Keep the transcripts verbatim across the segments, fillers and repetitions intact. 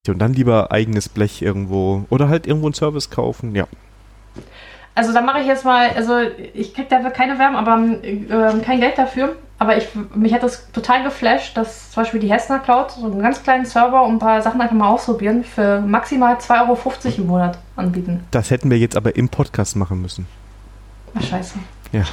Und dann lieber eigenes Blech irgendwo oder halt irgendwo einen Service kaufen, ja. Also da mache ich jetzt mal, also ich kriege dafür keine Werbung, aber äh, kein Geld dafür. Aber ich, mich hat das total geflasht, dass zum Beispiel die Hessner Cloud so einen ganz kleinen Server und ein paar Sachen einfach mal ausprobieren für maximal zwei Euro fünfzig im Monat anbieten. Das hätten wir jetzt aber im Podcast machen müssen. Ach, scheiße. Ja.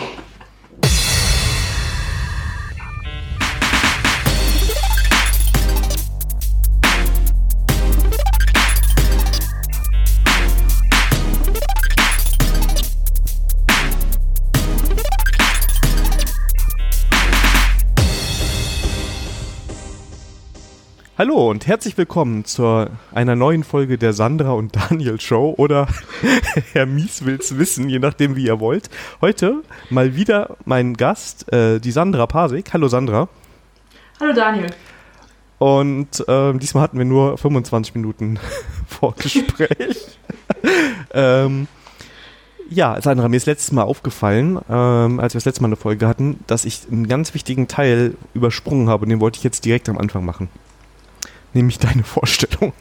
Hallo und herzlich willkommen zu einer neuen Folge der Sandra und Daniel Show oder Herr Mies will's wissen, je nachdem wie ihr wollt. Heute mal wieder mein Gast, äh, die Sandra Pasik. Hallo Sandra. Hallo Daniel. Und äh, diesmal hatten wir nur fünfundzwanzig Minuten Vorgespräch. ähm, ja, Sandra, mir ist letztes Mal aufgefallen, ähm, als wir das letzte Mal eine Folge hatten, dass ich einen ganz wichtigen Teil übersprungen habe und den wollte ich jetzt direkt am Anfang machen. Nämlich deine Vorstellung.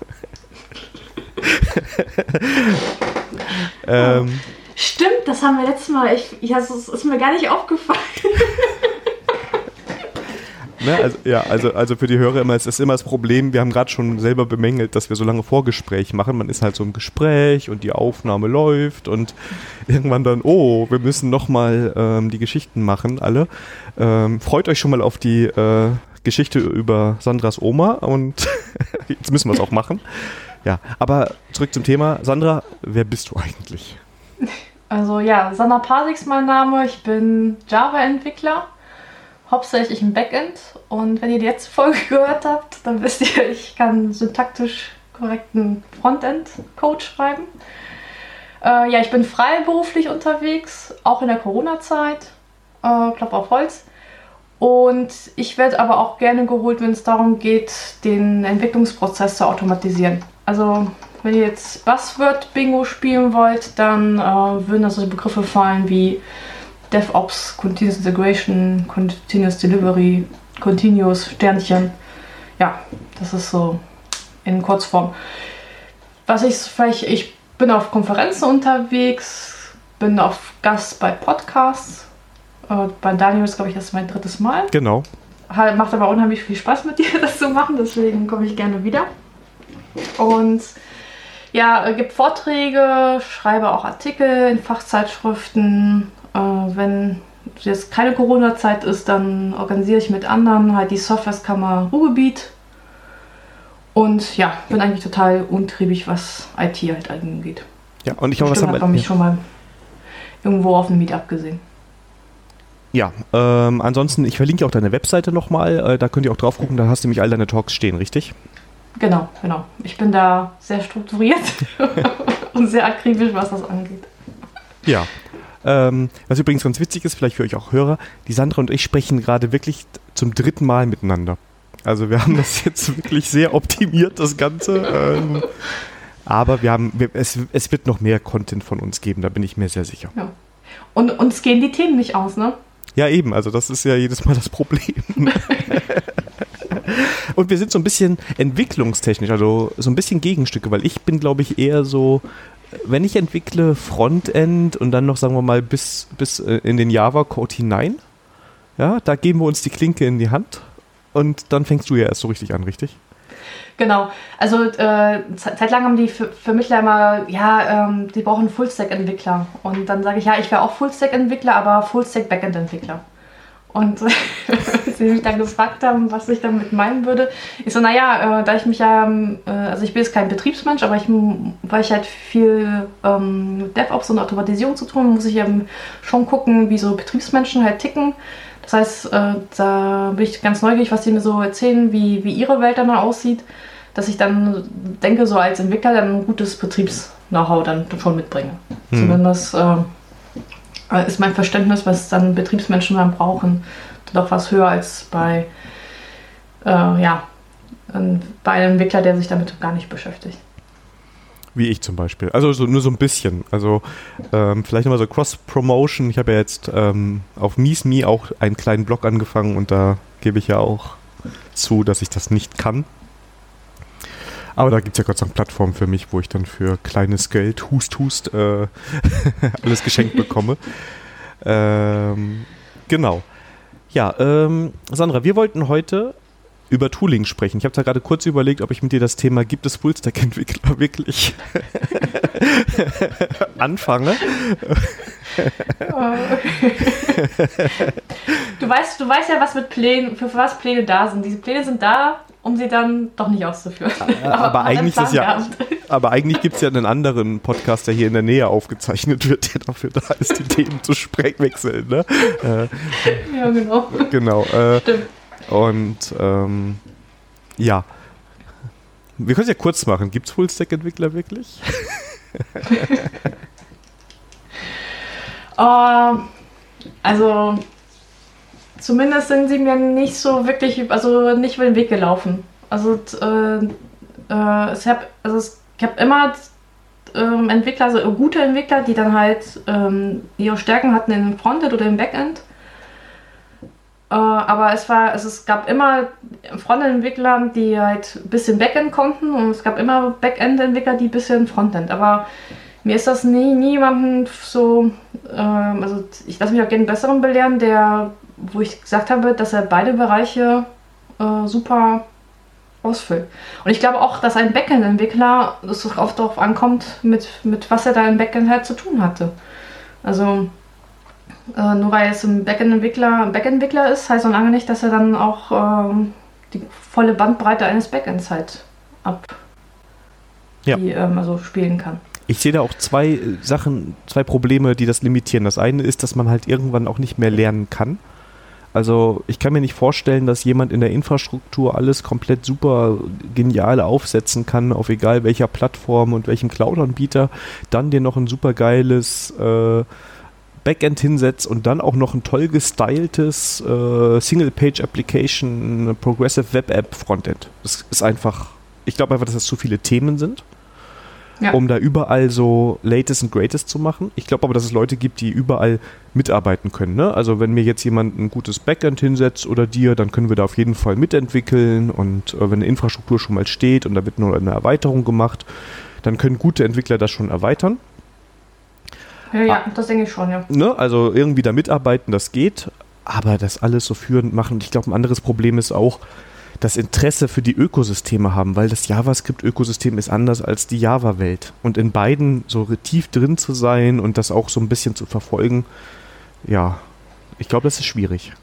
ähm, Stimmt, das haben wir letztes Mal. Ich, ich, das ist mir gar nicht aufgefallen. ne, also, ja, also, also für die Hörer immer, es ist immer das Problem, wir haben gerade schon selber bemängelt, dass wir so lange Vorgespräch machen. Man ist halt so im Gespräch und die Aufnahme läuft und irgendwann dann, oh, wir müssen nochmal ähm, die Geschichten machen, alle. Ähm, freut euch schon mal auf die äh, Geschichte über Sandras Oma und jetzt müssen wir es auch machen. Ja, aber zurück zum Thema. Sandra, wer bist du eigentlich? Also ja, Sandra Pasik ist mein Name. Ich bin Java-Entwickler, hauptsächlich im Backend. Und wenn ihr die letzte Folge gehört habt, dann wisst ihr, ich kann syntaktisch korrekten Frontend-Code schreiben. Äh, ja, ich bin freiberuflich unterwegs, auch in der Corona-Zeit. Äh, Klopf auf Holz. Und ich werde aber auch gerne geholt, wenn es darum geht, den Entwicklungsprozess zu automatisieren. Also wenn ihr jetzt Buzzword-Bingo spielen wollt, dann äh, würden da so Begriffe fallen wie DevOps, Continuous Integration, Continuous Delivery, Continuous, Sternchen. Ja, das ist so in Kurzform. Was ich vielleicht, ich bin auf Konferenzen unterwegs, bin auf Gast bei Podcasts. Bei Daniel ist, glaube ich, das mein drittes Mal. Genau. Macht aber unheimlich viel Spaß mit dir, das zu machen, deswegen komme ich gerne wieder. Und ja, gibt Vorträge, schreibe auch Artikel in Fachzeitschriften. Äh, wenn jetzt keine Corona-Zeit ist, dann organisiere ich mit anderen halt die Softwarekammer Ruhrgebiet. Und ja, bin eigentlich total untriebig, was I T halt angeht. Ja, und ich habe was haben wir mich ja. schon mal irgendwo auf einem Meetup gesehen. Ja, ähm, ansonsten, ich verlinke auch deine Webseite nochmal, äh, da könnt ihr auch drauf gucken, da hast du nämlich all deine Talks stehen, richtig? Genau, genau. Ich bin da sehr strukturiert und sehr akribisch, was das angeht. Ja, ähm, was übrigens ganz witzig ist, vielleicht für euch auch Hörer, die Sandra und ich sprechen gerade wirklich zum dritten Mal miteinander. Also wir haben das jetzt wirklich sehr optimiert, das Ganze. Ähm, aber wir haben, wir, es, es wird noch mehr Content von uns geben, da bin ich mir sehr sicher. Ja. Und uns gehen die Themen nicht aus, ne? Ja, eben, also das ist ja jedes Mal das Problem. Und wir sind so ein bisschen entwicklungstechnisch, also so ein bisschen Gegenstücke, weil ich bin, glaube ich, eher so, wenn ich entwickle Frontend und dann noch, sagen wir mal, bis, bis in den Java-Code hinein, ja, da geben wir uns die Klinke in die Hand und dann fängst du ja erst so richtig an, richtig? Genau, also äh, zeitlang haben die Ver- Vermittler immer, ja, ähm, die brauchen Full-Stack-Entwickler. Und dann sage ich, ja, ich wäre auch Full-Stack-Entwickler, aber Full-Stack-Backend-Entwickler. Und als sie mich dann gefragt haben, was ich damit meinen würde, ich so, naja, äh, da ich mich ja, äh, also ich bin jetzt kein Betriebsmensch, aber ich, weil ich halt viel ähm, mit DevOps und Automatisierung zu tun, muss ich eben schon gucken, wie so Betriebsmenschen halt ticken. Das heißt, äh, da bin ich ganz neugierig, was die mir so erzählen, wie, wie ihre Welt dann aussieht, dass ich dann denke, so als Entwickler dann ein gutes Betriebs-Know-how dann schon mitbringe. Hm. Zumindest äh, ist mein Verständnis, was dann Betriebsmenschen dann brauchen, doch was höher als bei, äh, ja, bei einem Entwickler, der sich damit gar nicht beschäftigt. Wie ich zum Beispiel. Also so, nur so ein bisschen. Also ähm, vielleicht nochmal so Cross-Promotion. Ich habe ja jetzt ähm, auf MiesMe auch einen kleinen Blog angefangen und da gebe ich ja auch zu, dass ich das nicht kann. Aber da gibt es ja Gott sei Dank Plattformen für mich, wo ich dann für kleines Geld, hust, hust, äh, alles geschenkt bekomme. Ähm, genau. Ja, ähm, Sandra, wir wollten heute über Tooling sprechen. Ich habe da gerade kurz überlegt, ob ich mit dir das Thema gibt es Fullstack-Entwickler wirklich anfange. Du weißt, du weißt ja, was mit Plänen, für was Pläne da sind. Diese Pläne sind da, um sie dann doch nicht auszuführen. Aber, aber eigentlich ist ja, aber eigentlich gibt es ja einen anderen Podcast, der hier in der Nähe aufgezeichnet wird, der dafür da ist, die Themen zu wechseln. Ne? Äh, ja, genau. Genau. Äh, Stimmt. Und ähm, ja, wir können es ja kurz machen. Gibt es Fullstack-Entwickler wirklich? uh, also zumindest sind sie mir nicht so wirklich, also nicht über den Weg gelaufen. Also, äh, äh, ich habe also es, ich hab immer ähm, Entwickler, also gute Entwickler, die dann halt ähm, ihre Stärken hatten in dem Frontend oder im Backend. Aber es war, also es gab immer Frontend-Entwickler, die halt ein bisschen Backend konnten und es gab immer Backend-Entwickler, die ein bisschen Frontend. Aber mir ist das nie niemandem so, ähm, also ich lasse mich auch gerne Besseren belehren, der, wo ich gesagt habe, dass er beide Bereiche äh, super ausfüllt. Und ich glaube auch, dass ein Backend-Entwickler, es oft darauf ankommt, mit, mit was er da im Backend halt zu tun hatte. Also Äh, nur weil es ein Backend-Entwickler, Backend-Entwickler ist, heißt noch lange nicht, dass er dann auch ähm, die volle Bandbreite eines Backends halt ab ja. die, ähm, also spielen kann. Ich sehe da auch zwei Sachen, zwei Probleme, die das limitieren. Das eine ist, dass man halt irgendwann auch nicht mehr lernen kann. Also ich kann mir nicht vorstellen, dass jemand in der Infrastruktur alles komplett super genial aufsetzen kann, auf egal welcher Plattform und welchem Cloud-Anbieter, dann dir noch ein super geiles äh, Backend hinsetzt und dann auch noch ein toll gestyltes äh, Single-Page-Application, Progressive Web-App Frontend. Das ist einfach, ich glaube einfach, dass das zu viele Themen sind, ja. um da überall so Latest und Greatest zu machen. Ich glaube aber, dass es Leute gibt, die überall mitarbeiten können. Ne? Also wenn mir jetzt jemand ein gutes Backend hinsetzt oder dir, dann können wir da auf jeden Fall mitentwickeln und äh, wenn eine Infrastruktur schon mal steht und da wird nur eine Erweiterung gemacht, dann können gute Entwickler das schon erweitern. Ja, ja, das denke ich schon, ja. Ne? Also irgendwie da mitarbeiten, das geht, aber das alles so führend machen. Und ich glaube, ein anderes Problem ist auch das Interesse für die Ökosysteme haben, weil das JavaScript-Ökosystem ist anders als die Java-Welt. Und in beiden so tief drin zu sein und das auch so ein bisschen zu verfolgen, ja, ich glaube, das ist schwierig.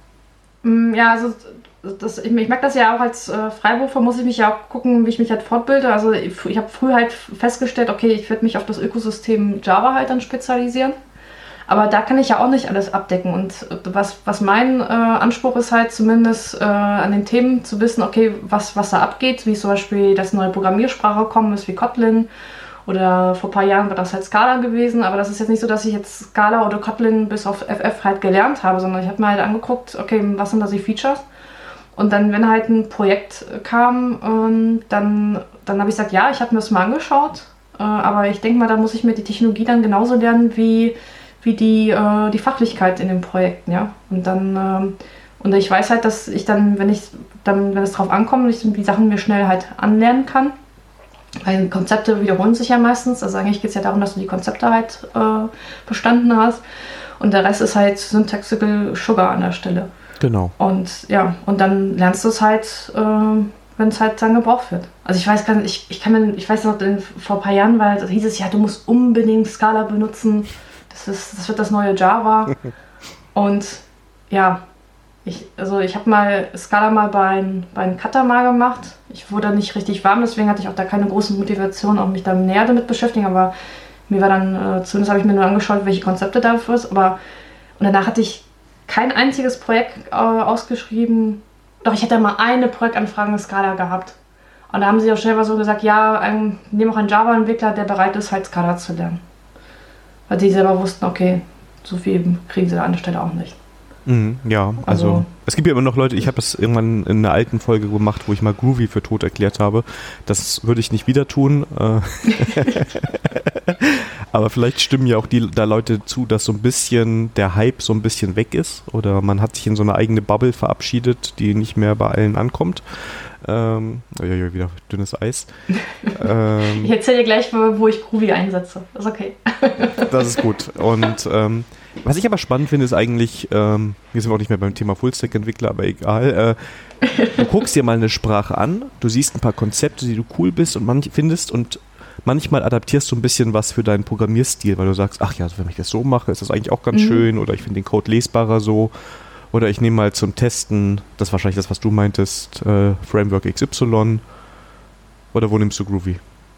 Ja, also das, ich, ich merke das ja auch als äh, Freiberufler, muss ich mich ja auch gucken, wie ich mich halt fortbilde. Also ich, ich habe früh halt festgestellt, okay, ich werde mich auf das Ökosystem Java halt dann spezialisieren. Aber da kann ich ja auch nicht alles abdecken. Und was, was mein äh, Anspruch ist halt zumindest äh, an den Themen zu wissen, okay, was, was da abgeht, wie zum Beispiel, dass neue Programmiersprache kommen ist wie Kotlin. Oder vor ein paar Jahren war das halt Scala gewesen, aber das ist jetzt nicht so, dass ich jetzt Scala oder Kotlin bis auf F F halt gelernt habe, sondern ich habe mir halt angeguckt, okay, was sind da die Features? Und dann, wenn halt ein Projekt kam, ähm, dann, dann habe ich gesagt, ja, ich habe mir das mal angeschaut, äh, aber ich denke mal, da muss ich mir die Technologie dann genauso lernen wie, wie die, äh, die Fachlichkeit in den Projekten, ja. Und dann, ähm, und ich weiß halt, dass ich dann, wenn ich dann, wenn es drauf ankommt, ich die Sachen mir schnell halt anlernen kann. Weil Konzepte wiederholen sich ja meistens, also eigentlich geht es ja darum, dass du die Konzepte halt äh, verstanden hast. Und der Rest ist halt Syntactical Sugar an der Stelle. Genau. Und ja, und dann lernst du es halt, äh, wenn es halt dann gebraucht wird. Also ich weiß gar nicht, ich, ich kann mir, ich weiß noch, vor ein paar Jahren, weil das hieß es, ja, du musst unbedingt Scala benutzen, das ist, das wird das neue Java. Und ja, ich, also ich habe mal Scala mal bei, bei einem Cutter mal gemacht. Ich wurde nicht richtig warm, deswegen hatte ich auch da keine große Motivation, auch mich da näher damit beschäftigen, aber mir war dann, äh, zumindest habe ich mir nur angeschaut, welche Konzepte dafür ist, aber und danach hatte ich kein einziges Projekt äh, ausgeschrieben. Doch, ich hätte mal eine Projektanfrage in Scala gehabt. Und da haben sie auch schnell mal so gesagt, ja, ein, nehmen auch einen Java-Entwickler, der bereit ist, halt Scala zu lernen. Weil die selber wussten, okay, so viel kriegen sie da an der Stelle auch nicht. Mhm, ja, also, also es gibt ja immer noch Leute, ich habe das irgendwann in einer alten Folge gemacht, wo ich mal Groovy für tot erklärt habe. Das würde ich nicht wieder tun. Aber vielleicht stimmen ja auch die da Leute zu, dass so ein bisschen der Hype so ein bisschen weg ist oder man hat sich in so eine eigene Bubble verabschiedet, die nicht mehr bei allen ankommt. Ähm, oh ja, ja, wieder dünnes Eis. ähm, ich erzähle dir gleich, wo ich Groovy einsetze. Ist okay. Das ist gut. Und ähm, was ich aber spannend finde, ist eigentlich, ähm, wir sind auch nicht mehr beim Thema Fullstack-Entwickler, aber egal, äh, du guckst dir mal eine Sprache an, du siehst ein paar Konzepte, die du cool bist und manch, findest und manchmal adaptierst du ein bisschen was für deinen Programmierstil, weil du sagst, ach ja, also wenn ich das so mache, ist das eigentlich auch ganz mhm. schön oder ich finde den Code lesbarer so. Oder ich nehme mal zum Testen, das ist wahrscheinlich das, was du meintest, äh, Framework X Y. Oder wo nimmst du Groovy?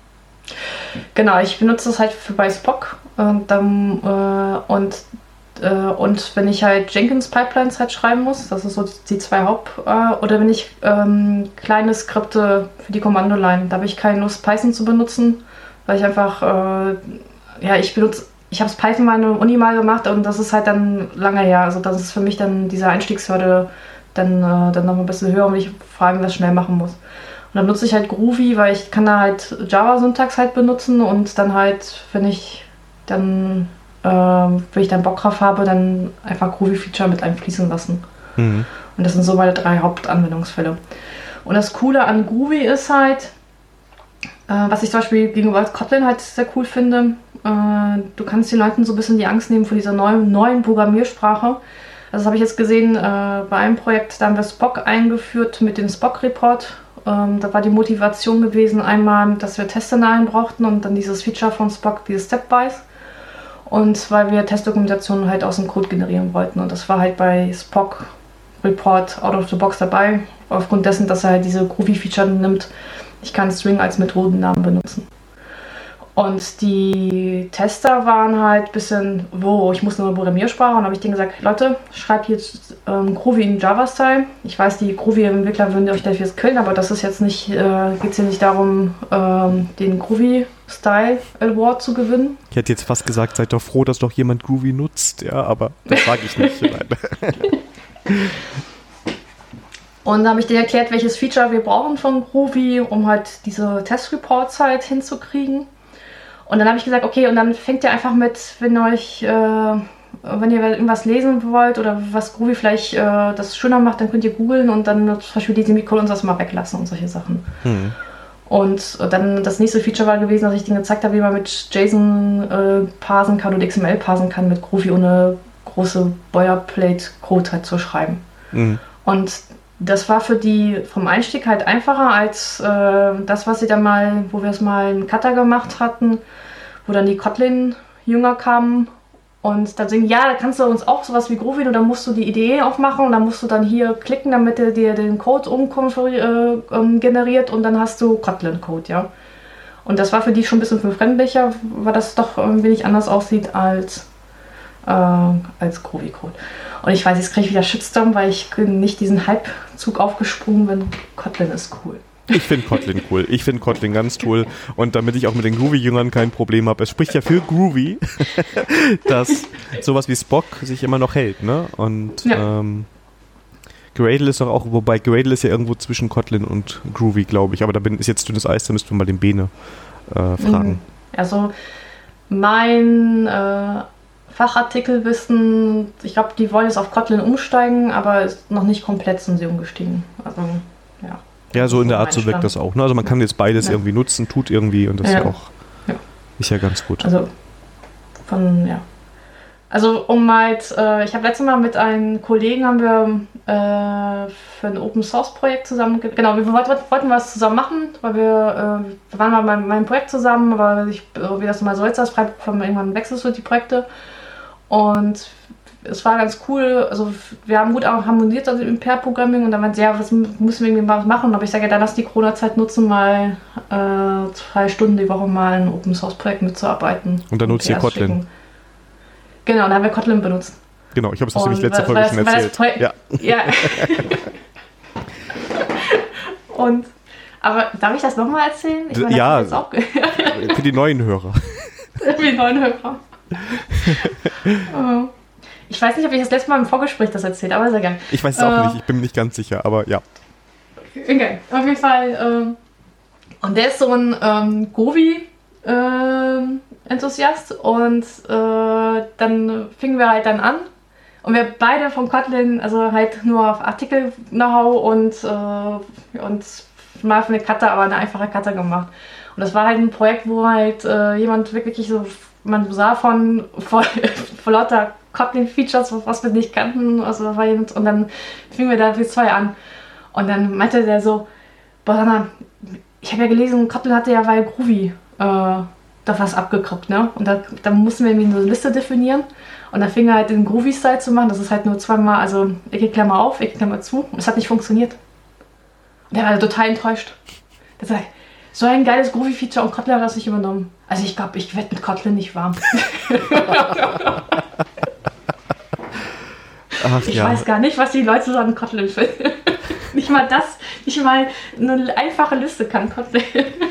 Genau, ich benutze das halt für bei Spock. Und, dann, äh, und, äh, und wenn ich halt Jenkins-Pipelines halt schreiben muss, das ist so die zwei Haupt... Äh, oder wenn ich ähm, kleine Skripte für die Kommandoline, da habe ich keine Lust, Python zu benutzen, weil ich einfach... Äh, ja, ich benutze... Ich habe es Python mal in der Uni mal gemacht und das ist halt dann lange her. Also das ist für mich dann diese Einstiegshürde dann, äh, dann noch ein bisschen höher, wenn ich vor allem das schnell machen muss. Und dann nutze ich halt Groovy, weil ich kann da halt Java-Syntax halt benutzen und dann halt, wenn ich dann, äh, wenn ich dann Bock drauf habe, dann einfach Groovy-Feature mit einfließen lassen. Mhm. Und das sind so meine drei Hauptanwendungsfälle. Und das Coole an Groovy ist halt, äh, was ich zum Beispiel gegenüber Kotlin halt sehr cool finde, du kannst den Leuten so ein bisschen die Angst nehmen vor dieser neuen, neuen Programmiersprache. Also das habe ich jetzt gesehen äh, bei einem Projekt, da haben wir Spock eingeführt mit dem Spock-Report. Ähm, da war die Motivation gewesen einmal, dass wir Testszenarien brauchten und dann dieses Feature von Spock, dieses Stepwise. Und weil wir Testdokumentationen halt aus dem Code generieren wollten. Und das war halt bei Spock Report out of the box dabei. Aufgrund dessen, dass er halt diese Groovy-Feature nimmt. Ich kann String als Methodennamen benutzen. Und die Tester waren halt ein bisschen, wo ich muss eine Programmiersprache, und habe ich denen gesagt, Leute, schreibt jetzt ähm, Groovy in Java-Style. Ich weiß, die Groovy-Entwickler würden euch dafür killen, aber das ist jetzt nicht, äh, geht es hier nicht darum, ähm, den Groovy-Style Award zu gewinnen. Ich hätte jetzt fast gesagt, seid doch froh, dass doch jemand Groovy nutzt, ja, aber das sage ich nicht. Und da habe ich dir erklärt, welches Feature wir brauchen von Groovy, um halt diese Test-Reports halt hinzukriegen. Und dann habe ich gesagt, okay, und dann fängt ihr einfach mit, wenn euch, äh, wenn ihr irgendwas lesen wollt oder was Groovy vielleicht äh, das schöner macht, dann könnt ihr googeln und dann zum Beispiel die Semikolon und das mal weglassen und solche Sachen. Mhm. Und dann das nächste Feature war gewesen, dass ich denen gezeigt habe, wie man mit JSON äh, parsen kann und X M L parsen kann mit Groovy, ohne große Boilerplate-Code halt zu schreiben. Mhm. Und das war für die vom Einstieg halt einfacher als äh, das, was sie dann mal, wo wir es mal in Kata gemacht hatten, wo dann die Kotlin-Jünger kamen und dann sagen, ja, da kannst du uns auch sowas wie Groovy, und dann musst du die Idee aufmachen und dann musst du dann hier klicken, damit er dir den Code umgeneriert äh, und dann hast du Kotlin-Code, ja. Und das war für die schon ein bisschen befremdlicher, weil das doch ein wenig anders aussieht als, äh, als Groovy-Code. Und ich weiß, jetzt kriege ich wieder Shitstorm, weil ich nicht diesen Hype-Zug aufgesprungen bin. Kotlin ist cool. Ich finde Kotlin cool. Ich finde Kotlin ganz toll. Und damit ich auch mit den Groovy-Jüngern kein Problem habe, es spricht ja für Groovy, dass sowas wie Spock sich immer noch hält, ne? Und ja. ähm, Gradle ist doch auch, wobei Gradle ist ja irgendwo zwischen Kotlin und Groovy, glaube ich. Aber da bin, ist jetzt dünnes Eis, da müssten wir mal den Bene äh, fragen. Also mein äh, Fachartikelwissen, ich glaube, die wollen jetzt auf Kotlin umsteigen, aber ist noch nicht komplett sind sie umgestiegen. Also, ja. Ja, so in der Art so wirkt das auch. Ne? Also man kann jetzt beides ja. irgendwie nutzen, tut irgendwie und das ja. ist ja auch ja. ist ja ganz gut. Also von, ja. Also um mal, äh, ich habe letztes Mal mit einem Kollegen haben wir äh, für ein Open Source Projekt zusammen, genau, wir wollten, wollten was zusammen machen, weil wir, äh, wir waren mal bei meinem Projekt zusammen, aber ich, wie das mal so jetzt ist, irgendwann wechselst du die Projekte. Und es war ganz cool, also wir haben gut auch harmoniert also im Pair-Programming und dann meinte sie, ja, was müssen wir irgendwie mal machen? Aber ich sage, ja, dann lass die Corona-Zeit nutzen, mal äh, zwei Stunden die Woche mal ein Open-Source-Projekt mitzuarbeiten. Und dann nutzt ihr Kotlin. Schicken. Genau, dann haben wir Kotlin benutzt. Genau, ich habe es nämlich letzte Folge schon erzählt. Ja. ja. Und, aber darf ich das nochmal erzählen? Ich meine, ja, das auch für die neuen Hörer. Für die neuen Hörer. Ich weiß nicht, ob ich das letzte Mal im Vorgespräch das erzählt, aber ist egal. Ich weiß es auch äh, nicht, ich bin mir nicht ganz sicher, aber ja. Okay, auf jeden Fall. Ähm, und der ist so ein ähm, Groovy ähm, Enthusiast und äh, dann fingen wir halt dann an und wir beide von Kotlin, also halt nur auf Artikel-Know-how und, äh, und mal für eine Kata, aber eine einfache Kata gemacht. Und das war halt ein Projekt, wo halt äh, jemand wirklich so, man sah von, von, von lauter Kotlin-Features, was wir nicht kannten, also da war jemand, und dann fingen wir da für zwei an. Und dann meinte der so, boah, Sanna, ich habe ja gelesen, Kotlin hatte ja bei Groovy äh, da was abgeguckt, ne? Und da, da mussten wir irgendwie eine Liste definieren. Und dann fing er halt den Groovy-Style zu machen. Das ist halt nur zweimal, also Ecke Klammer auf, Ecke Klammer zu. Und es hat nicht funktioniert. Und der war total enttäuscht. Der sagt, so ein geiles Groovy-Feature und Kotlin hat das nicht übernommen. Also ich glaube, ich werde mit Kotlin nicht warm. Ach, ich ja. weiß gar nicht, was die Leute so an Kotlin finden. Nicht mal das, nicht mal eine einfache Liste kann Kotlin.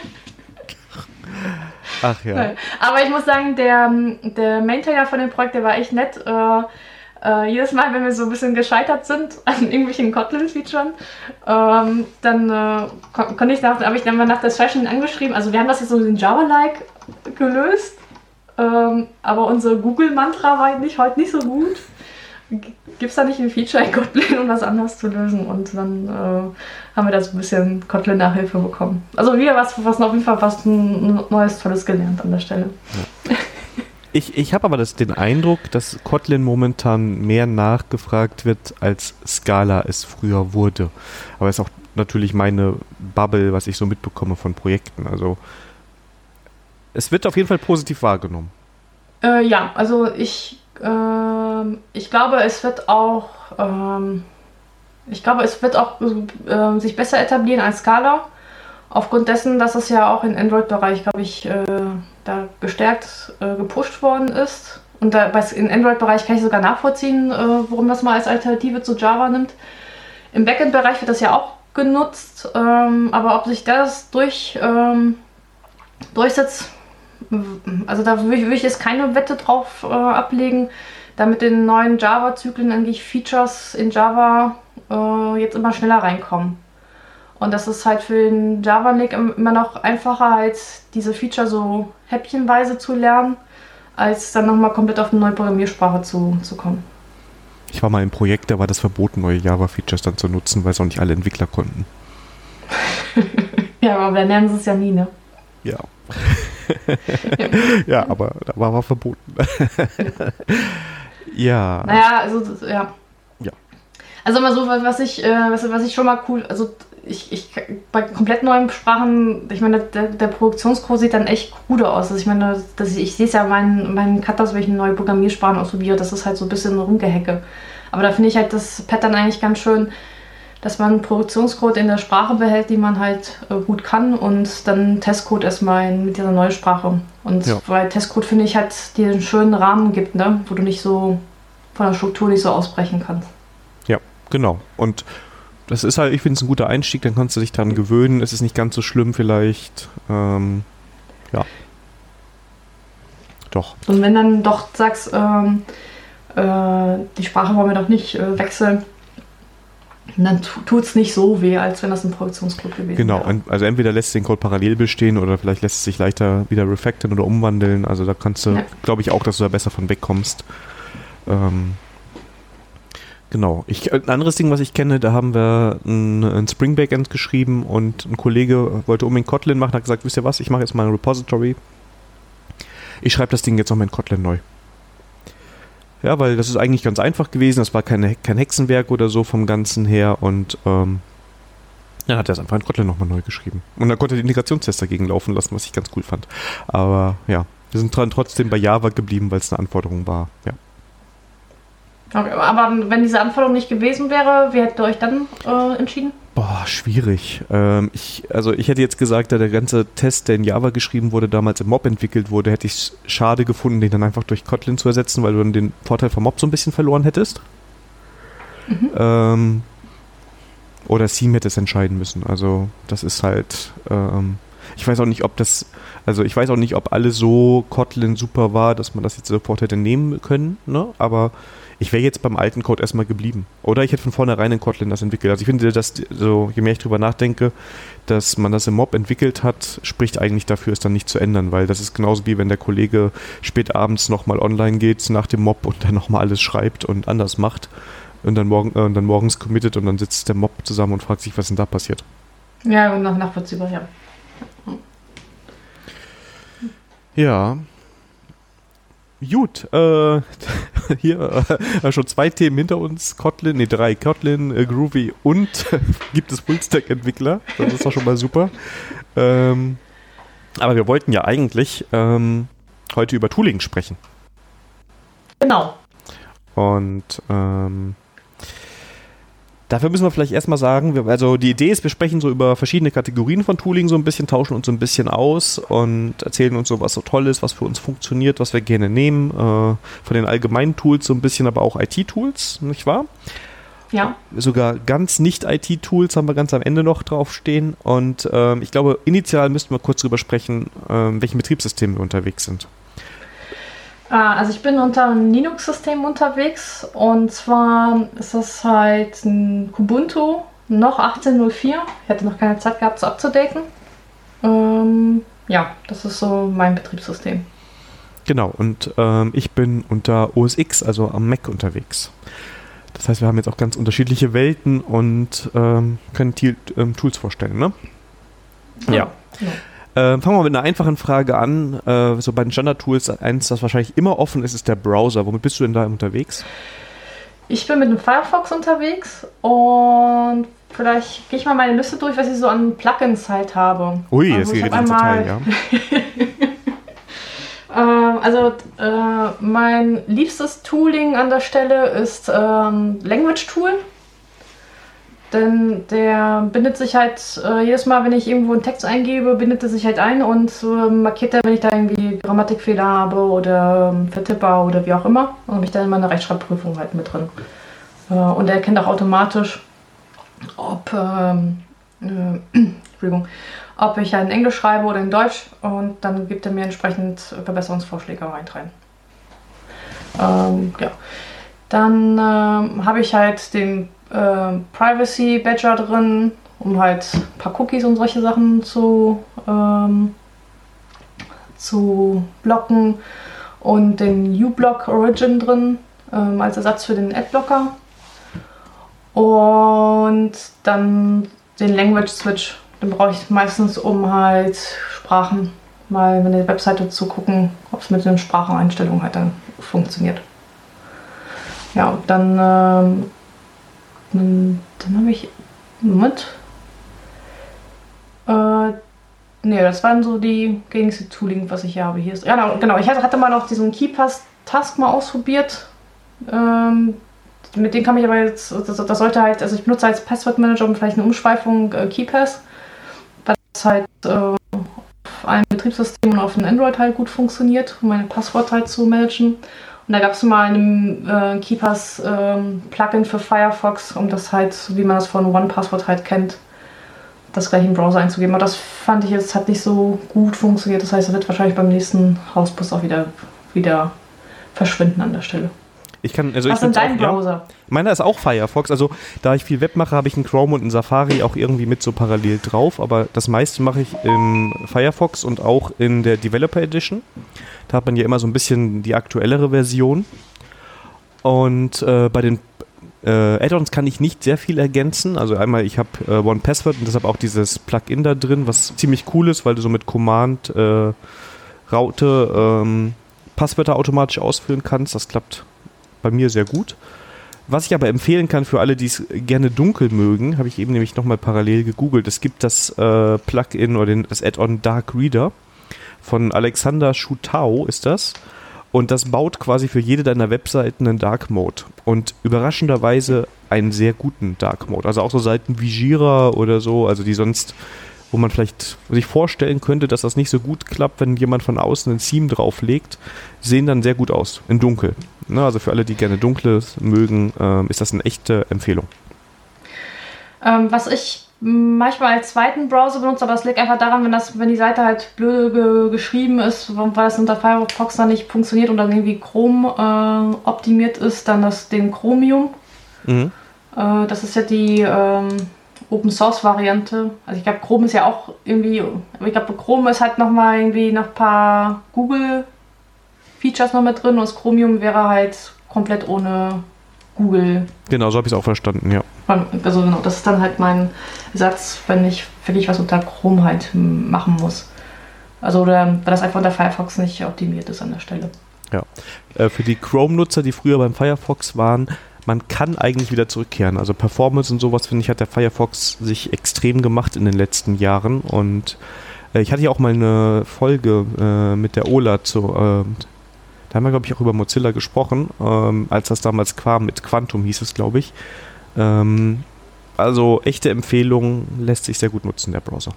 Ach ja. Aber ich muss sagen, der, der Maintainer von dem Projekt, der war echt nett. Äh, äh, jedes Mal, wenn wir so ein bisschen gescheitert sind an irgendwelchen Kotlin-Features, ähm, dann äh, kon- konnte ich nach, habe ich dann mal nach der Session angeschrieben. Also wir haben das jetzt so in Java-like gelöst, ähm, aber unser Google-Mantra war nicht, heute nicht so gut. Gibt es da nicht ein Feature in Kotlin, um das anders zu lösen? Und dann äh, haben wir da so ein bisschen Kotlin-Nachhilfe bekommen. Also wieder was, was auf jeden Fall was ein neues, tolles gelernt an der Stelle. Ja. Ich, ich habe aber das, den Eindruck, dass Kotlin momentan mehr nachgefragt wird, als Scala es früher wurde. Aber es ist auch natürlich meine Bubble, was ich so mitbekomme von Projekten. Also es wird auf jeden Fall positiv wahrgenommen. Äh, ja, also ich Ich glaube, es wird auch, ähm, ich glaube, es wird auch äh, sich besser etablieren als Scala. Aufgrund dessen, dass es ja auch im Android-Bereich, glaube ich, äh, da gestärkt äh, gepusht worden ist. Und da, im Android-Bereich kann ich sogar nachvollziehen, äh, warum das mal als Alternative zu Java nimmt. Im Backend-Bereich wird das ja auch genutzt, ähm, aber ob sich das durch, ähm, durchsetzt, also da will ich, will ich jetzt keine Wette drauf äh, ablegen, da mit den neuen Java-Zyklen eigentlich Features in Java äh, jetzt immer schneller reinkommen. Und das ist halt für den Java-Lig immer noch einfacher, als diese Feature so häppchenweise zu lernen, als dann nochmal komplett auf eine neue Programmiersprache zu, zu kommen. Ich war mal im Projekt, da war das verboten, neue Java-Features dann zu nutzen, weil es auch nicht alle Entwickler konnten. Ja, aber dann lernen sie es ja nie, ne? Ja. Ja, aber da war er verboten. Ja. Naja, also, ja. Ja. Also mal so, was ich, was, was ich schon mal cool, also ich, ich bei komplett neuen Sprachen, ich meine, der, der Produktionscode sieht dann echt gut aus. Also ich meine, das, ich sehe es ja meinen meinen Katas, wenn ich eine neue Programmiersprachen ausprobiere, das ist halt so ein bisschen rumgehacke. Aber da finde ich halt das Pattern eigentlich ganz schön, dass man einen Produktionscode in der Sprache behält, die man halt äh, gut kann, und dann Testcode erstmal in, mit dieser neuen Sprache. Und ja. Weil Testcode, finde ich, halt dir einen schönen Rahmen gibt, ne? Wo du nicht so von der Struktur nicht so ausbrechen kannst. Ja, genau. Und das ist halt, ich finde es ein guter Einstieg, dann kannst du dich dran gewöhnen, es ist nicht ganz so schlimm vielleicht. Ähm, ja. Doch. Und wenn dann doch sagst, ähm, äh, die Sprache wollen wir doch nicht äh, wechseln, dann tut es nicht so weh, als wenn das ein Produktionscode gewesen genau, wäre. Genau, also entweder lässt den Code parallel bestehen oder vielleicht lässt es sich leichter wieder refactoren oder umwandeln. Also da kannst du, ja. glaube ich auch, dass du da besser von wegkommst. Ähm, genau. Ich, ein anderes Ding, was ich kenne, da haben wir ein, ein Spring Backend geschrieben und ein Kollege wollte unbedingt Kotlin machen, hat gesagt, wisst ihr was, ich mache jetzt mal ein Repository. Ich schreibe das Ding jetzt nochmal in Kotlin neu. Ja, weil das ist eigentlich ganz einfach gewesen, das war keine, kein Hexenwerk oder so vom Ganzen her, und ähm, dann hat er es einfach in Kotlin nochmal neu geschrieben. Und dann konnte er die Integrationstest dagegen laufen lassen, was ich ganz cool fand. Aber ja, wir sind dran trotzdem bei Java geblieben, weil es eine Anforderung war. Ja. Okay, aber wenn diese Anforderung nicht gewesen wäre, wie hättet ihr euch dann äh, entschieden? Boah, schwierig. Ähm, ich, also ich hätte jetzt gesagt, da der ganze Test, der in Java geschrieben wurde, damals im Mob entwickelt wurde, hätte ich es schade gefunden, den dann einfach durch Kotlin zu ersetzen, weil du dann den Vorteil vom Mob so ein bisschen verloren hättest. Mhm. Ähm, oder Seam hätte es entscheiden müssen. Also das ist halt... Ähm, Ich weiß auch nicht, ob das, also ich weiß auch nicht, ob alles so Kotlin super war, dass man das jetzt sofort hätte nehmen können, ne? Aber ich wäre jetzt beim alten Code erstmal geblieben. Oder ich hätte von vornherein in Kotlin das entwickelt. Also ich finde, dass so, je mehr ich drüber nachdenke, dass man das im Mob entwickelt hat, spricht eigentlich dafür, es dann nicht zu ändern, weil das ist genauso wie wenn der Kollege spät abends nochmal online geht nach dem Mob und dann nochmal alles schreibt und anders macht und dann, morgen, äh, und dann morgens committet und dann sitzt der Mob zusammen und fragt sich, was denn da passiert. Ja, und nach nachvollziehbar, ja. Ja. Gut, äh, hier äh, schon zwei Themen hinter uns, Kotlin, nee drei, Kotlin, äh, Groovy und gibt es Fullstack-Entwickler, das ist doch schon mal super. Ähm, aber wir wollten ja eigentlich ähm, heute über Tooling sprechen. Genau. Und ähm, dafür müssen wir vielleicht erstmal sagen, wir, also die Idee ist, wir sprechen so über verschiedene Kategorien von Tooling so ein bisschen, tauschen uns so ein bisschen aus und erzählen uns so, was so toll ist, was für uns funktioniert, was wir gerne nehmen, äh, von den allgemeinen Tools so ein bisschen, aber auch I T-Tools, nicht wahr? Ja. Sogar ganz nicht-I T-Tools haben wir ganz am Ende noch draufstehen und ähm, ich glaube, initial müssten wir kurz drüber sprechen, ähm, welchen Betriebssystemen wir unterwegs sind. Also ich bin unter einem Linux-System unterwegs und zwar ist das halt ein Kubuntu, noch achtzehn Punkt null vier. Ich hatte noch keine Zeit gehabt, es abzudaten. Ähm, ja, das ist so mein Betriebssystem. Genau, und ähm, ich bin unter O S X, also am Mac unterwegs. Das heißt, wir haben jetzt auch ganz unterschiedliche Welten und ähm, können T- ähm, Tools vorstellen, ne? Ja. ja. ja. Äh, fangen wir mit einer einfachen Frage an. Äh, so bei den Standard-Tools, eins, das wahrscheinlich immer offen ist, ist der Browser. Womit bist du denn da unterwegs? Ich bin mit dem Firefox unterwegs und vielleicht gehe ich mal meine Liste durch, was ich so an Plugins halt habe. Ui, jetzt geht ins Detail, ja. ähm, also äh, mein liebstes Tooling an der Stelle ist ähm, Language Tool. Denn der bindet sich halt äh, jedes Mal, wenn ich irgendwo einen Text eingebe, bindet er sich halt ein und äh, markiert er, wenn ich da irgendwie Grammatikfehler habe oder ähm, Vertipper oder wie auch immer. Und habe ich dann immer eine Rechtschreibprüfung halt mit drin. Äh, und er erkennt auch automatisch, ob, ähm, äh, Entschuldigung, ob ich halt in Englisch schreibe oder in Deutsch. Und dann gibt er mir entsprechend Verbesserungsvorschläge rein. Ähm, ja. Dann ähm, habe ich halt den Äh, Privacy Badger drin, um halt ein paar Cookies und solche Sachen zu, ähm, zu blocken und den uBlock Origin drin ähm, als Ersatz für den Adblocker und dann den Language Switch, den brauche ich meistens, um halt Sprachen mal in der Webseite zu gucken, ob es mit den Spracheneinstellungen halt dann funktioniert. Ja, und dann ähm, Dann habe ich. Moment. Äh, ne, das waren so die gängigste Tooling, was ich hier habe. Hier ist, ja, genau. Ich hatte mal noch diesen KeePass-Task mal ausprobiert. Ähm, mit dem kann ich aber jetzt. Das, das sollte halt. Also, ich benutze als Passwortmanager und vielleicht eine Umschweifung äh, KeePass. Weil das halt äh, auf einem Betriebssystem und auf einem Android halt gut funktioniert, um meine Passwort halt zu managen. Und da gab es mal einen äh, KeePass ähm, Plugin für Firefox, um das halt, wie man das von one Password halt kennt, das gleich im Browser einzugeben. Aber das fand ich jetzt, hat nicht so gut funktioniert. Das heißt, er wird wahrscheinlich beim nächsten Hausbus auch wieder, wieder verschwinden an der Stelle. Ich kann, also Was ich ist dein auch, Browser? Ja, meiner ist auch Firefox. Also da ich viel Web mache, habe ich einen Chrome und einen Safari auch irgendwie mit so parallel drauf. Aber das meiste mache ich im Firefox und auch in der Developer Edition. Da hat man ja immer so ein bisschen die aktuellere Version. Und äh, bei den äh, Add-ons kann ich nicht sehr viel ergänzen. Also einmal, ich habe äh, one Password und deshalb auch dieses Plugin da drin, was ziemlich cool ist, weil du so mit Command äh, Raute ähm, Passwörter automatisch ausfüllen kannst. Das klappt bei mir sehr gut. Was ich aber empfehlen kann für alle, die es gerne dunkel mögen, habe ich eben nämlich nochmal parallel gegoogelt. Es gibt das äh, Plugin oder den, das Add-on Dark Reader von Alexander Schutau ist das. Und das baut quasi für jede deiner Webseiten einen Dark Mode. Und überraschenderweise einen sehr guten Dark Mode. Also auch so Seiten wie Jira oder so, also die sonst, wo man vielleicht sich vorstellen könnte, dass das nicht so gut klappt, wenn jemand von außen ein Theme drauflegt, sehen dann sehr gut aus, in dunkel. Ne, also für alle, die gerne Dunkles mögen, ähm, ist das eine echte Empfehlung. Ähm, was ich manchmal als zweiten Browser benutzt, aber das liegt einfach daran, wenn das, wenn die Seite halt blöd ge geschrieben ist, weil das unter Firefox dann nicht funktioniert und dann irgendwie Chrome äh, optimiert ist, dann das den Chromium. Mhm. Äh, das ist ja die ähm, Open Source Variante. Also ich glaube, Chrome ist ja auch irgendwie, aber ich glaube, Chrome ist halt nochmal irgendwie noch ein paar Google Features noch mit drin und das Chromium wäre halt komplett ohne Google. Genau, so habe ich es auch verstanden, ja. Also genau, das ist dann halt mein Satz, wenn ich wirklich was unter Chrome halt machen muss. Also oder weil das einfach unter Firefox nicht optimiert ist an der Stelle. Ja. Äh, für die Chrome-Nutzer, die früher beim Firefox waren, man kann eigentlich wieder zurückkehren. Also Performance und sowas, finde ich, hat der Firefox sich extrem gemacht in den letzten Jahren. Und äh, ich hatte ja auch mal eine Folge äh, mit der Ola zu, äh, da haben wir, glaube ich, auch über Mozilla gesprochen, ähm, als das damals kam, mit Quantum hieß es, glaube ich. Ähm, also echte Empfehlung, lässt sich sehr gut nutzen, der Browser.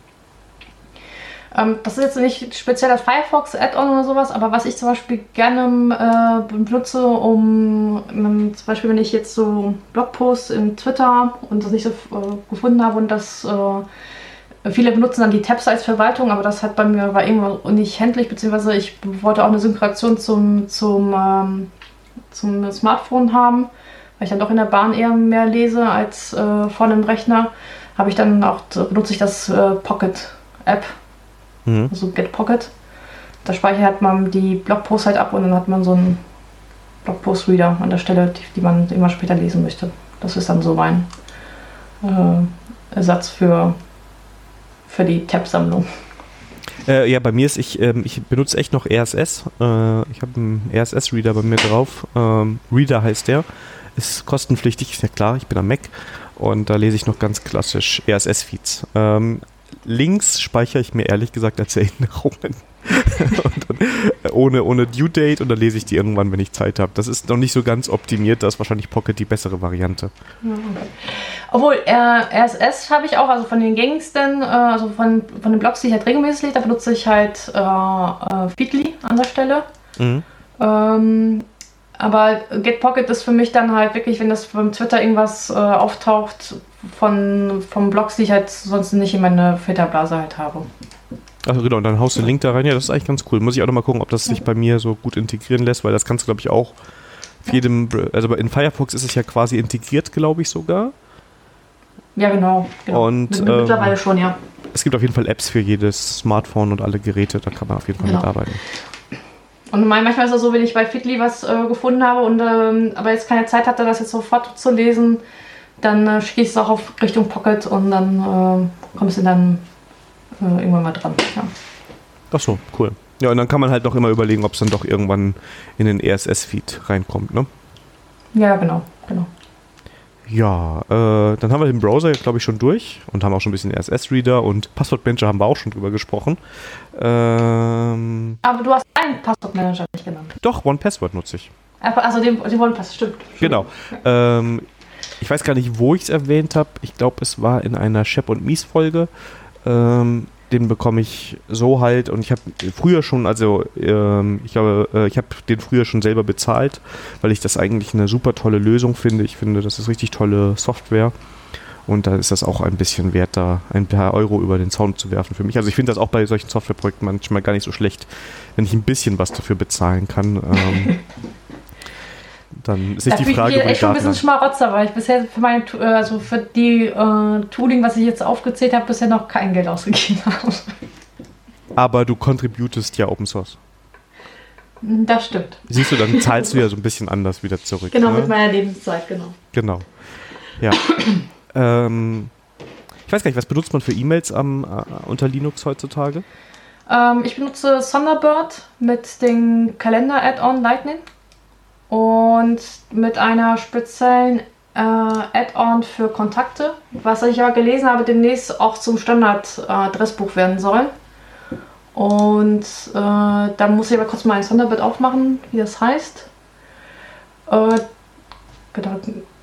Ähm, das ist jetzt nicht speziell das Firefox-Add-on oder sowas, aber was ich zum Beispiel gerne äh, benutze, um ähm, zum Beispiel, wenn ich jetzt so Blogposts in Twitter und das nicht so äh, gefunden habe und das äh, viele benutzen dann die Tabs als Verwaltung, aber das hat bei mir war irgendwann nicht händlich, beziehungsweise ich wollte auch eine Synchronisation zum, zum, ähm, zum Smartphone haben, weil ich dann doch in der Bahn eher mehr lese als äh, vor einem Rechner, habe ich dann auch, benutze ich das äh, Pocket-App, mhm. also Get Pocket. Da speichert man die Blogposts halt ab und dann hat man so einen Blogpost-Reader an der Stelle, die, die man immer später lesen möchte. Das ist dann so mein äh, Ersatz für für die Tab-Sammlung. Äh, ja, bei mir ist, ich, ähm, ich benutze echt noch R S S. Äh, ich habe einen R S S-Reader bei mir drauf. Ähm, Reader heißt der. Ist kostenpflichtig, ist ja klar, ich bin am Mac. Und da lese ich noch ganz klassisch R S S-Feeds. Ähm, Links speichere ich mir ehrlich gesagt als Erinnerungen. und dann, äh, ohne, ohne Due Date und dann lese ich die irgendwann, wenn ich Zeit habe. Das ist noch nicht so ganz optimiert, da ist wahrscheinlich Pocket die bessere Variante. Ja, okay. Obwohl, äh, R S S habe ich auch, also von den gängigsten, äh, also von, von den Blogs, die ich halt regelmäßig lese, da benutze ich halt äh, äh, Feedly an der Stelle. Mhm. Ähm, aber GetPocket ist für mich dann halt wirklich, wenn das beim Twitter irgendwas äh, auftaucht von, von Blogs, die ich halt sonst nicht in meine Filterblase halt habe. Ach genau, und dann haust du den Link da rein. Ja, das ist eigentlich ganz cool. Muss ich auch nochmal gucken, ob das sich bei mir so gut integrieren lässt, weil das kannst du, glaube ich, auch für jedem, also in Firefox ist es ja quasi integriert, glaube ich sogar. Ja, genau. genau. Und, ähm, mittlerweile schon, ja. Es gibt auf jeden Fall Apps für jedes Smartphone und alle Geräte, da kann man auf jeden Fall genau. mitarbeiten. Und manchmal ist es so, wenn ich bei Feedly was äh, gefunden habe und ähm, aber jetzt keine Zeit hatte, das jetzt sofort zu lesen, dann äh, schicke ich es auch auf Richtung Pocket und dann äh, kommst du dann äh, irgendwann mal dran. Ja. Ach so, cool. Ja, und dann kann man halt noch immer überlegen, ob es dann doch irgendwann in den R S S-Feed reinkommt, ne? Ja, genau, genau. Ja, äh, dann haben wir den Browser, glaube ich, schon durch und haben auch schon ein bisschen R S S-Reader und Passwortmanager haben wir auch schon drüber gesprochen. Ähm, Aber du hast einen Passwortmanager nicht genannt. Doch, OnePassword nutze ich. Also den, den OnePass, stimmt. Genau. Ähm, ich weiß gar nicht, wo ich es erwähnt habe. Ich glaube, es war in einer Shep und Mies Folge. Ähm, den bekomme ich so halt und ich habe früher schon, also ähm, ich glaube, äh, ich habe den früher schon selber bezahlt, weil ich das eigentlich eine super tolle Lösung finde. Ich finde, das ist richtig tolle Software und da ist das auch ein bisschen wert, da ein paar Euro über den Zaun zu werfen für mich. Also ich finde das auch bei solchen Softwareprojekten manchmal gar nicht so schlecht, wenn ich ein bisschen was dafür bezahlen kann. Ähm, Dann ist nicht da die Frage, ich echt schon ein bisschen Schmarotzer, weil ich bisher für meine, also für die äh, Tooling, was ich jetzt aufgezählt habe, bisher noch kein Geld ausgegeben habe. Aber du contributest ja Open Source. Das stimmt. Siehst du, dann zahlst du ja so ein bisschen anders wieder zurück. Genau, ne? Mit meiner Lebenszeit, genau. Genau. Ja. ähm, ich weiß gar nicht, was benutzt man für E-Mails am, äh, unter Linux heutzutage? Ähm, ich benutze Thunderbird mit dem Kalender-Add-on Lightning. Und mit einer speziellen äh, Add-on für Kontakte, was ich aber gelesen habe, demnächst auch zum Standard-Adressbuch äh, werden soll. Und äh, da muss ich aber kurz mal ein Thunderbird aufmachen, wie das heißt. Äh, genau,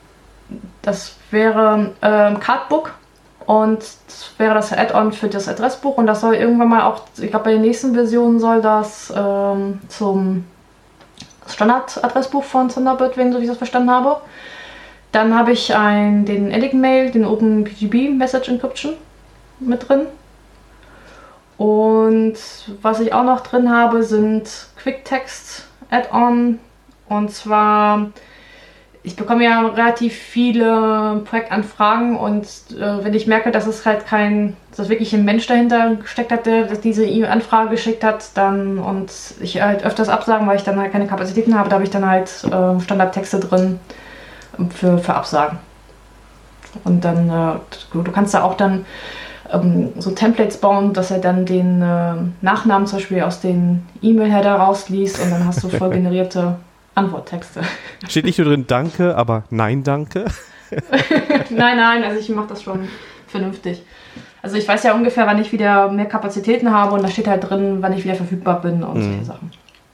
das wäre äh, Cardbook und das wäre das Add-on für das Adressbuch und das soll irgendwann mal auch, ich glaube bei den nächsten Versionen soll das äh, zum Standard-Adressbuch von Thunderbird werden, so wie ich das verstanden habe. Dann habe ich ein, den Enigmail, den OpenPGP Message Encryption mit drin. Und was ich auch noch drin habe, sind Quick-Text Add-on. Und zwar, ich bekomme ja relativ viele Projektanfragen und äh, wenn ich merke, dass es halt kein, dass wirklich ein Mensch dahinter gesteckt hat, der diese E-Mail-Anfrage geschickt hat, dann und ich halt öfters absagen, weil ich dann halt keine Kapazitäten habe, da habe ich dann halt äh, Standardtexte drin für, für Absagen. Und dann, äh, du, du kannst da auch dann ähm, so Templates bauen, dass er dann den äh, Nachnamen zum Beispiel aus den E-Mail-Header rausliest und dann hast du voll generierte Antworttexte. Steht nicht nur drin Danke, aber Nein, danke? Nein, nein, also ich mache das schon vernünftig. Also ich weiß ja ungefähr, wann ich wieder mehr Kapazitäten habe und da steht halt drin, wann ich wieder verfügbar bin und mhm. solche Sachen.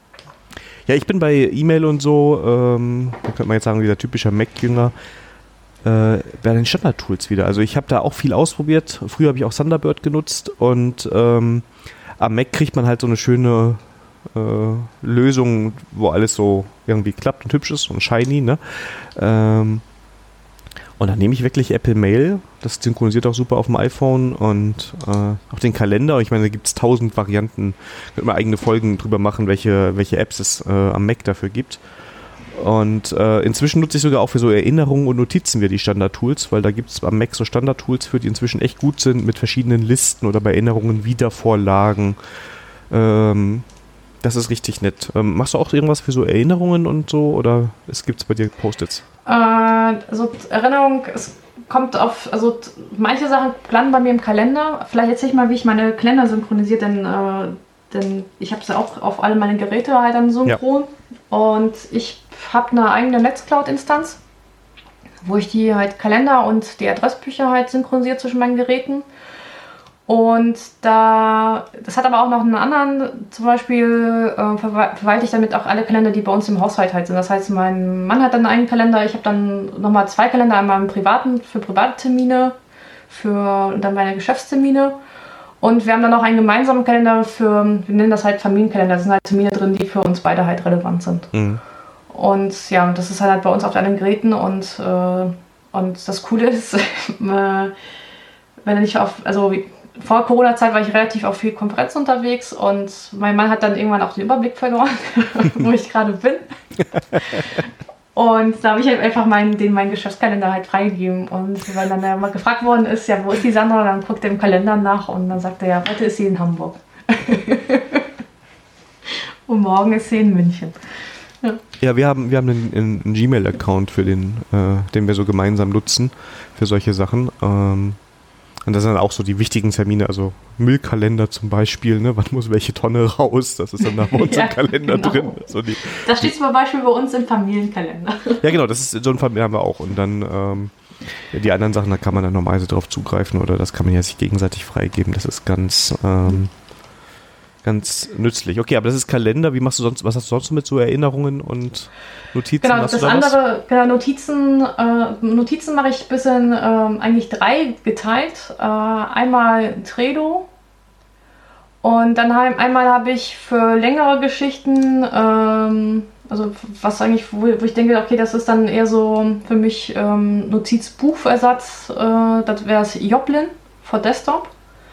Ja, ich bin bei E-Mail und so, ähm, da könnte man jetzt sagen, dieser typische Mac-Jünger, äh, bei den Standard-Tools wieder. Also ich habe da auch viel ausprobiert. Früher habe ich auch Thunderbird genutzt und ähm, am Mac kriegt man halt so eine schöne Äh, Lösungen, wo alles so irgendwie klappt und hübsch ist und shiny, ne? Ähm, und dann nehme ich wirklich Apple Mail, das synchronisiert auch super auf dem iPhone und äh, auch den Kalender. Ich meine, da gibt es tausend Varianten, könnte man eigene Folgen drüber machen, welche, welche Apps es äh, am Mac dafür gibt. Und äh, inzwischen nutze ich sogar auch für so Erinnerungen und Notizen wieder die Standard-Tools, weil da gibt es am Mac so Standard-Tools für, die inzwischen echt gut sind, mit verschiedenen Listen oder bei Erinnerungen Wiedervorlagen. Ähm, Das ist richtig nett. Ähm, machst du auch irgendwas für so Erinnerungen und so oder es gibt es bei dir Post-its? Äh, also Erinnerung, es kommt auf, also t- manche Sachen landen bei mir im Kalender. Vielleicht erzähle ich mal, wie ich meine Kalender synchronisiere, denn, äh, denn ich habe sie auch auf alle meine Geräte halt dann synchron. Ja. Und ich habe eine eigene Nextcloud-Instanz, wo ich die halt Kalender und die Adressbücher halt synchronisiere zwischen meinen Geräten. Und da, das hat aber auch noch einen anderen, zum Beispiel äh, verwal- verwalte ich damit auch alle Kalender, die bei uns im Haushalt halt sind. Das heißt, mein Mann hat dann einen Kalender, ich habe dann nochmal zwei Kalender, einmal im privaten, für private Termine, für dann meine Geschäftstermine. Und wir haben dann noch einen gemeinsamen Kalender für, wir nennen das halt Familienkalender, da sind halt Termine drin, die für uns beide halt relevant sind. Mhm. Und ja, das ist halt bei uns auf allen Geräten und, äh, und das Coole ist, äh, wenn ich auf, also vor Corona-Zeit war ich relativ auf viel Konferenz unterwegs und mein Mann hat dann irgendwann auch den Überblick verloren, wo ich gerade bin. Und da habe ich halt einfach meinen, den meinen Geschäftskalender halt freigegeben. Und weil dann ja mal gefragt worden ist, ja, wo ist die Sandra? Dann guckt er im Kalender nach und dann sagt er, ja, heute ist sie in Hamburg. Und morgen ist sie in München. Ja, ja wir haben, wir haben einen, einen Gmail-Account, für den, äh, den wir so gemeinsam nutzen für solche Sachen. Ähm Und das sind dann auch so die wichtigen Termine, also Müllkalender zum Beispiel, ne? Wann muss welche Tonne raus? Das ist dann da bei uns ja, im Kalender genau. drin. So die, das steht zum Beispiel bei uns im Familienkalender. Ja genau, das ist so ein Familien haben wir auch. Und dann ähm, ja, die anderen Sachen, da kann man dann normalerweise drauf zugreifen oder das kann man ja sich gegenseitig freigeben. Das ist ganz, ähm, ganz nützlich. Okay, aber das ist Kalender. Wie machst du sonst, was hast du sonst mit so Erinnerungen und Notizen? Genau, das da andere, genau, Notizen, äh, Notizen mache ich ein bisschen, äh, eigentlich drei geteilt. Äh, einmal Trello und dann ein, einmal habe ich für längere Geschichten, ähm, also was eigentlich, wo, wo ich denke, okay, das ist dann eher so für mich ähm, Notizbuchersatz, äh, das wäre das Joplin for Desktop.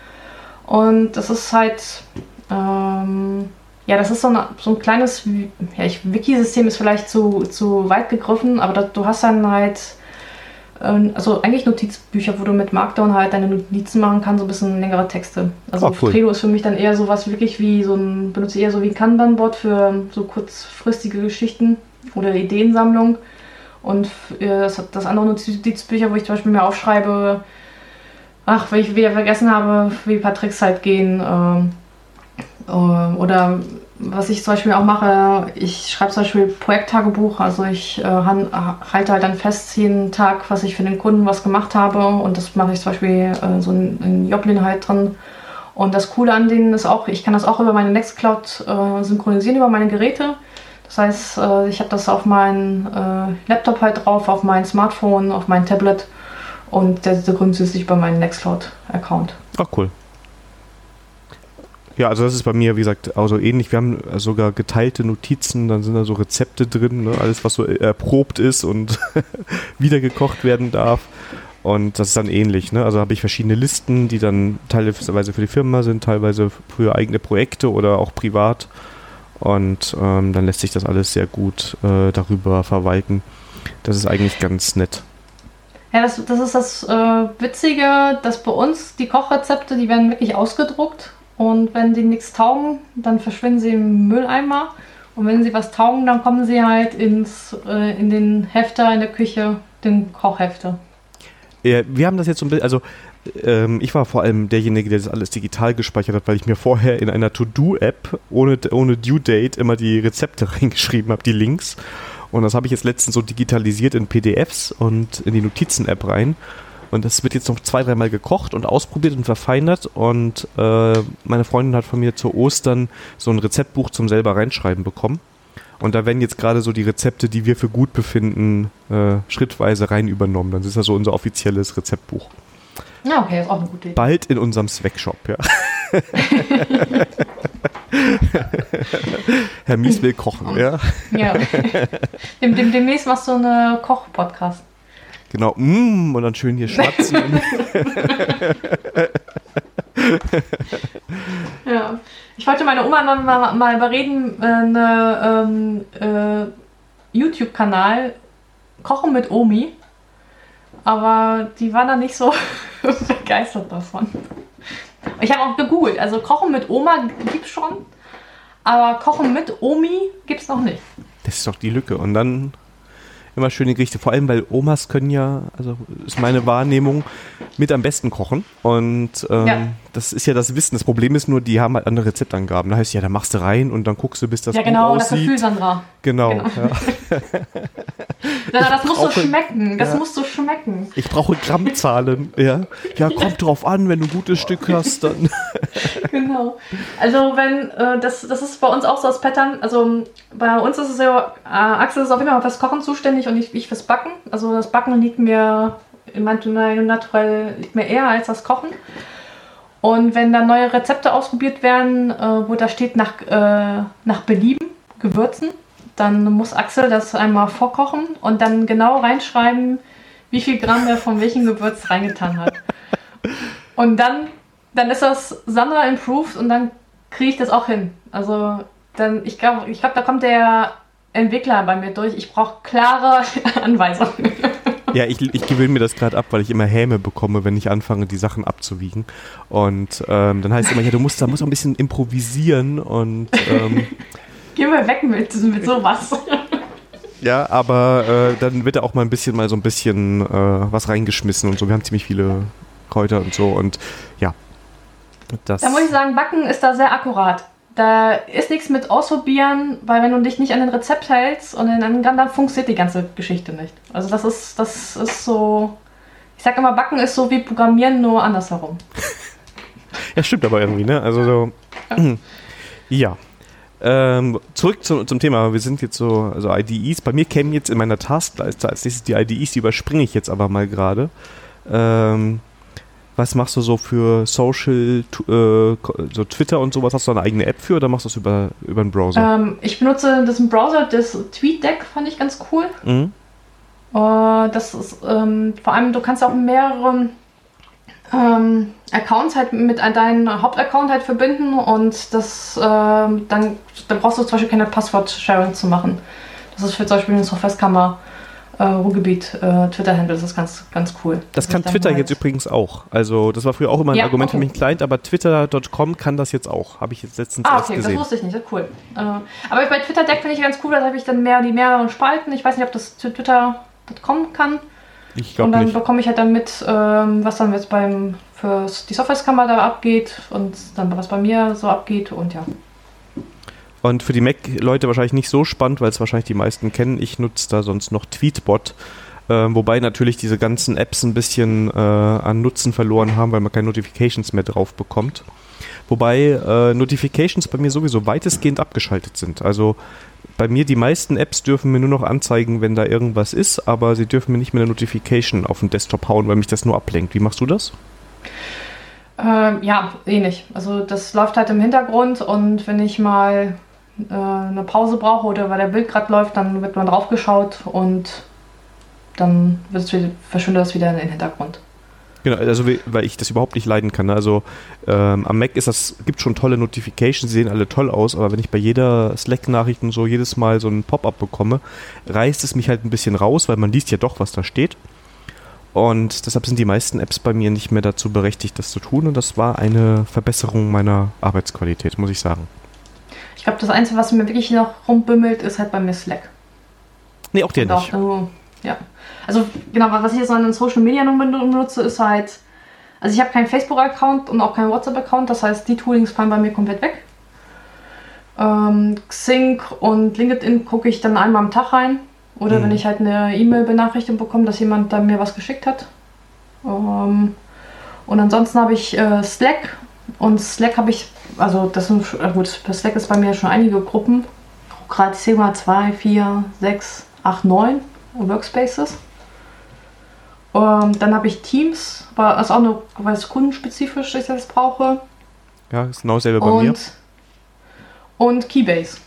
Und das ist halt Ähm, ja, das ist so, eine, so ein kleines, ja, ich, Wiki-System ist vielleicht zu, zu weit gegriffen, aber das, du hast dann halt, ähm, also eigentlich Notizbücher, wo du mit Markdown halt deine Notizen machen kannst, so ein bisschen längere Texte. Also oh, cool. Trello ist für mich dann eher sowas wirklich wie so ein, benutze ich eher so wie ein Kanban-Board für so kurzfristige Geschichten oder Ideensammlung. Und äh, das, das andere Notizbücher, wo ich zum Beispiel mir aufschreibe, ach, wenn ich wieder vergessen habe, wie ein paar Tricks halt gehen, ähm, oder was ich zum Beispiel auch mache, ich schreibe zum Beispiel Projekttagebuch, also ich äh, halte halt dann fest jeden Tag, was ich für den Kunden was gemacht habe und das mache ich zum Beispiel äh, so in, in Joplin halt drin. Und das Coole an denen ist auch, ich kann das auch über meine Nextcloud äh, synchronisieren, über meine Geräte. Das heißt, äh, ich habe das auf meinen äh, Laptop halt drauf, auf mein Smartphone, auf mein Tablet und der synchronisiert sich über meinen Nextcloud-Account. Ach cool. Ja, also das ist bei mir, wie gesagt, also ähnlich. Wir haben sogar geteilte Notizen, dann sind da so Rezepte drin, ne? Alles, was so erprobt ist und wieder gekocht werden darf. Und das ist dann ähnlich, ne? Also habe ich verschiedene Listen, die dann teilweise für die Firma sind, teilweise für eigene Projekte oder auch privat. Und ähm, dann lässt sich das alles sehr gut äh, darüber verwalten. Das ist eigentlich ganz nett. Ja, das, das ist das äh, Witzige, dass bei uns die Kochrezepte, die werden wirklich ausgedruckt. Und wenn die nichts taugen, dann verschwinden sie im Mülleimer. Und wenn sie was taugen, dann kommen sie halt ins, äh, in den Hefter in der Küche, den Kochhefter. Ja, wir haben das jetzt so ein bisschen, also ähm, ich war vor allem derjenige, der das alles digital gespeichert hat, weil ich mir vorher in einer To-Do-App ohne, ohne Due-Date immer die Rezepte reingeschrieben habe, die Links. Und das habe ich jetzt letztens so digitalisiert in P D Fs und in die Notizen-App rein. Und das wird jetzt noch zwei, dreimal gekocht und ausprobiert und verfeinert. Und äh, meine Freundin hat von mir zu Ostern so ein Rezeptbuch zum selber reinschreiben bekommen. Und da werden jetzt gerade so die Rezepte, die wir für gut befinden, äh, schrittweise rein übernommen. Dann ist das so unser offizielles Rezeptbuch. Ja, okay, ist auch eine gute Idee. Bald in unserem Swag-Shop, ja. Herr Mies will kochen, ja. Ja. Dem, dem, demnächst machst du eine Koch-Podcast. Genau, mm, und dann schön hier schwatzen. Ja. Ich wollte meine Oma mal, mal, mal überreden, einen ähm, äh, YouTube-Kanal Kochen mit Omi, aber die war da nicht so begeistert davon. Ich habe auch gegoogelt, also Kochen mit Oma gibt's schon, aber Kochen mit Omi gibt's noch nicht. Das ist doch die Lücke. Und dann immer schöne Gerichte, vor allem, weil Omas können ja, also ist meine Wahrnehmung, mit am besten kochen. Und ähm, ja. das ist ja das Wissen. Das Problem ist nur, die haben halt andere Rezeptangaben. Da heißt ja, da machst du rein und dann guckst du, bis das ja, gut genau, aussieht. Ja, genau, das Gefühl, Sandra. Genau. genau. Ja. ja, das musst brauche, du schmecken, das ja. musst du schmecken. Ich brauche Grammzahlen, ja. Ja, kommt drauf an, wenn du ein gutes Stück hast, dann. Genau. Also wenn, äh, das, das ist bei uns auch so das Pattern, also bei uns ist es ja, äh, Axel ist auf jeden Fall fürs Kochen zuständig und ich, ich fürs Backen. Also das Backen liegt mir, in meinem Naturell liegt mir eher als das Kochen. Und wenn dann neue Rezepte ausprobiert werden, äh, wo da steht nach, äh, nach Belieben, Gewürzen, dann muss Axel das einmal vorkochen und dann genau reinschreiben, wie viel Gramm er von welchem Gewürz reingetan hat. Und dann, dann ist das Sandra improved und dann kriege ich das auch hin. Also dann, ich glaube, ich glaub, da kommt der Entwickler bei mir durch. Ich brauche klare Anweisungen. Ja, ich, ich gewöhne mir das gerade ab, weil ich immer Häme bekomme, wenn ich anfange, die Sachen abzuwiegen. Und ähm, dann heißt es immer, ja, du musst da musst auch ein bisschen improvisieren und ähm, geh mal weg mit, mit sowas. Ja, aber äh, dann wird da auch mal ein bisschen mal so ein bisschen äh, was reingeschmissen und so. Wir haben ziemlich viele Kräuter und so und ja. Das da muss ich sagen, Backen ist da sehr akkurat. Da ist nichts mit ausprobieren, weil wenn du dich nicht an den Rezept hältst und in einem dann funktioniert die ganze Geschichte nicht. Also das ist, das ist so, ich sag immer, Backen ist so wie Programmieren, nur andersherum. Ja, stimmt aber irgendwie, ne? Also so, ja. Ähm, zurück zu, zum Thema, wir sind jetzt so, also I D Es, bei mir kämen jetzt in meiner Taskleiste als nächstes die I D Es, die überspringe ich jetzt aber mal gerade. Ähm, was machst du so für Social, äh, so Twitter und sowas, hast du eine eigene App für oder machst du das über, über einen Browser? Ähm, ich benutze das im Browser, das TweetDeck fand ich ganz cool. Mhm. Uh, das ist, ähm, vor allem, du kannst auch mehrere ähm, Accounts halt mit deinem Hauptaccount halt verbinden und das, ähm, dann, dann brauchst du zum Beispiel keine Passwort-Sharing zu machen. Das ist für zum Beispiel eine Softwarekammer äh, Ruhrgebiet äh, Twitter-Handle, das ist ganz, ganz cool. Das kann Twitter halt jetzt übrigens auch. Also das war früher auch immer ein ja, Argument okay. für mich ein Client, aber Twitter Punkt com kann das jetzt auch. Habe ich jetzt letztens ah, erst okay, gesehen. Das wusste ich nicht, das ist cool. Äh, aber bei TwitterDeck finde ich ganz cool, da habe ich dann mehr die mehreren Spalten. Ich weiß nicht, ob das zu Twitter Punkt com kann. Ich glaube nicht. Und dann nicht. bekomme ich halt dann mit, ähm, was dann jetzt beim für die Softwarekammer da abgeht und dann was bei mir so abgeht und ja. Und für die Mac-Leute wahrscheinlich nicht so spannend, weil es wahrscheinlich die meisten kennen. Ich nutze da sonst noch Tweetbot, äh, wobei natürlich diese ganzen Apps ein bisschen äh, an Nutzen verloren haben, weil man keine Notifications mehr drauf bekommt. Wobei äh, Notifications bei mir sowieso weitestgehend abgeschaltet sind. Also bei mir, die meisten Apps dürfen mir nur noch anzeigen, wenn da irgendwas ist, aber sie dürfen mir nicht mehr eine Notification auf den Desktop hauen, weil mich das nur ablenkt. Wie machst du das? Ähm, ja, ähnlich. Also das läuft halt im Hintergrund und wenn ich mal äh, eine Pause brauche oder weil der Bild gerade läuft, dann wird man drauf geschaut und dann verschwindet das wieder in den Hintergrund. Genau, also weil ich das überhaupt nicht leiden kann. Also ähm, am Mac ist das, gibt schon tolle Notifications, die sehen alle toll aus, aber wenn ich bei jeder Slack-Nachricht und so jedes Mal so ein Pop-up bekomme, reißt es mich halt ein bisschen raus, weil man liest ja doch, was da steht. Und deshalb sind die meisten Apps bei mir nicht mehr dazu berechtigt, das zu tun. Und das war eine Verbesserung meiner Arbeitsqualität, muss ich sagen. Ich glaube, das Einzige, was mir wirklich noch rumbimmelt, ist halt bei mir Slack. Nee, auch der und nicht. Auch, also, ja. Also genau, was ich jetzt noch in Social Media benutze, ist halt, also ich habe keinen Facebook-Account und auch keinen WhatsApp-Account, das heißt, die Toolings fallen bei mir komplett weg. Ähm, Xing und LinkedIn gucke ich dann einmal am Tag rein. Oder mhm. wenn ich halt eine E-Mail-Benachrichtigung bekomme, dass jemand da mir was geschickt hat. Ähm, und ansonsten habe ich äh, Slack. Und Slack habe ich, also das sind, gut, für Slack ist bei mir schon einige Gruppen. Gerade ich sehe mal zwei, vier, sechs, acht, neun Workspaces. Ähm, dann habe ich Teams, aber das ist auch nur, weil es kundenspezifisch ist, das brauche. Ja, ist genau dasselbe bei und, mir. Und Keybase.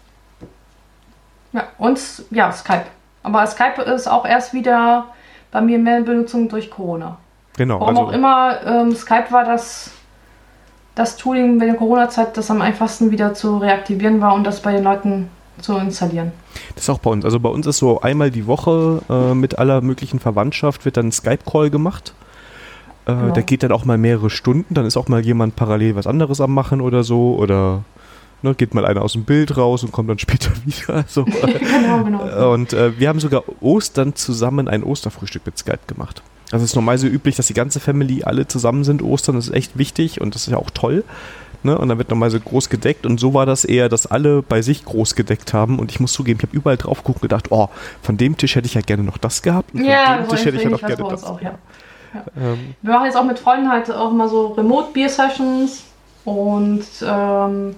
Ja, und ja, Skype. Aber Skype ist auch erst wieder bei mir mehr in Benutzung durch Corona. Genau. Warum also auch immer, ähm, Skype war das, das Tooling bei der Corona-Zeit, das am einfachsten wieder zu reaktivieren war und das bei den Leuten zu installieren. Das ist auch bei uns. Also bei uns ist so einmal die Woche äh, mit aller möglichen Verwandtschaft wird dann ein Skype-Call gemacht. Äh, genau. Der geht dann auch mal mehrere Stunden. Dann ist auch mal jemand parallel was anderes am Machen oder so. Oder ne, geht mal einer aus dem Bild raus und kommt dann später wieder. So. genau, genau. Und äh, wir haben sogar Ostern zusammen ein Osterfrühstück mit Skype gemacht. Also es ist normal so üblich, dass die ganze Family alle zusammen sind. Ostern, das ist echt wichtig und das ist ja auch toll. Ne? Und dann wird nochmal so groß gedeckt und so war das eher, dass alle bei sich groß gedeckt haben und ich muss zugeben, ich habe überall drauf geguckt und gedacht, oh, von dem Tisch hätte ich ja gerne noch das gehabt und von ja, dem Tisch hätte ich ja noch gerne das. Auch, ja. Ja. Ähm. Wir machen jetzt auch mit Freunden halt auch mal so Remote-Beer-Sessions und ähm,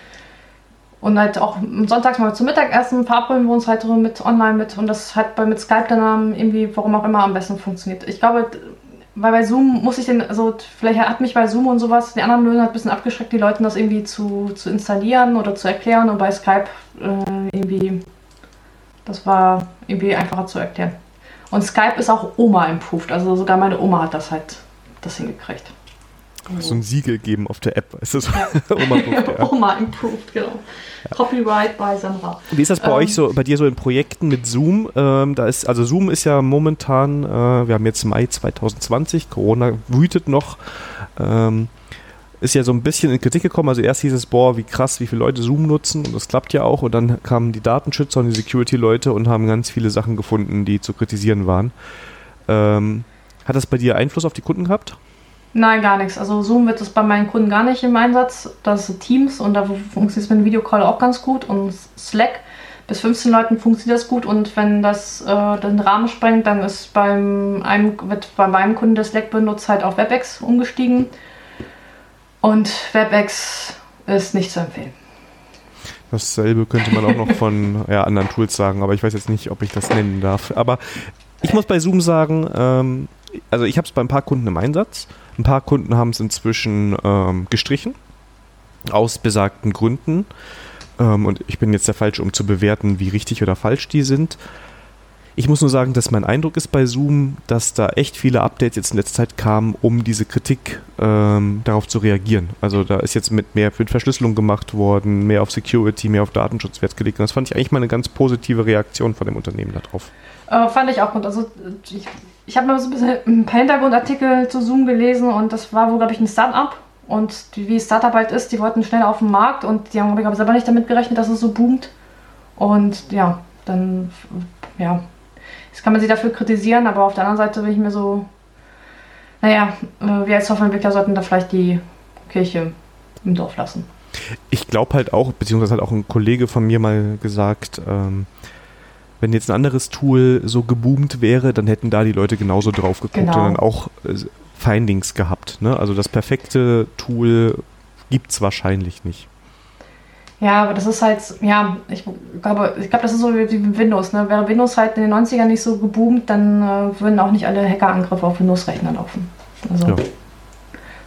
und halt auch sonntags mal zum Mittagessen verabreden wir uns halt mit online mit und das hat bei mit Skype dann irgendwie, warum auch immer, am besten funktioniert. Ich glaube, weil bei Zoom muss ich den, also vielleicht hat mich bei Zoom und sowas, die anderen Lösungen hat ein bisschen abgeschreckt, die Leuten das irgendwie zu, zu installieren oder zu erklären und bei Skype äh, irgendwie, das war irgendwie einfacher zu erklären. Und Skype ist auch Oma-improved, also sogar meine Oma hat das halt, das hingekriegt. So ein Siegel geben auf der App, ist das so? Ja. Oma-improved, ja. Oma-improved, genau. Ja. Copyright bei Sandra. Wie ist das bei ähm, euch so, bei dir so in Projekten mit Zoom? Ähm, da ist, also Zoom ist ja momentan, äh, wir haben jetzt Mai zwanzig zwanzig, Corona wütet noch, ähm, ist ja so ein bisschen in Kritik gekommen. Also erst hieß es, boah, wie krass, wie viele Leute Zoom nutzen und das klappt ja auch. Und dann kamen die Datenschützer und die Security-Leute und haben ganz viele Sachen gefunden, die zu kritisieren waren. Ähm, hat das bei dir Einfluss auf die Kunden gehabt? Nein, gar nichts. Also Zoom wird es bei meinen Kunden gar nicht im Einsatz. Das ist Teams und da funktioniert es mit dem Videocall auch ganz gut. Und Slack, bis fünfzehn Leuten funktioniert das gut. Und wenn das äh, den Rahmen sprengt, dann ist beim einem, wird bei meinem Kunden, der Slack benutzt, halt auf WebEx umgestiegen. Und WebEx ist nicht zu empfehlen. Dasselbe könnte man auch noch von ja, anderen Tools sagen, aber ich weiß jetzt nicht, ob ich das nennen darf. Aber ich muss bei Zoom sagen, ähm, also ich habe es bei ein paar Kunden im Einsatz. Ein paar Kunden haben es inzwischen ähm, gestrichen, aus besagten Gründen. Ähm, und ich bin jetzt der Falsche, um zu bewerten, wie richtig oder falsch die sind. Ich muss nur sagen, dass mein Eindruck ist bei Zoom, dass da echt viele Updates jetzt in letzter Zeit kamen, um diese Kritik ähm, darauf zu reagieren. Also da ist jetzt mit mehr mit Verschlüsselung gemacht worden, mehr auf Security, mehr auf Datenschutz Wert gelegt. Und das fand ich eigentlich mal eine ganz positive Reaktion von dem Unternehmen darauf. Äh, fand ich auch gut. Also ich, ich habe mal so ein bisschen ein paar Hintergrundartikel zu Zoom gelesen und das war wohl, glaube ich, ein Start-up. Und die, wie Startup halt ist, die wollten schnell auf den Markt und die haben, glaube ich, selber nicht damit gerechnet, dass es so boomt. Und ja, dann, ja, das kann man sie dafür kritisieren, aber auf der anderen Seite bin ich mir so, naja, wir als Softwareentwickler sollten da vielleicht die Kirche im Dorf lassen. Ich glaube halt auch, beziehungsweise hat auch ein Kollege von mir mal gesagt, ähm, wenn jetzt ein anderes Tool so geboomt wäre, dann hätten da die Leute genauso drauf geguckt genau. und dann auch äh, Findings gehabt. Ne? Also das perfekte Tool gibt es wahrscheinlich nicht. Ja, aber das ist halt, ja, ich glaube, ich glaube, das ist so wie mit Windows. Ne? Wäre Windows halt in den neunzigern nicht so geboomt, dann äh, würden auch nicht alle Hackerangriffe auf Windows-Rechner laufen. Also, ja.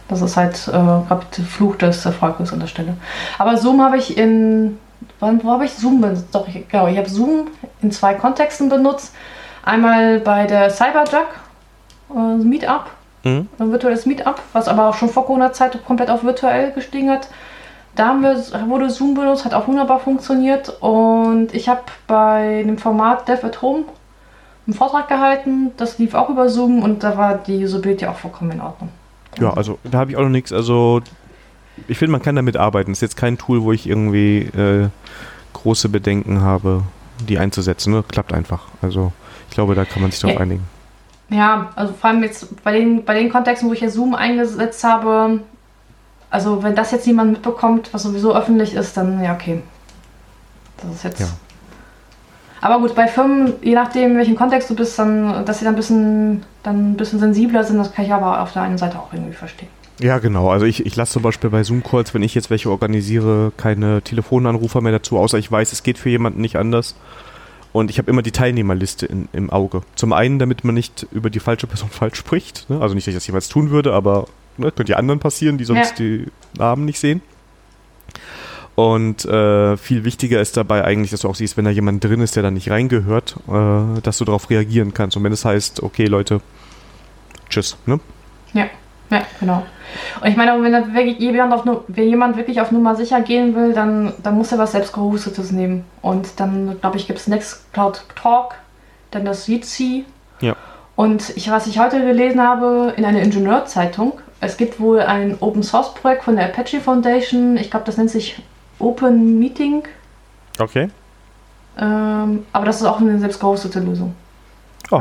Das ist halt äh, gerade der Fluch des Erfolges an der Stelle. Aber Zoom habe ich in, wann, wo habe ich Zoom benutzt? Doch, ich, genau, ich habe Zoom in zwei Kontexten benutzt. Einmal bei der Cyberjug äh, Meetup, mhm. ein virtuelles Meetup, was aber auch schon vor Corona-Zeit komplett auf virtuell gestiegen hat. Da haben wir, wurde Zoom benutzt, hat auch wunderbar funktioniert. Und ich habe bei dem Format Dev at Home einen Vortrag gehalten. Das lief auch über Zoom und da war die Usability auch vollkommen in Ordnung. Ja, also da habe ich auch noch nichts. Also ich finde, man kann damit arbeiten. Das ist jetzt kein Tool, wo ich irgendwie äh, große Bedenken habe, die einzusetzen. Ne? Klappt einfach. Also ich glaube, da kann man sich drauf ja. einigen. Ja, also vor allem jetzt bei den, bei den Kontexten, wo ich ja Zoom eingesetzt habe, also wenn das jetzt niemand mitbekommt, was sowieso öffentlich ist, dann ja, okay. Das ist jetzt... Ja. Aber gut, bei Firmen, je nachdem, in welchem Kontext du bist, dann, dass sie dann ein bisschen, dann ein bisschen sensibler sind, das kann ich aber auf der einen Seite auch irgendwie verstehen. Ja, genau. Also ich, ich lasse zum Beispiel bei Zoom-Calls, wenn ich jetzt welche organisiere, keine Telefonanrufer mehr dazu, außer ich weiß, es geht für jemanden nicht anders. Und ich habe immer die Teilnehmerliste in, im Auge. Zum einen, damit man nicht über die falsche Person falsch spricht. Ne? Also nicht, dass ich das jemals tun würde, aber ne, könnte ja anderen passieren, die sonst ja. die Namen nicht sehen. Und äh, viel wichtiger ist dabei eigentlich, dass du auch siehst, wenn da jemand drin ist, der da nicht reingehört, äh, dass du darauf reagieren kannst. Und wenn es heißt, okay Leute, tschüss. Ne? Ja, ja, genau. Und ich meine, wenn, da wirklich jemand, auf, wenn jemand wirklich auf Nummer sicher gehen will, dann, dann muss er was selbstgehostetes nehmen. Und dann, glaube ich, gibt es Nextcloud Talk, dann das Jitsi. Ja. Und ich, was ich heute gelesen habe in einer Ingenieurzeitung, es gibt wohl ein Open-Source-Projekt von der Apache Foundation, ich glaube, das nennt sich Open Meeting. Okay. Ähm, aber das ist auch eine selbst gehostete Lösung. Oh.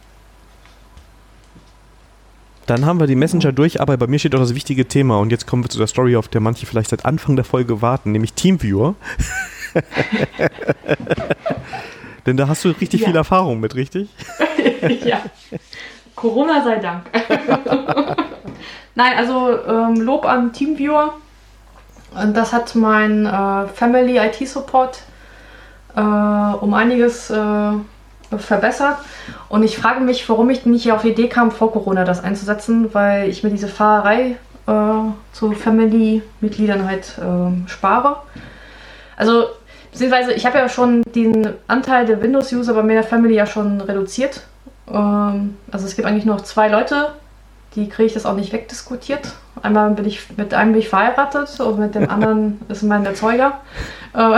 Dann haben wir die Messenger durch, aber bei mir steht auch das wichtige Thema und jetzt kommen wir zu der Story, auf der manche vielleicht seit Anfang der Folge warten, nämlich Teamviewer. Denn da hast du richtig ja. viel Erfahrung mit, richtig? Ja. Corona sei Dank. Nein, also ähm, Lob an Teamviewer. Das hat mein äh, Family I T Support äh, um einiges äh, verbessert. Und ich frage mich, warum ich nicht auf die Idee kam, vor Corona das einzusetzen, weil ich mir diese Fahrerei äh, zu Family-Mitgliedern halt äh, spare. Also, beziehungsweise ich habe ja schon den Anteil der Windows-User bei mir in der Family ja schon reduziert. Ähm, also es gibt eigentlich nur noch zwei Leute, die kriege ich das auch nicht wegdiskutiert. Einmal bin ich, mit einem bin ich verheiratet und mit dem anderen ist mein Erzeuger. Äh,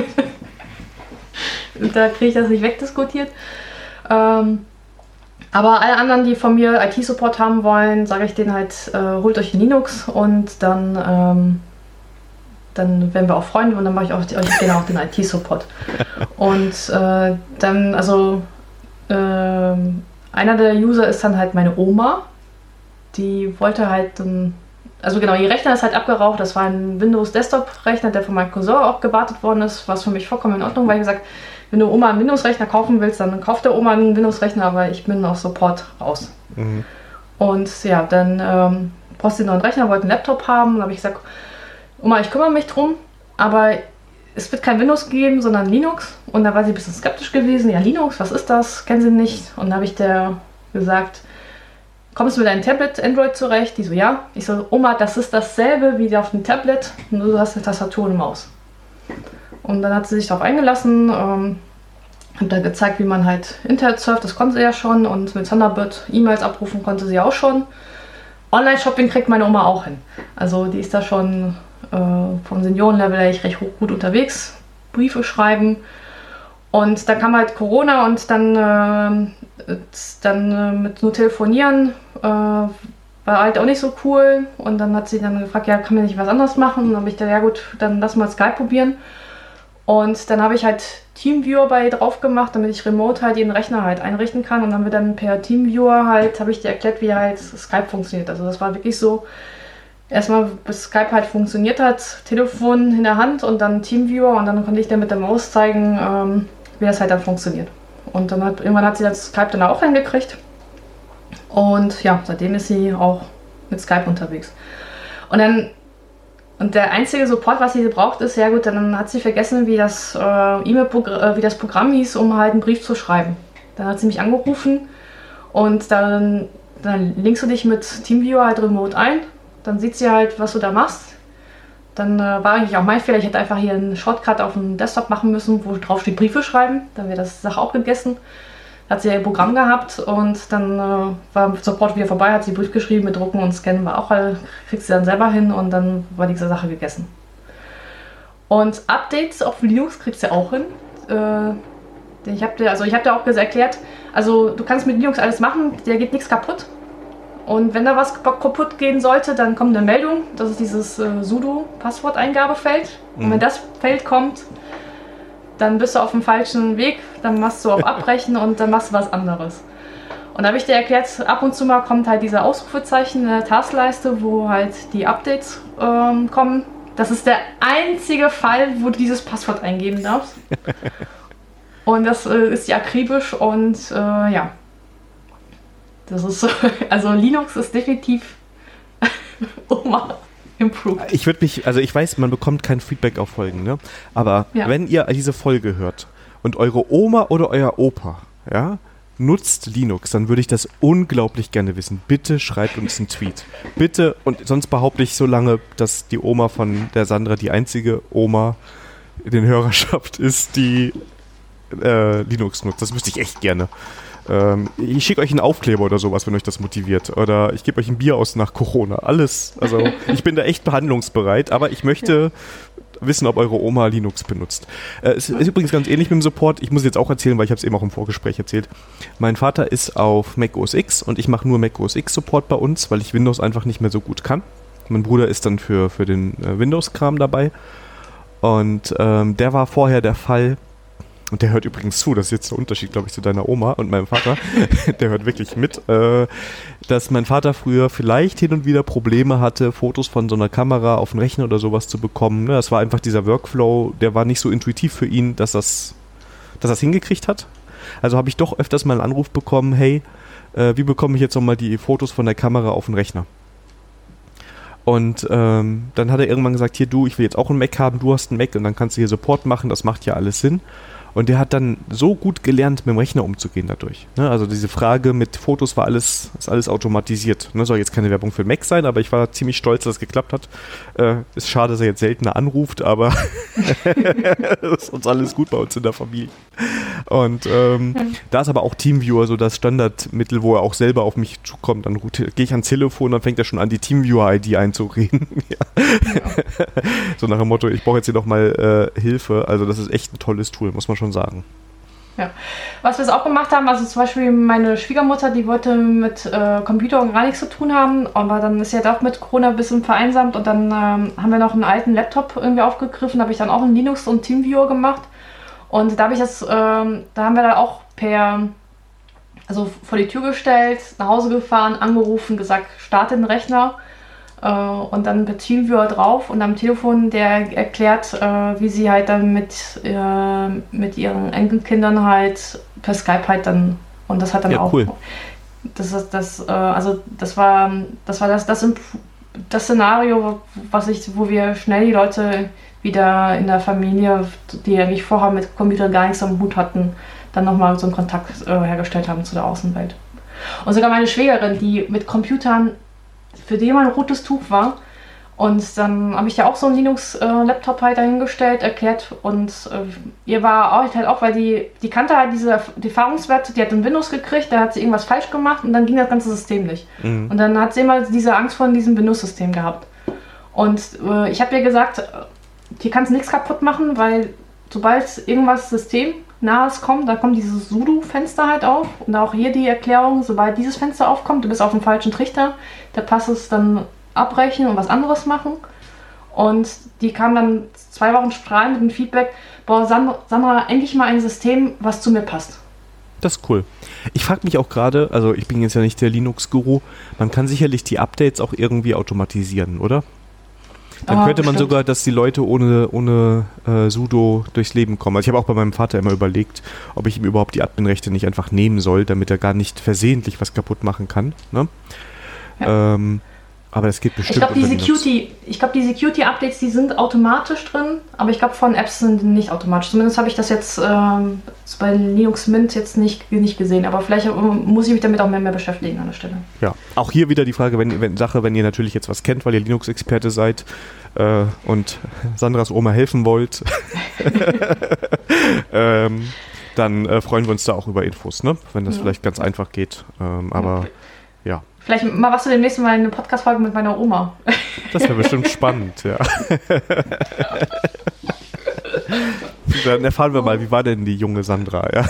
da kriege ich das nicht wegdiskutiert. Ähm, aber alle anderen, die von mir I T-Support haben wollen, sage ich denen halt, äh, holt euch Linux und dann, ähm, dann werden wir auch Freunde und dann mache ich auch, ich denen auch den I T-Support. Und äh, dann, also äh, einer der User ist dann halt meine Oma. Die wollte halt, also genau, ihr Rechner ist halt abgeraucht, das war ein Windows-Desktop-Rechner, der von meinem Cousin auch gewartet worden ist, was für mich vollkommen in Ordnung, weil ich gesagt, wenn du Oma einen Windows-Rechner kaufen willst, dann kauft der Oma einen Windows-Rechner, aber ich bin auf Support raus. Mhm. Und ja, dann ähm, brauchst du noch einen Rechner, wollte einen Laptop haben, dann habe ich gesagt, Oma, ich kümmere mich drum, aber es wird kein Windows geben, sondern Linux. Und da war sie ein bisschen skeptisch gewesen, ja Linux, was ist das, kennen sie nicht. Und da habe ich der gesagt, kommst du mit deinem Tablet Android zurecht? Die so, ja. Ich so, Oma, das ist dasselbe wie auf dem Tablet, nur du hast eine Tastatur und eine Maus. Und dann hat sie sich darauf eingelassen, ähm, hat da gezeigt, wie man halt Internet surft, das konnte sie ja schon und mit Thunderbird E-Mails abrufen konnte sie auch schon. Online-Shopping kriegt meine Oma auch hin. Also die ist da schon äh, vom Seniorenlevel eigentlich recht hoch, gut unterwegs, Briefe schreiben. Und dann kam halt Corona und dann, äh, dann äh, mit nur telefonieren äh, war halt auch nicht so cool. Und dann hat sie dann gefragt, ja, kann man nicht was anderes machen? Und dann habe ich gesagt, ja gut, dann lass mal Skype probieren. Und dann habe ich halt Teamviewer bei drauf gemacht, damit ich remote halt jeden Rechner halt einrichten kann. Und dann haben wir dann per Teamviewer halt, habe ich dir erklärt, wie halt Skype funktioniert. Also das war wirklich so, erstmal bis Skype halt funktioniert hat, Telefon in der Hand und dann Teamviewer. Und dann konnte ich dir mit der Maus zeigen, ähm, wie das halt dann funktioniert. Und dann hat, irgendwann hat sie das Skype dann auch hingekriegt. Und ja, seitdem ist sie auch mit Skype unterwegs. Und dann, und der einzige Support, was sie braucht, ist, ja gut, dann hat sie vergessen, wie das, äh, E-Mail-Progr- äh, wie das Programm hieß, um halt einen Brief zu schreiben. Dann hat sie mich angerufen und dann, dann linkst du dich mit Teamviewer halt remote ein dann sieht sie halt, was du da machst. Dann äh, war eigentlich auch mein Fehler, ich hätte einfach hier einen Shortcut auf dem Desktop machen müssen, wo drauf steht Briefe schreiben, dann wäre das Sache auch gegessen. Da hat sie ja ihr Programm gehabt und dann äh, war Support wieder vorbei, hat sie Brief geschrieben, mit Drucken und Scannen war auch, äh, kriegt sie dann selber hin und dann war diese Sache gegessen. Und Updates auf Linux kriegst du auch hin. Äh, ich habe dir, also ich habe dir auch erklärt, also du kannst mit Linux alles machen, da geht nichts kaputt. Und wenn da was kaputt gehen sollte, dann kommt eine Meldung, das ist dieses äh, sudo-Passworteingabefeld. Mhm. Und wenn das Feld kommt, dann bist du auf dem falschen Weg, dann machst du auf Abbrechen und dann machst du was anderes. Und da habe ich dir erklärt, ab und zu mal kommt halt diese Ausrufezeichen in der Taskleiste, wo halt die Updates ähm, kommen. Das ist der einzige Fall, wo du dieses Passwort eingeben darfst. Und das äh, ist ja akribisch und äh, ja. Das ist so, also Linux ist definitiv Oma improved. Ich würde mich, also ich weiß, man bekommt kein Feedback auf Folgen, ne? Aber ja. Wenn ihr diese Folge hört und eure Oma oder euer Opa, ja, nutzt Linux, dann würde ich das unglaublich gerne wissen. Bitte schreibt uns einen Tweet. Bitte, und sonst behaupte ich so lange, dass die Oma von der Sandra die einzige Oma in der Hörerschaft ist, die äh, Linux nutzt. Das wüsste ich echt gerne. Ähm, ich schicke euch einen Aufkleber oder sowas, wenn euch das motiviert. Oder ich gebe euch ein Bier aus nach Corona. Alles. Also ich bin da echt behandlungsbereit, aber ich möchte wissen, ob eure Oma Linux benutzt. Äh, es ist übrigens ganz ähnlich mit dem Support. Ich muss jetzt auch erzählen, weil ich habe es eben auch im Vorgespräch erzählt. Mein Vater ist auf Mac O S X und ich mache nur Mac O S X Support bei uns, weil ich Windows einfach nicht mehr so gut kann. Mein Bruder ist dann für, für den äh, Windows-Kram dabei. Und ähm, der war vorher der Fall, und der hört übrigens zu, das ist jetzt der Unterschied, glaube ich, zu deiner Oma und meinem Vater, der hört wirklich mit, äh, dass mein Vater früher vielleicht hin und wieder Probleme hatte, Fotos von so einer Kamera auf den Rechner oder sowas zu bekommen. Ne? Das war einfach dieser Workflow, der war nicht so intuitiv für ihn, dass das, dass das hingekriegt hat. Also habe ich doch öfters mal einen Anruf bekommen, hey, äh, wie bekomme ich jetzt nochmal die Fotos von der Kamera auf den Rechner? Und ähm, dann hat er irgendwann gesagt, hier du, ich will jetzt auch einen Mac haben, du hast einen Mac und dann kannst du hier Support machen, das macht ja alles Sinn. Und der hat dann so gut gelernt, mit dem Rechner umzugehen dadurch. Ne? Also diese Frage mit Fotos war alles, ist alles automatisiert. Ne? Soll jetzt keine Werbung für Mac sein, aber ich war ziemlich stolz, dass es geklappt hat. Äh, ist schade, dass er jetzt seltener anruft, aber ist uns alles gut bei uns in der Familie. Und ähm, ja. Da ist aber auch TeamViewer so das Standardmittel, wo er auch selber auf mich zukommt. Dann gehe ich ans Telefon, dann fängt er schon an, die TeamViewer-I D einzureden. ja. Ja. So nach dem Motto, ich brauche jetzt hier nochmal äh, Hilfe. Also das ist echt ein tolles Tool, muss man schon sagen. Ja. Was wir jetzt auch gemacht haben, also zum Beispiel meine Schwiegermutter, die wollte mit äh, Computer gar nichts zu tun haben, aber dann ist sie halt auch mit Corona ein bisschen vereinsamt und dann ähm, haben wir noch einen alten Laptop irgendwie aufgegriffen, da habe ich dann auch in Linux und TeamViewer gemacht und da habe ich das, ähm, da haben wir dann auch per, also vor die Tür gestellt, nach Hause gefahren, angerufen, gesagt, starte den Rechner. Und dann per TeamViewer drauf und am Telefon, der erklärt, äh, wie sie halt dann mit, äh, mit ihren Enkelkindern halt per Skype halt dann, und das hat dann ja, auch, cool. das ist das, äh, also das war, das war das, das, das Szenario, was ich, wo wir schnell die Leute wieder in der Familie, die eigentlich vorher mit Computer gar nichts am Hut hatten, dann nochmal so einen Kontakt äh, hergestellt haben zu der Außenwelt. Und sogar meine Schwägerin, die mit Computern für die mal ein rotes Tuch war. Und dann habe ich ja auch so einen Linux-Laptop halt dahingestellt, erklärt. Und äh, ihr war auch, halt auch, weil die, die kannte halt diese die Erfahrungswerte, die hat in Windows gekriegt, da hat sie irgendwas falsch gemacht und dann ging das ganze System nicht. Mhm. Und dann hat sie immer diese Angst vor diesem Windows-System gehabt. Und äh, ich habe ihr gesagt, hier kannst du nichts kaputt machen, weil sobald irgendwas System nahes kommt, da kommt dieses Sudo-Fenster halt auf und auch hier die Erklärung, sobald dieses Fenster aufkommt, du bist auf dem falschen Trichter, da passt es dann abbrechen und was anderes machen. Und die kam dann zwei Wochen strahlend mit dem Feedback, boah, Sandra, Sandra, endlich mal ein System, was zu mir passt. Das ist cool. Ich frage mich auch gerade, also ich bin jetzt ja nicht der Linux-Guru, man kann sicherlich die Updates auch irgendwie automatisieren, oder? Dann oh, könnte man bestimmt. sogar, dass die Leute ohne, ohne äh, sudo durchs Leben kommen. Also ich habe auch bei meinem Vater immer überlegt, ob ich ihm überhaupt die Adminrechte nicht einfach nehmen soll, damit er gar nicht versehentlich was kaputt machen kann. Ne? Ja. Ähm, Aber das geht bestimmt. Ich glaube, die unter Linux. Security, ich glaube, die Security-Updates, die sind automatisch drin, aber ich glaube, von Apps sind die nicht automatisch. Zumindest habe ich das jetzt ähm, bei Linux Mint jetzt nicht, nicht gesehen. Aber vielleicht ähm, muss ich mich damit auch mehr, mehr beschäftigen an der Stelle. Ja, auch hier wieder die Frage, wenn, wenn Sache, wenn ihr natürlich jetzt was kennt, weil ihr Linux-Experte seid äh, und Sandras Oma helfen wollt, ähm, dann äh, freuen wir uns da auch über Infos, ne? Wenn das ja. vielleicht ganz einfach geht. Ähm, aber okay. ja. Vielleicht mal machst du demnächst mal eine Podcast-Folge mit meiner Oma. Das wäre bestimmt spannend, ja. Dann erfahren wir mal, wie war denn die junge Sandra, ja.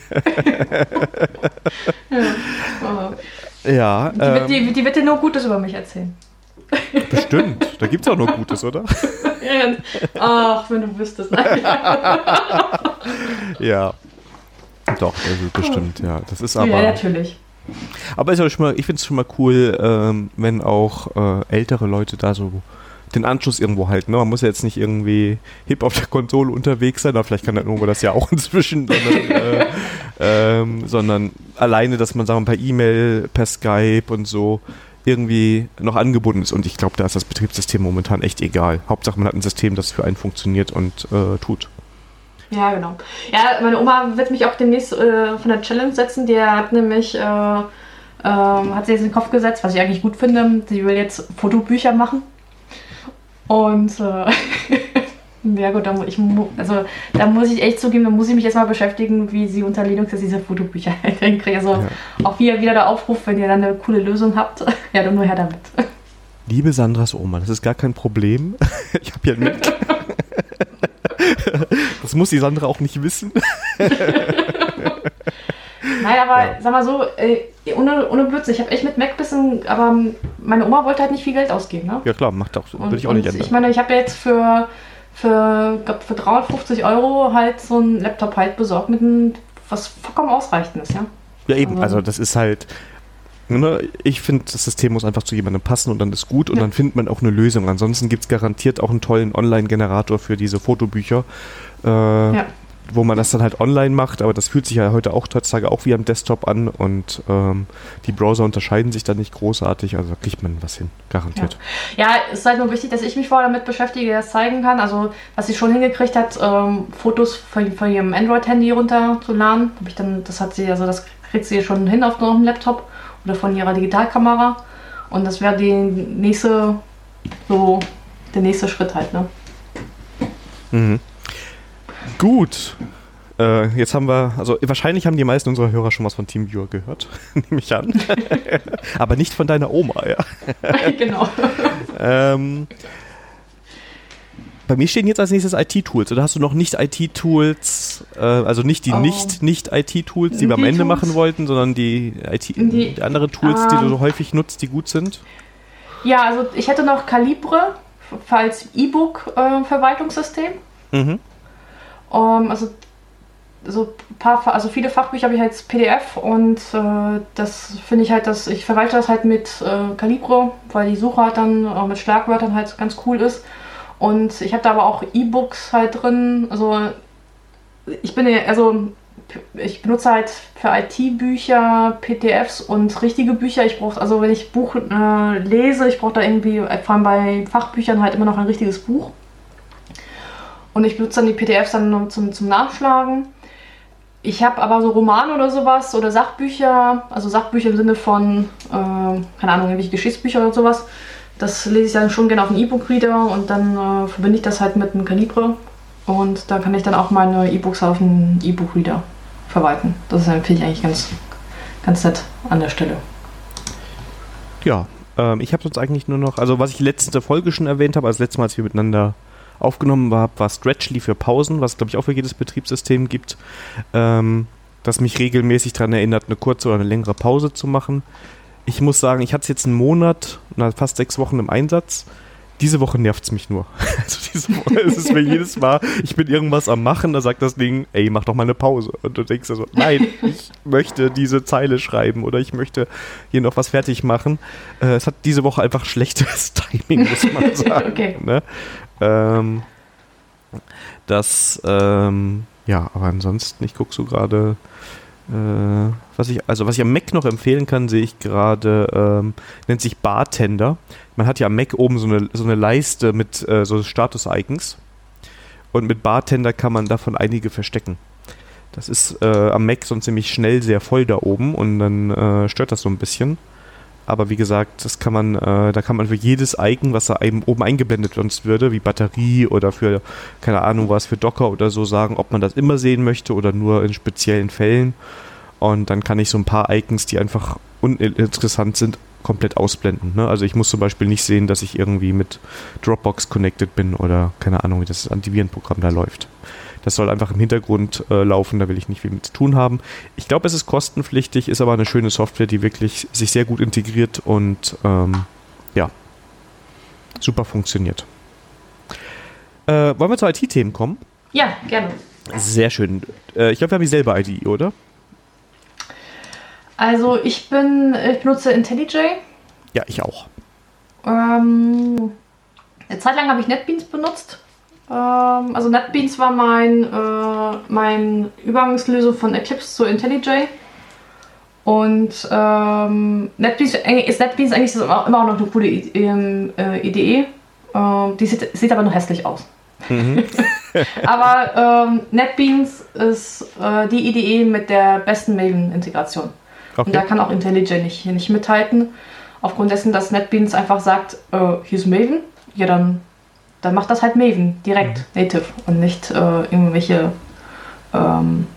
ja, ja die, wird, die, die wird dir nur Gutes über mich erzählen. Bestimmt, da gibt es auch nur Gutes, oder? Ach, wenn du wüsstest. Ja, doch, also bestimmt, ja. Das ist aber... Ja, natürlich. Aber ist ja schon mal, ich finde es schon mal cool, ähm, wenn auch äh, ältere Leute da so den Anschluss irgendwo halten. Ne? Man muss ja jetzt nicht irgendwie hip auf der Konsole unterwegs sein, aber vielleicht kann der Novo das ja auch inzwischen, sondern, äh, ähm, sondern alleine, dass man sagen wir, per E-Mail, per Skype und so irgendwie noch angebunden ist. Und ich glaube, da ist das Betriebssystem momentan echt egal. Hauptsache, man hat ein System, das für einen funktioniert und äh, tut. Ja, genau. Ja, meine Oma wird mich auch demnächst äh, von der Challenge setzen. Die hat nämlich, äh, äh, hat sie jetzt in den Kopf gesetzt, was ich eigentlich gut finde. Sie will jetzt Fotobücher machen. Und, äh, ja gut, da, mu- ich, mu- also, da muss ich echt zugeben, da muss ich mich jetzt mal beschäftigen, wie sie unter Linux jetzt diese Fotobücher hinkriegt. Also ja. Auch hier wieder der Aufruf, wenn ihr dann eine coole Lösung habt, ja, dann nur her damit. Liebe Sandras Oma, das ist gar kein Problem. Ich habe hier einen Mac. Das muss die Sandra auch nicht wissen. Nein, aber Ja. sag mal so, äh, ohne, ohne Blödsinn, ich habe echt mit Mac bisschen, aber meine Oma wollte halt nicht viel Geld ausgeben, ne? Ja klar, macht auch so. Und, Würde ich auch und nicht ändern. ich meine, ich habe jetzt für, für, glaub, für dreihundertfünfzig Euro halt so einen Laptop halt besorgt, mit einem, was vollkommen ausreichend ist, ja? Ja eben, Also- also das ist halt, ne, ich finde, das System muss einfach zu jemandem passen und dann ist gut und Ja. dann findet man auch eine Lösung. Ansonsten gibt es garantiert auch einen tollen Online-Generator für diese Fotobücher, äh, Ja. wo man das dann halt online macht, aber das fühlt sich ja heute auch heutzutage auch wie am Desktop an und ähm, die Browser unterscheiden sich dann nicht großartig, also da kriegt man was hin, garantiert. Ja, es ist halt nur wichtig, dass ich mich vorher damit beschäftige, das zeigen kann. Also, was sie schon hingekriegt hat, ähm, Fotos von, von ihrem Android-Handy runterzuladen. Hab ich dann, das hat sie, also das kriegt sie schon hin auf einem Laptop oder von ihrer Digitalkamera. Und das wäre die nächste, so, der nächste Schritt halt, ne? Mhm. Gut. Äh, jetzt haben wir, also wahrscheinlich haben die meisten unserer Hörer schon was von TeamViewer gehört, nehme ich an. Aber nicht von deiner Oma, ja. Genau. ähm, bei mir stehen jetzt als nächstes I T-Tools. Oder hast du noch nicht I T-Tools, äh, also nicht die Oh. nicht nicht I T-Tools, die wir am Ende Die Tools? machen wollten, sondern die, I T, Die, die anderen Tools, die du ähm, so häufig nutzt, die gut sind? Ja, also ich hätte noch Calibre f- als E-Book-Verwaltungssystem. Mhm. Ähm, also so paar, Fa- also viele Fachbücher habe ich als P D F und äh, das finde ich halt, dass ich verwalte das halt mit äh, Calibre, weil die Suche halt dann auch mit Schlagwörtern halt ganz cool ist. Und ich habe da aber auch E-Books halt drin. Also ich bin ja, also ich benutze halt für I T-Bücher P D Fs und richtige Bücher. Ich brauche, also wenn ich Buch äh, lese, ich brauche da irgendwie, vor allem bei Fachbüchern halt immer noch ein richtiges Buch. Und ich benutze dann die P D Fs dann nur zum, zum Nachschlagen. Ich habe aber so Romane oder sowas oder Sachbücher, also Sachbücher im Sinne von, äh, keine Ahnung, irgendwelche Geschichtsbücher oder sowas. Das lese ich dann schon gerne auf einen E-Book-Reader und dann äh, verbinde ich das halt mit einem Calibre. Und da kann ich dann auch meine E-Books auf einen E-Book-Reader verwalten. Das ist dann, finde ich, eigentlich ganz, ganz nett an der Stelle. Ja, ähm, ich habe sonst eigentlich nur noch, also was ich letzte Folge schon erwähnt habe, als letztes Mal, als wir miteinander aufgenommen haben, war Stretchly für Pausen, was glaube ich auch für jedes Betriebssystem gibt, ähm, das mich regelmäßig daran erinnert, eine kurze oder eine längere Pause zu machen. Ich muss sagen, ich hatte es jetzt einen Monat, na, fast sechs Wochen im Einsatz. Diese Woche nervt es mich nur. Also diese Woche ist es mir jedes Mal, ich bin irgendwas am Machen, da sagt das Ding, ey, mach doch mal eine Pause. Und du denkst so, nein, ich möchte diese Zeile schreiben oder ich möchte hier noch was fertig machen. Äh, es hat diese Woche einfach schlechtes Timing, muss man sagen. Okay. Ne? Ähm, das, ähm, ja, aber ansonsten, ich gucke so gerade, Äh, was ich, also was ich am Mac noch empfehlen kann, sehe ich gerade, ähm, nennt sich Bartender. Man hat ja am Mac oben so eine, so eine Leiste mit äh, so Status-Icons. Und mit Bartender kann man davon einige verstecken. Das ist äh, am Mac sonst ziemlich schnell sehr voll da oben und dann äh, stört das so ein bisschen. Aber wie gesagt, das kann man, äh, da kann man für jedes Icon, was da eben oben eingeblendet sonst würde, wie Batterie oder für, keine Ahnung was, für Docker oder so sagen, ob man das immer sehen möchte oder nur in speziellen Fällen. Und dann kann ich so ein paar Icons, die einfach uninteressant sind, komplett ausblenden. Ne? Also ich muss zum Beispiel nicht sehen, dass ich irgendwie mit Dropbox connected bin oder keine Ahnung, wie das Antivirenprogramm da läuft. Das soll einfach im Hintergrund äh, laufen, da will ich nicht viel mit zu tun haben. Ich glaube, es ist kostenpflichtig, ist aber eine schöne Software, die wirklich sich sehr gut integriert und ähm, ja, super funktioniert. Äh, wollen wir zu I T-Themen kommen? Ja, gerne. Sehr schön. Äh, ich glaube, wir haben dieselbe I D E, oder? Also ich bin, ich benutze IntelliJ. Ja, ich auch. Ähm, eine Zeit lang habe ich NetBeans benutzt. Ähm, also NetBeans war mein, äh, mein Übergangslösung von Eclipse zu IntelliJ. Und ähm, NetBeans, ist NetBeans eigentlich immer auch noch eine coole I D E. Ähm, die sieht, sieht aber noch hässlich aus. Mhm. Aber ähm, NetBeans ist äh, die I D E mit der besten Maven-Integration. Okay. Und da kann auch IntelliJ nicht, nicht mithalten. Aufgrund dessen, dass NetBeans einfach sagt, äh, hier ist Maven, ja dann, dann macht das halt Maven direkt, mhm. native und nicht äh, irgendwelche ähm,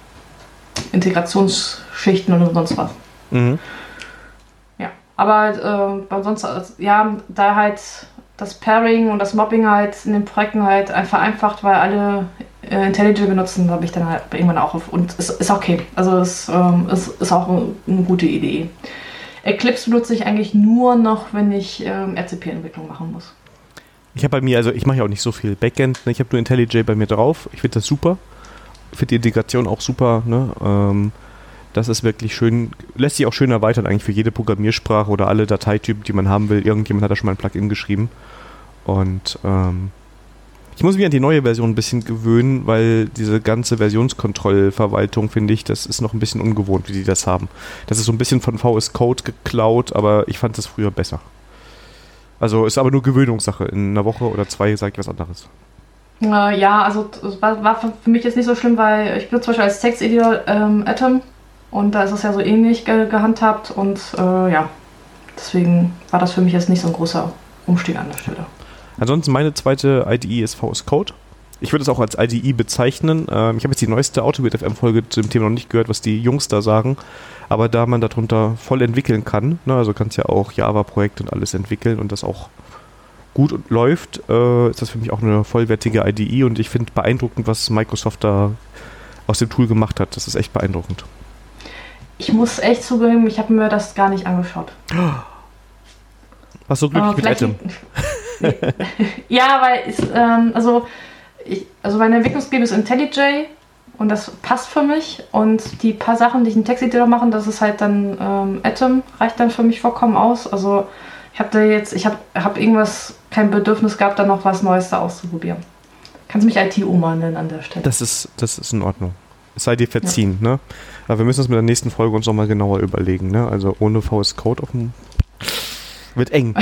Integrationsschichten und sonst was. Mhm. Ja, aber äh, sonst, also, ja, da halt das Pairing und das Mobbing halt in den Projekten halt einfach vereinfacht, weil alle äh, IntelliJ benutzen, da habe ich dann halt irgendwann auch auf. Und es ist okay. Also es ähm, ist, ist auch eine, eine gute Idee. Eclipse benutze ich eigentlich nur noch, wenn ich ähm, R C P-Entwicklung machen muss. Ich habe bei mir, also ich mache ja auch nicht so viel Backend, ne? Ich habe nur IntelliJ bei mir drauf. Ich finde das super. Ich finde die Integration auch super. Ne? Ähm, das ist wirklich schön, lässt sich auch schön erweitern eigentlich für jede Programmiersprache oder alle Dateitypen, die man haben will. Irgendjemand hat da schon mal ein Plugin geschrieben. Und ähm, ich muss mich an die neue Version ein bisschen gewöhnen, weil diese ganze Versionskontrollverwaltung, finde ich, das ist noch ein bisschen ungewohnt, wie die das haben. Das ist so ein bisschen von V S Code geklaut, aber ich fand das früher besser. Also ist aber nur Gewöhnungssache. In einer Woche oder zwei sage ich was anderes. Äh, ja, also das war, war für mich jetzt nicht so schlimm, weil ich benutze zum Beispiel als Texteditor ähm, Atom und da ist es ja so ähnlich ge- gehandhabt und äh, ja, deswegen war das für mich jetzt nicht so ein großer Umstieg an der Stelle. Ansonsten meine zweite I D E ist V S Code. Ich würde es auch als I D E bezeichnen. Ähm, ich habe jetzt die neueste Autobit F M-Folge zu dem Thema noch nicht gehört, was die Jungs da sagen. Aber da man darunter voll entwickeln kann, ne, also kannst ja auch Java-Projekte und alles entwickeln und das auch gut und läuft, äh, ist das für mich auch eine vollwertige I D E und ich finde beeindruckend, was Microsoft da aus dem Tool gemacht hat. Das ist echt beeindruckend. Ich muss echt zugeben, ich habe mir das gar nicht angeschaut. Warst du glücklich mit Atom? Ja, weil es, ähm, also, ich, also meine Entwicklungsgebung ist IntelliJ und das passt für mich und die paar Sachen, die ich in Texteditor mache, das ist halt dann ähm, Atom, reicht dann für mich vollkommen aus. Also ich habe da jetzt, ich habe hab irgendwas, kein Bedürfnis gehabt, da noch was Neues da auszuprobieren. Kannst du mich I T-Oma nennen an der Stelle? Das ist, das ist in Ordnung. Es sei dir verziehen, ja. Ne? Aber wir müssen uns mit der nächsten Folge uns nochmal genauer überlegen, ne? Also ohne V S Code auf dem wird eng.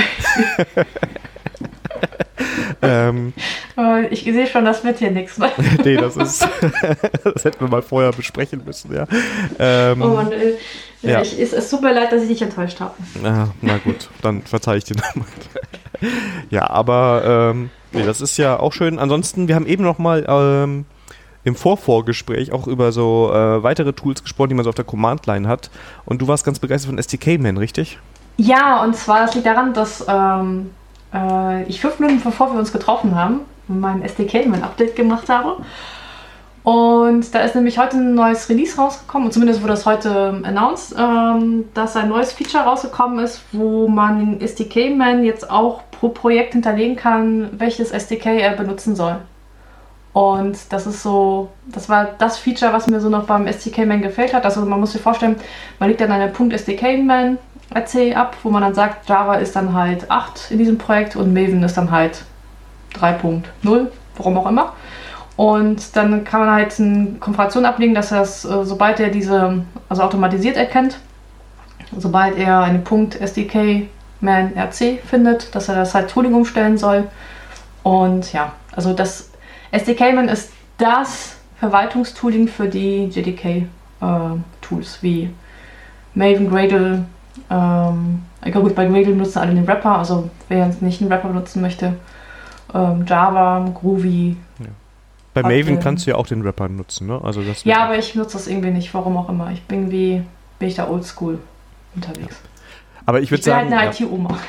ähm, ich sehe schon, das wird hier nichts. Ne? Nee, das ist das hätten wir mal vorher besprechen müssen, ja. Ähm, oh Mann, äh, ja. Ich, es, es tut mir leid, dass ich dich enttäuscht habe. Ah, na gut, dann verzeihe ich dir nochmal. Ja, aber ähm, nee, das ist ja auch schön. Ansonsten, wir haben eben nochmal ähm, im Vorvorgespräch auch über so äh, weitere Tools gesprochen, die man so auf der Command-Line hat. Und du warst ganz begeistert von S D K-Man, richtig? Ja, und zwar, das liegt daran, dass ähm, äh, ich fünf Minuten bevor wir uns getroffen haben, mein S D K-Man-Update gemacht habe. Und da ist nämlich heute ein neues Release rausgekommen, und zumindest wurde das heute ähm, announced, ähm, dass ein neues Feature rausgekommen ist, wo man in S D K-Man jetzt auch pro Projekt hinterlegen kann, welches S D K er benutzen soll. Und das ist so, das war das Feature, was mir so noch beim S D K-Man gefällt hat. Also man muss sich vorstellen, man legt dann eine .sdkman R C ab, wo man dann sagt, Java ist dann halt acht in diesem Projekt und Maven ist dann halt drei Punkt null, warum auch immer. Und dann kann man halt eine Konfiguration ablegen, dass er es, äh, sobald er diese, also automatisiert erkennt, sobald er einen Punkt S D K man R C findet, dass er das halt Tooling umstellen soll. Und ja, also das S D K man ist das Verwaltungstooling für die J D K-Tools äh, wie Maven, Gradle. Ähm, ja gut, bei Gradle benutzen alle den Wrapper, also wer jetzt nicht einen Wrapper benutzen möchte, ähm, Java, Groovy. Ja. Bei Maven kannst du ja auch den Wrapper nutzen, ne? Also das ja, aber ich nutze das irgendwie nicht, warum auch immer. Ich bin wie, bin ich da oldschool unterwegs. Ja. Aber ich würde sagen... Ich bin halt eine ja. I T-Oma.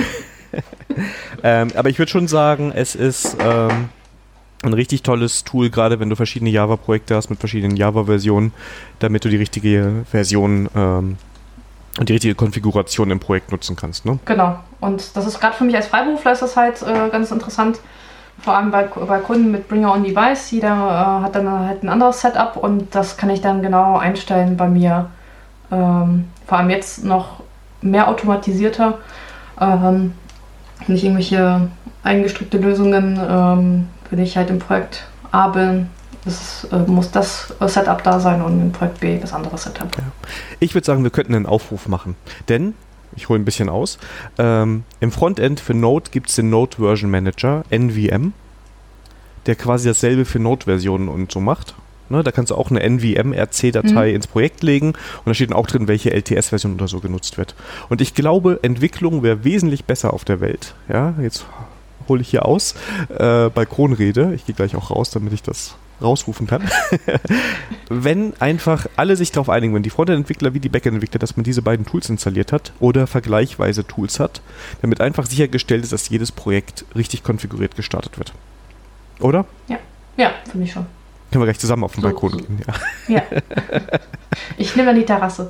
ähm, aber ich würde schon sagen, es ist ähm, ein richtig tolles Tool, gerade wenn du verschiedene Java-Projekte hast mit verschiedenen Java-Versionen, damit du die richtige Version ähm, und die richtige Konfiguration im Projekt nutzen kannst, ne? Genau. Und das ist gerade für mich als Freiberufler ist das halt äh, ganz interessant. Vor allem bei, bei Kunden mit Bringer on Device. Jeder äh, hat dann halt ein anderes Setup und das kann ich dann genau einstellen bei mir. Ähm, vor allem jetzt noch mehr automatisierter. Ähm, wenn ich irgendwelche eingestrickte Lösungen, ähm, wenn ich halt im Projekt A bin, das, äh, muss das Setup da sein und im Projekt B das andere Setup. Ja. Ich würde sagen, wir könnten einen Aufruf machen. Denn, ich hole ein bisschen aus, ähm, im Frontend für Node gibt es den Node Version Manager, N V M, der quasi dasselbe für Node-Versionen und so macht. Ne, da kannst du auch eine N V M R C-Datei mhm. ins Projekt legen und da steht dann auch drin, welche L T S-Version oder so genutzt wird. Und ich glaube, Entwicklung wäre wesentlich besser auf der Welt. Ja, jetzt hole ich hier aus. Äh, Balkonrede. Ich gehe gleich auch raus, damit ich das rausrufen kann. Wenn einfach alle sich darauf einigen, wenn die Frontend-Entwickler wie die Backend-Entwickler, dass man diese beiden Tools installiert hat oder vergleichweise Tools hat, damit einfach sichergestellt ist, dass jedes Projekt richtig konfiguriert gestartet wird. Oder? Ja, ja, finde ich schon. Können wir gleich zusammen auf den so, Balkon gehen. Ja. ja. Ich nehme dann die Terrasse.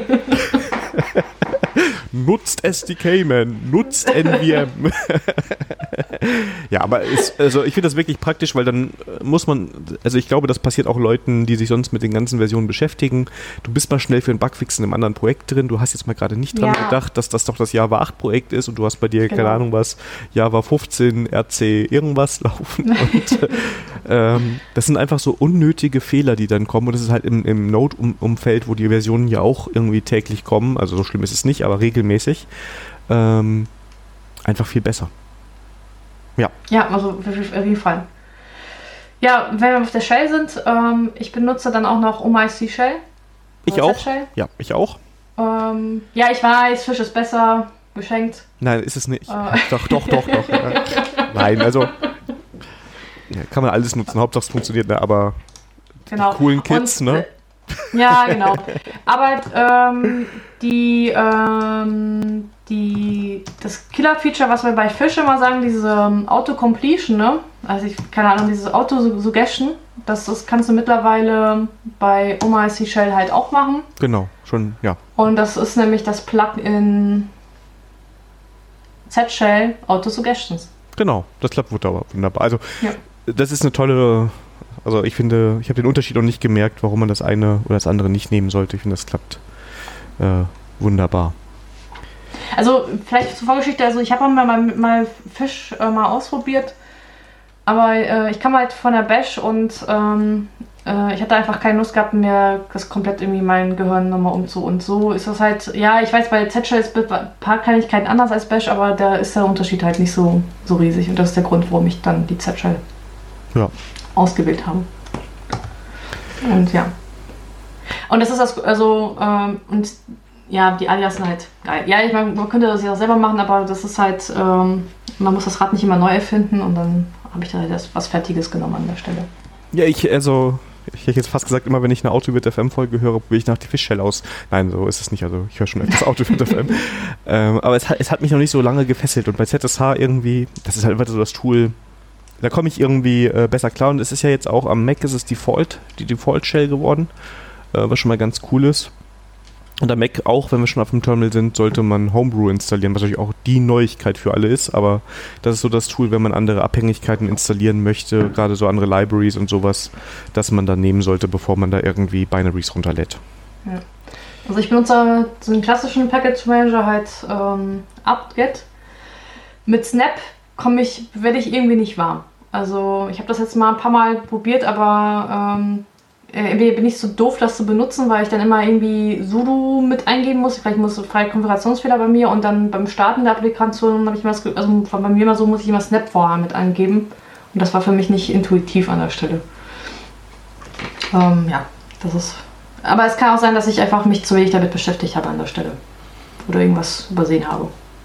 Nutzt S D K-Man, nutzt N V M. Ja, aber ist, also ich finde das wirklich praktisch, weil dann muss man, also ich glaube, das passiert auch Leuten, die sich sonst mit den ganzen Versionen beschäftigen. Du bist mal schnell für einen Bugfix in einem anderen Projekt drin, du hast jetzt mal gerade nicht dran ja. gedacht, dass das doch das Java acht Projekt ist und du hast bei dir, genau. keine Ahnung was, Java fünfzehn, R C irgendwas laufen und ähm, das sind einfach so unnötige Fehler, die dann kommen und das ist halt im, im Node-Umfeld, wo die Versionen ja auch irgendwie täglich kommen, also so schlimm ist es nicht, aber regelmäßig, ähm, einfach viel besser. Ja. Ja, also auf jeden Fall. Ja, wenn wir auf der Shell sind, ähm, ich benutze dann auch noch O M I C Shell. Ich auch. Z-Shell. Ja, ich auch. Ähm, ja, ich weiß, Fisch ist besser, geschenkt. Nein, ist es nicht. Äh. Doch, doch, doch, doch. Ja. Nein, also ja, kann man alles nutzen, Hauptsache es funktioniert, ne? Aber genau. Die coolen Kids, Und, ne? Ja, genau. Aber ähm, die, ähm, die, das Killer-Feature, was wir bei Fish immer sagen, diese ähm, Auto-Completion, ne? Also ich, keine Ahnung, dieses Auto-Suggestion, das, das kannst du mittlerweile bei O M I C Shell halt auch machen. Genau, schon, ja. Und das ist nämlich das Plugin Z-Shell Auto-Suggestions. Genau, das klappt wunderbar. Also ja. Das ist eine tolle... Also ich finde, ich habe den Unterschied auch nicht gemerkt, warum man das eine oder das andere nicht nehmen sollte. Ich finde, das klappt äh, wunderbar. Also vielleicht zur Vorgeschichte, also ich habe mal, mal, mal Fish äh, mal ausprobiert, aber äh, ich kam halt von der Bash und ähm, äh, ich hatte einfach keine Lust gehabt, mir das komplett irgendwie mein Gehirn nochmal umzu. Und so ist das halt, ja, ich weiß, bei Z-Shell ist ein paar Kleinigkeiten anders als Bash, aber da ist der Unterschied halt nicht so, so riesig und das ist der Grund, warum ich dann die Z-Shell ja. ausgewählt haben. Und ja. Und das ist das, also, ähm, und ja, die Alias sind halt geil. Ja, ich meine, man könnte das ja auch selber machen, aber das ist halt, ähm, man muss das Rad nicht immer neu erfinden und dann habe ich da halt was Fertiges genommen an der Stelle. Ja, ich, also, ich hätte jetzt fast gesagt, immer wenn ich eine Auto-Wird F M-Folge höre, probiere ich nach die Fischshell aus. Nein, so ist es nicht, also ich höre schon öfters Auto-Wird F M. ähm, aber es hat, es hat mich noch nicht so lange gefesselt und bei Z S H irgendwie, das ist halt immer so das Tool, da komme ich irgendwie äh, besser klar und es ist ja jetzt auch am Mac ist es Default, die Default-Shell geworden, äh, was schon mal ganz cool ist. Und am Mac auch, wenn wir schon auf dem Terminal sind, sollte man Homebrew installieren, was natürlich auch die Neuigkeit für alle ist, aber das ist so das Tool, wenn man andere Abhängigkeiten installieren möchte, gerade so andere Libraries und sowas, dass man da nehmen sollte, bevor man da irgendwie Binaries runterlädt. Ja. Also ich benutze so einen klassischen Package Manager halt ähm, apt-get. Mit Snap komme ich, werde ich irgendwie nicht warm. Also ich habe das jetzt mal ein paar Mal probiert, aber ähm, entweder bin ich so doof, das zu benutzen, weil ich dann immer irgendwie sudo mit eingeben muss. Vielleicht muss es freie Konfigurationsfehler bei mir und dann beim Starten der Applikation habe ich immer, das, also bei mir immer so, muss ich immer Snap vorher mit eingeben. Und das war für mich nicht intuitiv an der Stelle. Ähm, ja, das ist. Aber es kann auch sein, dass ich einfach mich zu wenig damit beschäftigt habe an der Stelle. Oder irgendwas übersehen habe.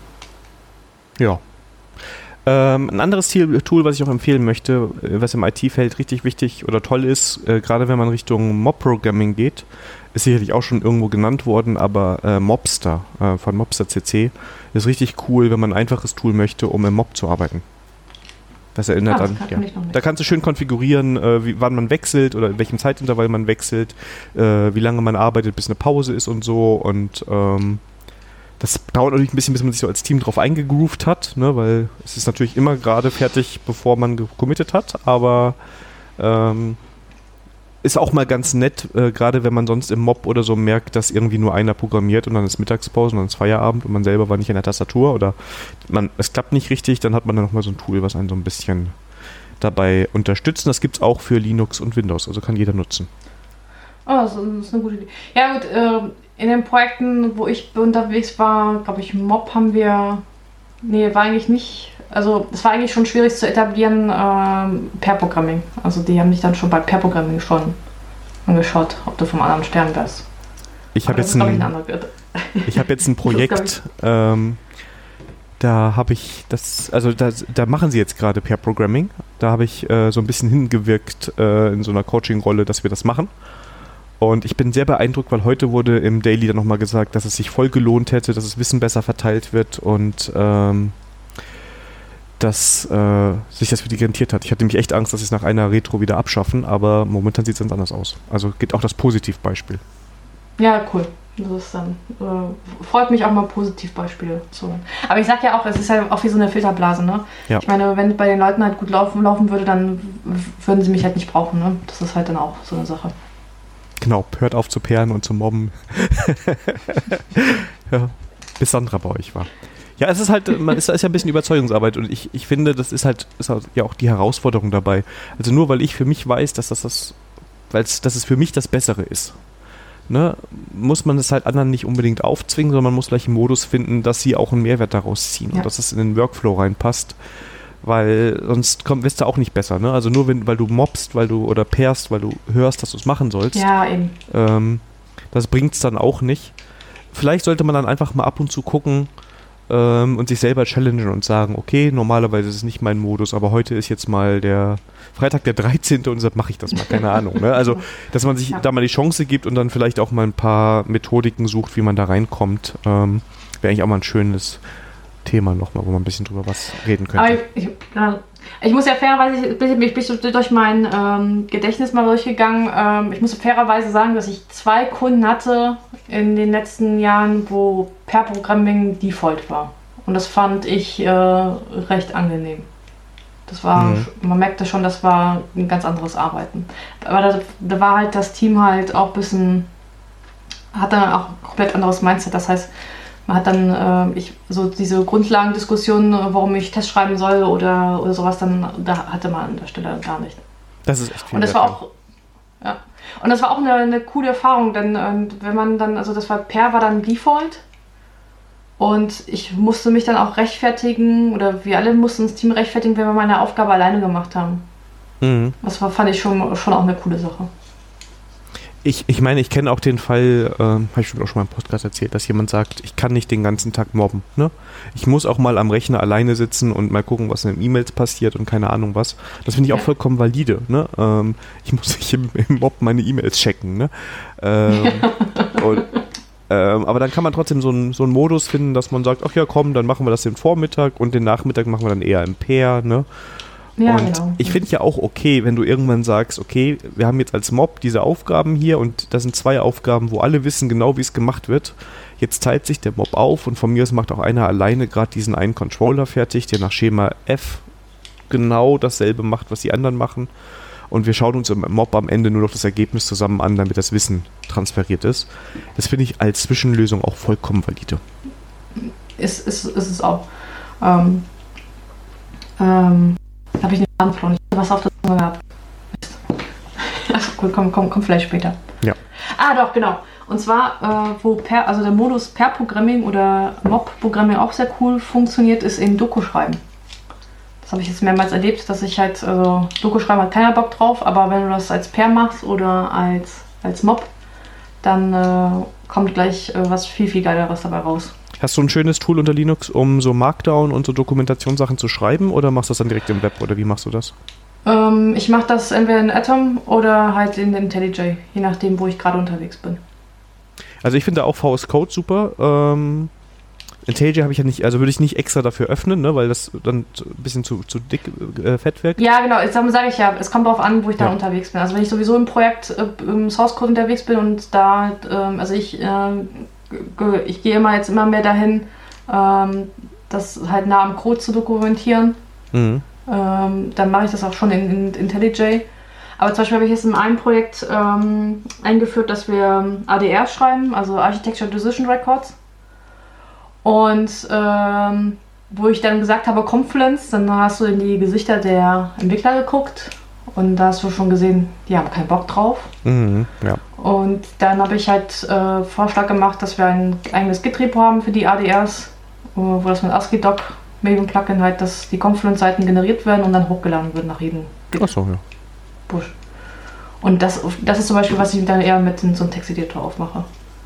Ja. Ähm, ein anderes Tool, was ich auch empfehlen möchte, was im I T-Feld richtig wichtig oder toll ist, äh, gerade wenn man Richtung Mob-Programming geht, ist sicherlich auch schon irgendwo genannt worden, aber äh, Mobster äh, von Mobster C C ist richtig cool, wenn man ein einfaches Tool möchte, um im Mob zu arbeiten. Das erinnert ah, das an, ja. Da kannst du schön konfigurieren, äh, wie, wann man wechselt oder in welchem Zeitintervall man wechselt, äh, wie lange man arbeitet, bis eine Pause ist und so. Und ähm, das dauert natürlich ein bisschen, bis man sich so als Team drauf eingegroovt hat, ne, weil es ist natürlich immer gerade fertig, bevor man gecommittet hat, aber ähm, ist auch mal ganz nett, äh, gerade wenn man sonst im Mob oder so merkt, dass irgendwie nur einer programmiert und dann ist Mittagspause und dann ist Feierabend und man selber war nicht an der Tastatur oder man, es klappt nicht richtig, dann hat man dann nochmal so ein Tool, was einen so ein bisschen dabei unterstützt. Das gibt es auch für Linux und Windows, also kann jeder nutzen. Oh, das ist eine gute Idee. Ja gut, äh, in den Projekten, wo ich unterwegs war, glaube ich, Mob haben wir, nee, war eigentlich nicht, also es war eigentlich schon schwierig zu etablieren, ähm, Pair-Programming. Also die haben mich dann schon bei Pair-Programming schon angeschaut, ob du vom anderen Stern wärst. Ich habe jetzt, ein, ich hab jetzt ein Projekt, ähm, da habe ich das, also da, da machen sie jetzt gerade Pair-Programming. Da habe ich äh, so ein bisschen hingewirkt äh, in so einer Coaching-Rolle, dass wir das machen. Und ich bin sehr beeindruckt, weil heute wurde im Daily dann nochmal gesagt, dass es sich voll gelohnt hätte, dass das Wissen besser verteilt wird und ähm, dass äh, sich das wieder rentiert hat. Ich hatte nämlich echt Angst, dass sie es nach einer Retro wieder abschaffen, aber momentan sieht es ganz anders aus. Also geht auch das Positivbeispiel. Ja, cool. Das ist dann, äh, freut mich auch mal Positivbeispiele zu hören. Aber ich sag ja auch, es ist ja auch wie so eine Filterblase, ne? Ja. Ich meine, wenn bei den Leuten halt gut laufen, laufen würde, dann würden sie mich halt nicht brauchen, ne? Das ist halt dann auch so eine Sache. Genau, hört auf zu perren und zu mobben. Ja, bis Sandra bei euch war. Ja, es ist halt, man ist, ist ja ein bisschen Überzeugungsarbeit und ich, ich finde, das ist halt, ist halt ja auch die Herausforderung dabei. Also nur weil ich für mich weiß, dass das, das weil es, dass es für mich das Bessere ist, ne, muss man es halt anderen nicht unbedingt aufzwingen, sondern man muss gleich einen Modus finden, dass sie auch einen Mehrwert daraus ziehen ja. Und dass es in den Workflow reinpasst. Weil sonst kommt, wirst du auch nicht besser, ne? Also nur wenn, weil du mobst, weil du oder pairst, weil du hörst, dass du es machen sollst. Ja, eben. Ähm, das bringt es dann auch nicht. Vielleicht sollte man dann einfach mal ab und zu gucken ähm, und sich selber challengen und sagen, okay, normalerweise ist es nicht mein Modus, aber heute ist jetzt mal der Freitag der dreizehnte und deshalb mache ich das mal, keine Ahnung. Ne? Also, dass man sich ja. da mal die Chance gibt und dann vielleicht auch mal ein paar Methodiken sucht, wie man da reinkommt, ähm, wäre eigentlich auch mal ein schönes Thema nochmal, wo man ein bisschen drüber was reden könnte. Aber ich, ich, ja, ich muss ja fairerweise, ich bin, ich bin durch mein ähm, Gedächtnis mal durchgegangen, ähm, ich muss fairerweise sagen, dass ich zwei Kunden hatte in den letzten Jahren, wo Pair-Programming Default war. Und das fand ich äh, recht angenehm. Das war, mhm. man merkte schon, das war ein ganz anderes Arbeiten. Aber da, da war halt das Team halt auch ein bisschen, hat dann auch ein komplett anderes Mindset. Das heißt, man hat dann äh, ich, so diese Grundlagendiskussionen, warum ich Test schreiben soll oder, oder sowas, dann da hatte man an der Stelle gar nicht. Das ist echt viel. Und das war auch, ja. Und das war auch eine, eine coole Erfahrung, denn äh, wenn man dann, also das war Pair war dann Default und ich musste mich dann auch rechtfertigen oder wir alle mussten das Team rechtfertigen, wenn wir meine Aufgabe alleine gemacht haben. Mhm. Das war, fand ich schon, schon auch eine coole Sache. Ich, ich meine, ich kenne auch den Fall, ähm, habe ich schon auch schon mal im Podcast erzählt, dass jemand sagt, ich kann nicht den ganzen Tag mobben. Ne? Ich muss auch mal am Rechner alleine sitzen und mal gucken, was in den E-Mails passiert und keine Ahnung was. Das finde ich auch vollkommen valide. Ne? Ähm, ich muss nicht im, im Mob meine E-Mails checken. Ne? Ähm, und, ähm, aber dann kann man trotzdem so einen so einen Modus finden, dass man sagt, ach ja komm, dann machen wir das den Vormittag und den Nachmittag machen wir dann eher im Pair. Ne? Ja, und genau. Ich finde ja auch okay, wenn du irgendwann sagst, okay, wir haben jetzt als Mob diese Aufgaben hier und das sind zwei Aufgaben, wo alle wissen genau, wie es gemacht wird. Jetzt teilt sich der Mob auf und von mir aus macht auch einer alleine gerade diesen einen Controller fertig, der nach Schema F genau dasselbe macht, was die anderen machen. Und wir schauen uns im Mob am Ende nur noch das Ergebnis zusammen an, damit das Wissen transferiert ist. Das finde ich als Zwischenlösung auch vollkommen valide. Ist, ist, ist es auch. Ähm, ähm, habe ich den Faden verloren. was auf der Zunge gehabt. Achso, gut, komm, komm, komm vielleicht später. Ja. Ah, doch, genau. Und zwar, äh, wo per, also der Modus Pair-Programming oder Mob-Programming auch sehr cool funktioniert, ist in Doku schreiben. Das habe ich jetzt mehrmals erlebt, dass ich halt, also Doku schreiben hat keiner Bock drauf, aber wenn du das als Pair machst oder als, als Mob, dann äh, kommt gleich äh, was viel, viel Geileres dabei raus. Hast du ein schönes Tool unter Linux, um so Markdown und so Dokumentationssachen zu schreiben, oder machst du das dann direkt im Web, oder wie machst du das? Ähm, ich mache das entweder in Atom oder halt in IntelliJ, je nachdem, wo ich gerade unterwegs bin. Also ich finde auch V S Code super. Ähm, IntelliJ habe ich ja nicht, also würde ich nicht extra dafür öffnen, ne, weil das dann ein bisschen zu, zu dick äh, fett wirkt. Ja, genau, jetzt sage ich ja, es kommt darauf an, wo ich da Ja. unterwegs bin. Also wenn ich sowieso im Projekt, äh, im Source Code unterwegs bin und da, ähm, also ich, äh, ge- ich gehe immer jetzt immer mehr dahin, ähm, das halt nah am Code zu dokumentieren. Mhm. Ähm, dann mache ich das auch schon in, in IntelliJ. Aber zum Beispiel habe ich jetzt in einem Projekt ähm, eingeführt, dass wir A D R schreiben, also Architecture Decision Records. Und ähm, wo ich dann gesagt habe Confluence, dann hast du in die Gesichter der Entwickler geguckt und da hast du schon gesehen, die haben keinen Bock drauf. Mhm. Ja. Und dann habe ich halt äh, Vorschlag gemacht, dass wir ein eigenes Git-Repo haben für die A D Rs, wo das mit ASCII-Doc Maven Plugin halt, dass die Confluence-Seiten generiert werden und dann hochgeladen wird nach jedem Git. Achso, ja. Push. Und das, das ist zum Beispiel, was ich dann eher mit in so einem Texteditor aufmache.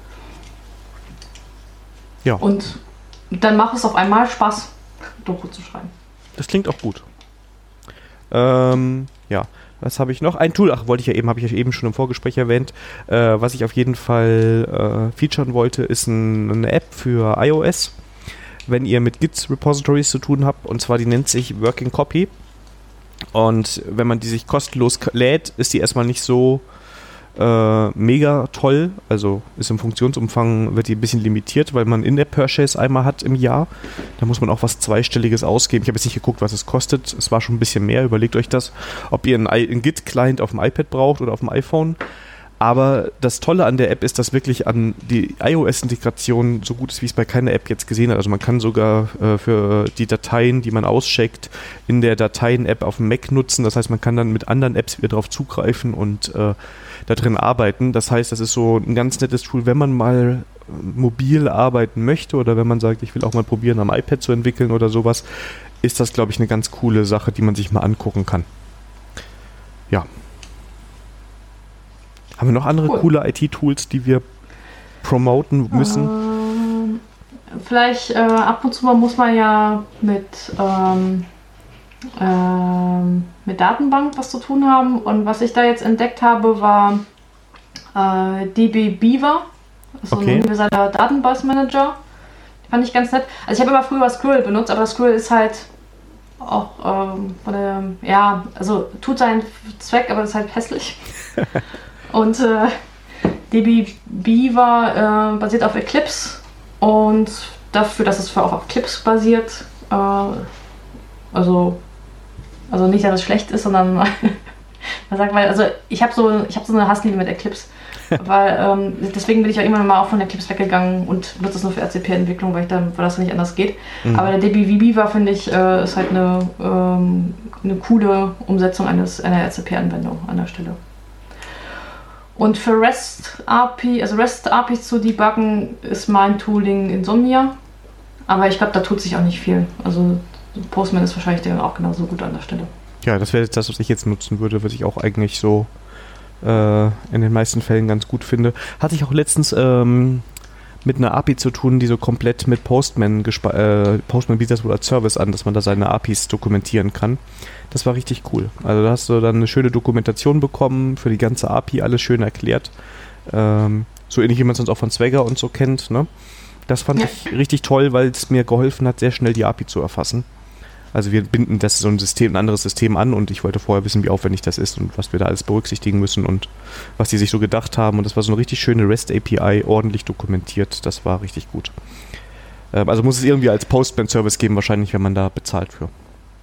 Ja. Und dann macht es auf einmal Spaß, Doku zu schreiben. Das klingt auch gut. Ähm, ja, was habe ich noch? Ein Tool, ach, wollte ich ja eben, habe ich ja eben schon im Vorgespräch erwähnt, äh, was ich auf jeden Fall äh, featuren wollte, ist ein, eine App für iOS, wenn ihr mit Git-Repositories zu tun habt, und zwar die nennt sich Working Copy. Und wenn man die sich kostenlos k- lädt, ist die erstmal nicht so äh, mega toll. Also ist im Funktionsumfang, wird die ein bisschen limitiert, weil man In-App-Purchase einmal hat im Jahr. Da muss man auch was Zweistelliges ausgeben. Ich habe jetzt nicht geguckt, was es kostet. Es war schon ein bisschen mehr. Überlegt euch das, ob ihr einen, I- einen Git-Client auf dem iPad braucht oder auf dem iPhone. Aber das Tolle an der App ist, dass wirklich an die iOS-Integration so gut ist, wie ich es bei keiner App jetzt gesehen habe. Also man kann sogar äh, für die Dateien, die man auscheckt, in der Dateien-App auf dem Mac nutzen. Das heißt, man kann dann mit anderen Apps wieder drauf zugreifen und äh, da drin arbeiten. Das heißt, das ist so ein ganz nettes Tool, wenn man mal mobil arbeiten möchte oder wenn man sagt, ich will auch mal probieren, am iPad zu entwickeln oder sowas, ist das, glaube ich, eine ganz coole Sache, die man sich mal angucken kann. Ja. Haben wir noch andere Cool. coole I T-Tools, die wir promoten müssen? Ähm, vielleicht äh, ab und zu mal muss man ja mit, ähm, ähm, mit Datenbank was zu tun haben. Und was ich da jetzt entdeckt habe, war äh, D B Beaver. Das ist so Okay. ein universeller Datenbankmanager. Fand ich ganz nett. Also ich habe immer früher Squirrel benutzt, aber Squirrel ist halt auch ähm, von der, ja, also tut seinen Zweck, aber ist halt hässlich. Und äh, D B Beaver äh, basiert auf Eclipse und dafür, dass es für auch auf Eclipse basiert, äh, also, also nicht, dass es schlecht ist, sondern man sagt, weil, also ich habe so, ich hab so eine Hassliebe mit Eclipse, weil ähm, deswegen bin ich ja immer mal auch von Eclipse weggegangen und benutze es nur für R C P-Entwicklung, weil, ich dann, weil das nicht anders geht. Mhm. Aber der D B Beaver, finde ich, äh, ist halt eine, ähm, eine coole Umsetzung eines, einer R C P-Anwendung an der Stelle. Und für REST-A P I, also REST-A P Is zu debuggen, ist mein Tooling Insomnia. Aber ich glaube, da tut sich auch nicht viel. Also Postman ist wahrscheinlich dann auch genauso gut an der Stelle. Ja, das wäre jetzt das, was ich jetzt nutzen würde, was ich auch eigentlich so äh, in den meisten Fällen ganz gut finde. Hatte ich auch letztens ähm, mit einer A P I zu tun, die so komplett mit Postman, gespa- äh, Postman bietet das wohl als Service an, dass man da seine A P Is dokumentieren kann. Das war richtig cool. Also da hast du dann eine schöne Dokumentation bekommen, für die ganze A P I alles schön erklärt. Ähm, so ähnlich wie man es sonst auch von Swagger und so kennt. Ne? Das fand Ja. ich richtig toll, weil es mir geholfen hat, sehr schnell die A P I zu erfassen. Also wir binden das so ein System, ein anderes System an und ich wollte vorher wissen, wie aufwendig das ist und was wir da alles berücksichtigen müssen und was die sich so gedacht haben. Und das war so eine richtig schöne REST-A P I, ordentlich dokumentiert. Das war richtig gut. Ähm, also muss es irgendwie als Postman-Service geben, wahrscheinlich, wenn man da bezahlt für.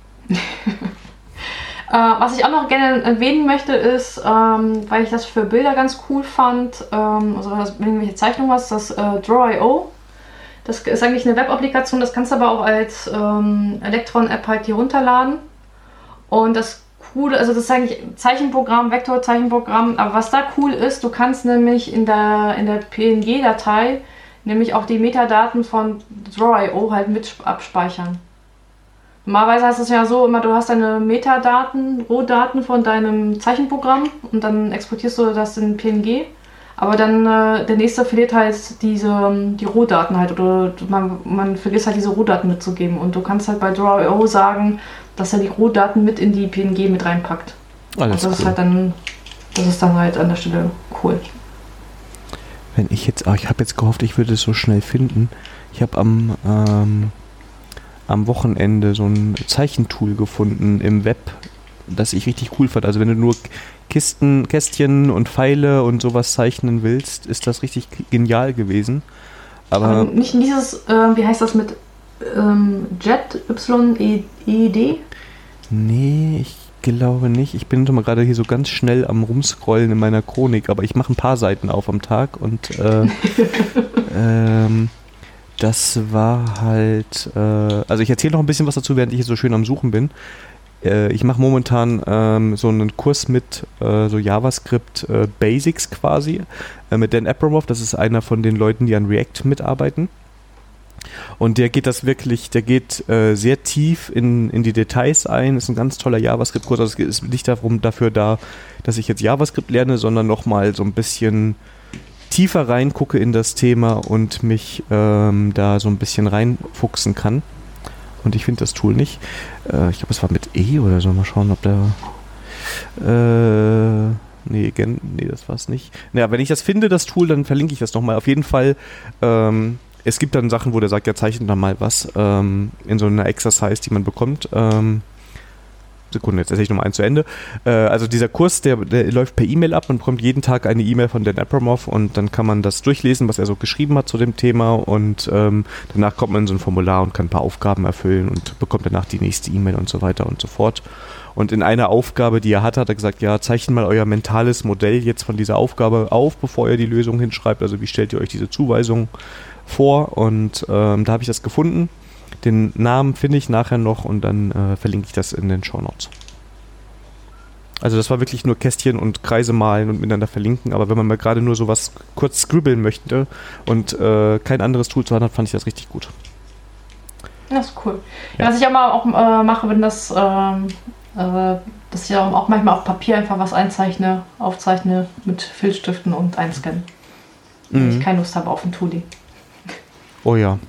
Äh, was ich auch noch gerne erwähnen möchte, ist, ähm, weil ich das für Bilder ganz cool fand, ähm, also wenn du irgendwelche Zeichnungen hast, das äh, Draw Punkt i o. Das ist eigentlich eine Web-Applikation, das kannst du aber auch als ähm, Electron-App halt hier runterladen. Und das cool, also das ist eigentlich Zeichenprogramm, Vektorzeichenprogramm, aber was da cool ist, du kannst nämlich in der, in der P N G-Datei nämlich auch die Metadaten von Draw Punkt i o halt mit abspeichern. Normalerweise hast du es ja so, immer du hast deine Metadaten, Rohdaten von deinem Zeichenprogramm und dann exportierst du das in P N G. Aber dann äh, der nächste verliert halt diese, die Rohdaten halt oder man, man vergisst halt diese Rohdaten mitzugeben. Und du kannst halt bei Draw Punkt i o sagen, dass er die Rohdaten mit in die P N G mit reinpackt. Alles und das cool. ist halt dann, das ist dann halt an der Stelle cool. Wenn ich jetzt, ah, ich habe jetzt gehofft, ich würde es so schnell finden. Ich habe am ähm, am Wochenende so ein Zeichentool gefunden im Web, das ich richtig cool fand. Also wenn du nur Kisten, Kästchen und Pfeile und sowas zeichnen willst, ist das richtig genial gewesen. Aber, Aber nicht dieses, äh, wie heißt das mit ähm, Jet, Y E D? Nee, ich glaube nicht. Ich bin mal gerade hier so ganz schnell am Rumscrollen in meiner Chronik, aber ich mache ein paar Seiten auf am Tag und äh, ähm, das war halt, äh, also ich erzähle noch ein bisschen was dazu, während ich hier so schön am Suchen bin. Äh, ich mache momentan ähm, so einen Kurs mit äh, so JavaScript äh, Basics quasi äh, mit Dan Abramov. Das ist einer von den Leuten, die an React mitarbeiten. Und der geht das wirklich, der geht äh, sehr tief in, in die Details ein. Ist ein ganz toller JavaScript-Kurs. Also es ist nicht darum, dafür da, dass ich jetzt JavaScript lerne, sondern nochmal so ein bisschen tiefer reingucke in das Thema und mich ähm, da so ein bisschen reinfuchsen kann. Und ich finde das Tool nicht. Äh, ich glaube, es war mit E oder so. Mal schauen, ob der... Äh, nee, gen, nee, das war es nicht. Naja, wenn ich das finde, das Tool, dann verlinke ich das nochmal. Auf jeden Fall, ähm, es gibt dann Sachen, wo der sagt, ja, zeichnet dann mal was ähm, in so einer Exercise, die man bekommt. Ähm, Sekunde, jetzt erzähle ich nochmal eins zu Ende. Äh, also dieser Kurs, der, der läuft per E-Mail ab. Man bekommt jeden Tag eine E-Mail von Dan Abramov und dann kann man das durchlesen, was er so geschrieben hat zu dem Thema und ähm, danach kommt man in so ein Formular und kann ein paar Aufgaben erfüllen und bekommt danach die nächste E-Mail und so weiter und so fort. Und in einer Aufgabe, die er hatte, hat er gesagt, ja, zeichnet mal euer mentales Modell jetzt von dieser Aufgabe auf, bevor ihr die Lösung hinschreibt. Also wie stellt ihr euch diese Zuweisung vor? Und ähm, da habe ich das gefunden. Den Namen finde ich nachher noch und dann äh, verlinke ich das in den Shownotes. Also das war wirklich nur Kästchen und Kreise malen und miteinander verlinken, aber wenn man mal gerade nur sowas kurz scribbeln möchte und äh, kein anderes Tool zu haben hat, fand ich das richtig gut. Das ist cool. Ja. Ja, was ich auch mal auch, äh, mache, wenn das, ähm, äh, dass ich auch manchmal auf Papier einfach was einzeichne, aufzeichne mit Filzstiften und einscannen. Mhm. Wenn ich keine Lust habe auf ein Tooli. Oh ja.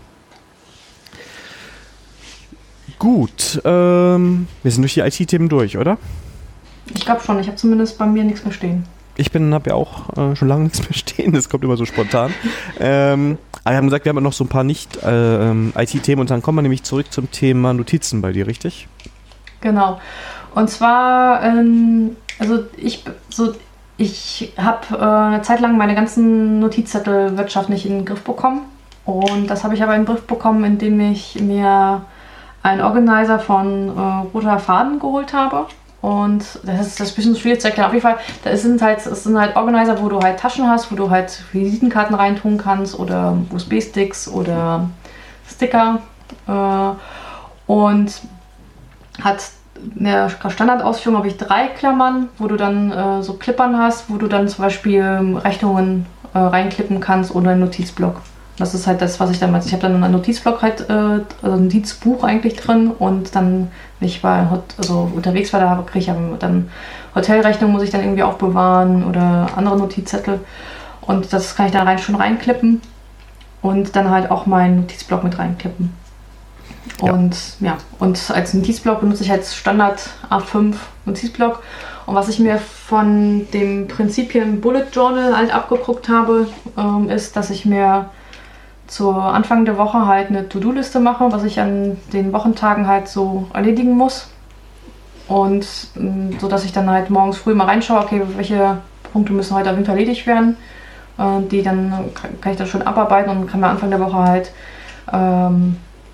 Gut, ähm, wir sind durch die I T-Themen durch, oder? Ich glaube schon, ich habe zumindest bei mir nichts mehr stehen. Ich bin, habe ja auch äh, schon lange nichts mehr stehen, das kommt immer so spontan. ähm, aber wir haben gesagt, wir haben noch so ein paar nicht-I T-Themen äh, und dann kommen wir nämlich zurück zum Thema Notizen bei dir, richtig? Genau. Und zwar, ähm, also ich, so, ich habe äh, eine Zeit lang meine ganzen Notizzettel wirtschaftlich in den Griff bekommen. Und das habe ich aber in den Griff bekommen, indem ich mir einen Organizer von äh, Roter Faden geholt habe. Und das ist, das ist ein bisschen schwierig zu erklären. Auf jeden Fall, das sind halt, das sind halt Organizer, wo du halt Taschen hast, wo du halt Visitenkarten reintun kannst oder U S B-Sticks oder Sticker. Äh, und hat eine Standardausführung, habe ich drei Klammern, wo du dann äh, so Klippern hast, wo du dann zum Beispiel Rechnungen äh, reinklippen kannst oder einen Notizblock. Das ist halt das, was ich damals, ich habe dann einen Notizblock halt, äh, also ein Notizbuch eigentlich drin und dann, wenn ich bei, also unterwegs war, da kriege ich dann Hotelrechnung muss ich dann irgendwie auch bewahren oder andere Notizzettel und das kann ich dann rein, schon reinklippen und dann halt auch meinen Notizblock mit reinklippen. Ja. Und ja, und als Notizblock benutze ich als Standard A fünf Notizblock. Und was ich mir von dem Prinzipien Bullet Journal halt abgeguckt habe, ähm, ist, dass ich mir zu Anfang der Woche halt eine To-Do-Liste mache, was ich an den Wochentagen halt so erledigen muss. Und ähm, so, dass ich dann halt morgens früh mal reinschaue, okay, welche Punkte müssen heute auf jeden Fall erledigt werden. Äh, die dann kann ich dann schon abarbeiten und kann mir Anfang der Woche halt ähm,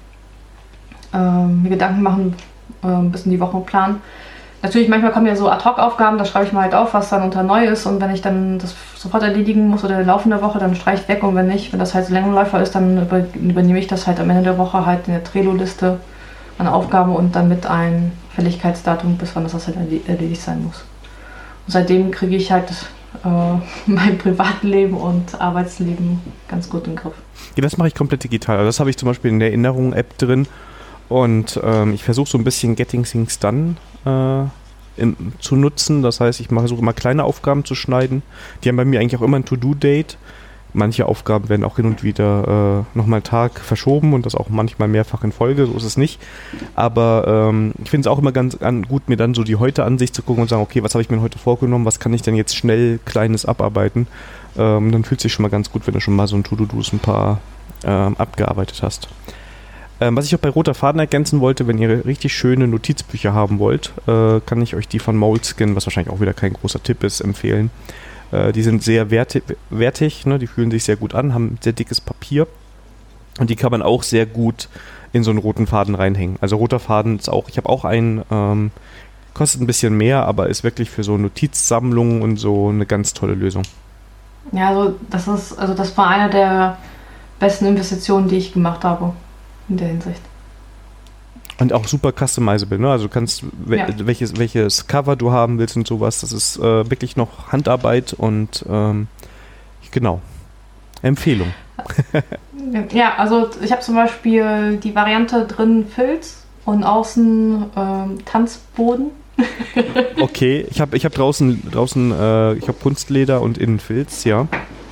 mir Gedanken machen, äh, ein bisschen die Woche planen. Natürlich, manchmal kommen ja so Ad-Hoc-Aufgaben, da schreibe ich mal halt auf, was dann unter neu ist und wenn ich dann das sofort erledigen muss oder in der laufenden Woche, dann streiche ich weg und wenn nicht, wenn das halt so Längenläufer ist, dann über, übernehme ich das halt am Ende der Woche halt in der Trello-Liste an Aufgaben und dann mit ein Fälligkeitsdatum, bis wann das halt erledigt sein muss. Und seitdem kriege ich halt äh, mein Privatleben und Arbeitsleben ganz gut im Griff. Ja, das mache ich komplett digital. Also das habe ich zum Beispiel in der Erinnerung-App drin und ähm, ich versuche so ein bisschen Getting Things Done äh, im, zu nutzen. Das heißt, ich versuche immer kleine Aufgaben zu schneiden. Die haben bei mir eigentlich auch immer ein To-Do-Date. Manche Aufgaben werden auch hin und wieder äh, nochmal einen Tag verschoben und das auch manchmal mehrfach in Folge, so ist es nicht. Aber ähm, ich finde es auch immer ganz an, gut, mir dann so die Heute-Ansicht zu gucken und sagen, okay, was habe ich mir heute vorgenommen, was kann ich denn jetzt schnell Kleines abarbeiten? Ähm, dann fühlt es sich schon mal ganz gut, wenn du schon mal so ein To-Do-Dos ein paar ähm, abgearbeitet hast. Ähm, was ich auch bei Roter Faden ergänzen wollte, wenn ihr richtig schöne Notizbücher haben wollt, äh, kann ich euch die von Moleskine, was wahrscheinlich auch wieder kein großer Tipp ist, empfehlen. Die sind sehr wertig, wertig, ne? Die fühlen sich sehr gut an, haben sehr dickes Papier und die kann man auch sehr gut in so einen roten Faden reinhängen. Also roter Faden ist auch, ich habe auch einen, ähm, kostet ein bisschen mehr, aber ist wirklich für so Notizsammlungen und so eine ganz tolle Lösung. Ja, also das ist, also das war eine der besten Investitionen, die ich gemacht habe in der Hinsicht. Und auch super customizable, ne? Also du kannst, we- ja. welches, welches Cover du haben willst und sowas, das ist äh, wirklich noch Handarbeit und ähm, genau, Empfehlung. Ja, also ich habe zum Beispiel die Variante drin Filz und außen ähm, Tanzboden. Okay, ich habe ich hab draußen, draußen äh, ich habe Kunstleder und innen Filz, ja.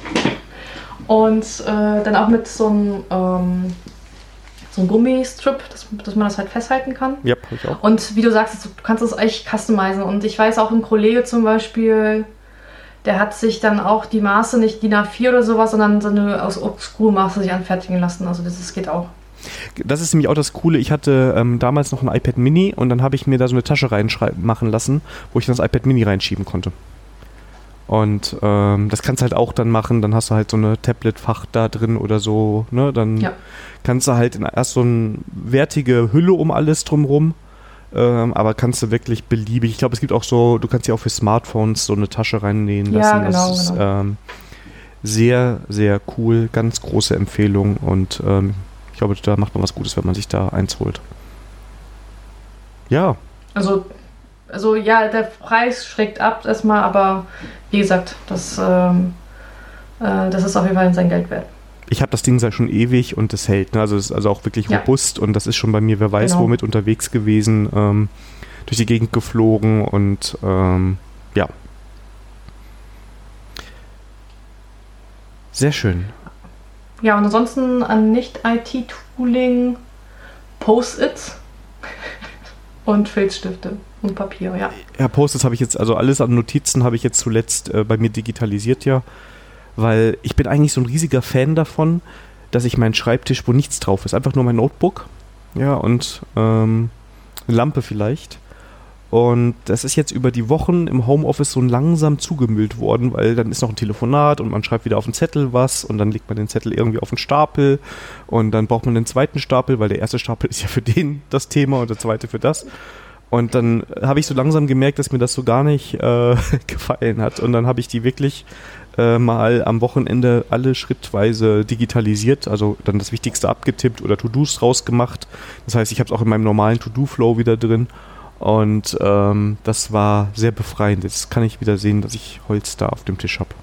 Und äh, dann auch mit so einem ähm, so ein Gummistrip, dass, dass man das halt festhalten kann. Ja, hab ich auch. Und wie du sagst, du kannst es echt customizen. Und ich weiß auch, ein Kollege zum Beispiel, der hat sich dann auch die Maße, nicht D I N A vier oder sowas, sondern so eine aus Oldschool-Maße sich anfertigen lassen. Also das, das geht auch. Das ist nämlich auch das Coole. Ich hatte ähm, damals noch ein iPad Mini und dann habe ich mir da so eine Tasche reinmachen lassen, wo ich dann das iPad Mini reinschieben konnte. Und ähm, das kannst du halt auch dann machen, dann hast du halt so eine Tablet-Fach da drin oder so, ne? Dann ja. kannst du halt in, erst so eine wertige Hülle um alles drumrum, ähm, aber kannst du wirklich beliebig, ich glaube es gibt auch so, du kannst ja auch für Smartphones so eine Tasche reinnähen lassen. Ja, genau, das ist genau. Ähm, sehr, sehr cool, ganz große Empfehlung und ähm, ich glaube, da macht man was Gutes, wenn man sich da eins holt. Ja. Also Also ja, der Preis schreckt ab erstmal, aber wie gesagt, das, ähm, äh, das ist auf jeden Fall sein Geld wert. Ich habe das Ding seit schon ewig und es hält. Ne? Also es ist also auch wirklich ja. robust und das ist schon bei mir, wer weiß, genau. womit unterwegs gewesen, ähm, durch die Gegend geflogen und ähm, ja. Sehr schön. Ja, und ansonsten an Nicht-I T-Tooling, Post-its und Filzstifte. Und Papier, ja. Ja, Post-its habe ich jetzt, also alles an Notizen habe ich jetzt zuletzt äh, bei mir digitalisiert, ja. Weil ich bin eigentlich so ein riesiger Fan davon, dass ich meinen Schreibtisch, wo nichts drauf ist, einfach nur mein Notebook, ja, und ähm, eine Lampe vielleicht. Und das ist jetzt über die Wochen im Homeoffice so langsam zugemüllt worden, weil dann ist noch ein Telefonat und man schreibt wieder auf den Zettel was und dann legt man den Zettel irgendwie auf den Stapel und dann braucht man den zweiten Stapel, weil der erste Stapel ist ja für den das Thema und der zweite für das. Und dann habe ich so langsam gemerkt, dass mir das so gar nicht äh, gefallen hat. Und dann habe ich die wirklich äh, mal am Wochenende alle schrittweise digitalisiert, also dann das Wichtigste abgetippt oder To-Dos rausgemacht. Das heißt, ich habe es auch in meinem normalen To-Do-Flow wieder drin. Und ähm, das war sehr befreiend. Jetzt kann ich wieder sehen, dass ich Holz da auf dem Tisch habe.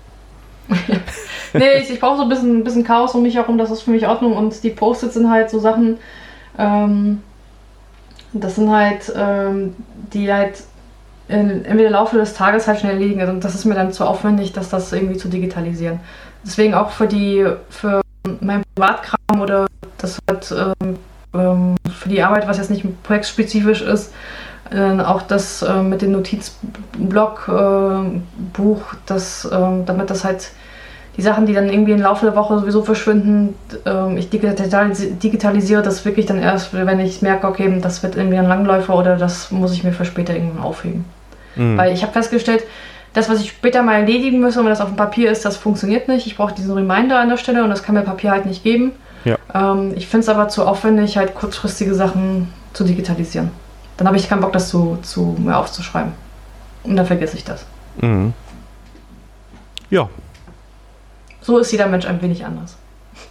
Nee, ich, ich brauche so ein bisschen, ein bisschen Chaos um mich herum, das ist für mich Ordnung. Und die Post-its sind halt so Sachen, ähm, das sind halt, ähm, die halt in, entweder im Laufe des Tages halt schnell liegen. Also das ist mir dann zu aufwendig, dass das irgendwie zu digitalisieren. Deswegen auch für die, für mein Privatkram oder das halt ähm, für die Arbeit, was jetzt nicht projektspezifisch ist, äh, auch das äh, mit dem Notizblock, äh, Buch, das, äh, damit das halt die Sachen, die dann irgendwie im Laufe der Woche sowieso verschwinden, äh, ich digitalisi- digitalisiere das wirklich dann erst, wenn ich merke, okay, das wird irgendwie ein Langläufer oder das muss ich mir für später irgendwann aufheben. Mhm. Weil ich habe festgestellt, das, was ich später mal erledigen muss, wenn das auf dem Papier ist, das funktioniert nicht. Ich brauche diesen Reminder an der Stelle und das kann mir Papier halt nicht geben. Ja. Ähm, ich finde es aber zu aufwendig, halt kurzfristige Sachen zu digitalisieren. Dann habe ich keinen Bock, das zu, zu mir aufzuschreiben. Und dann vergesse ich das. Mhm. Ja. So ist jeder Mensch ein wenig anders.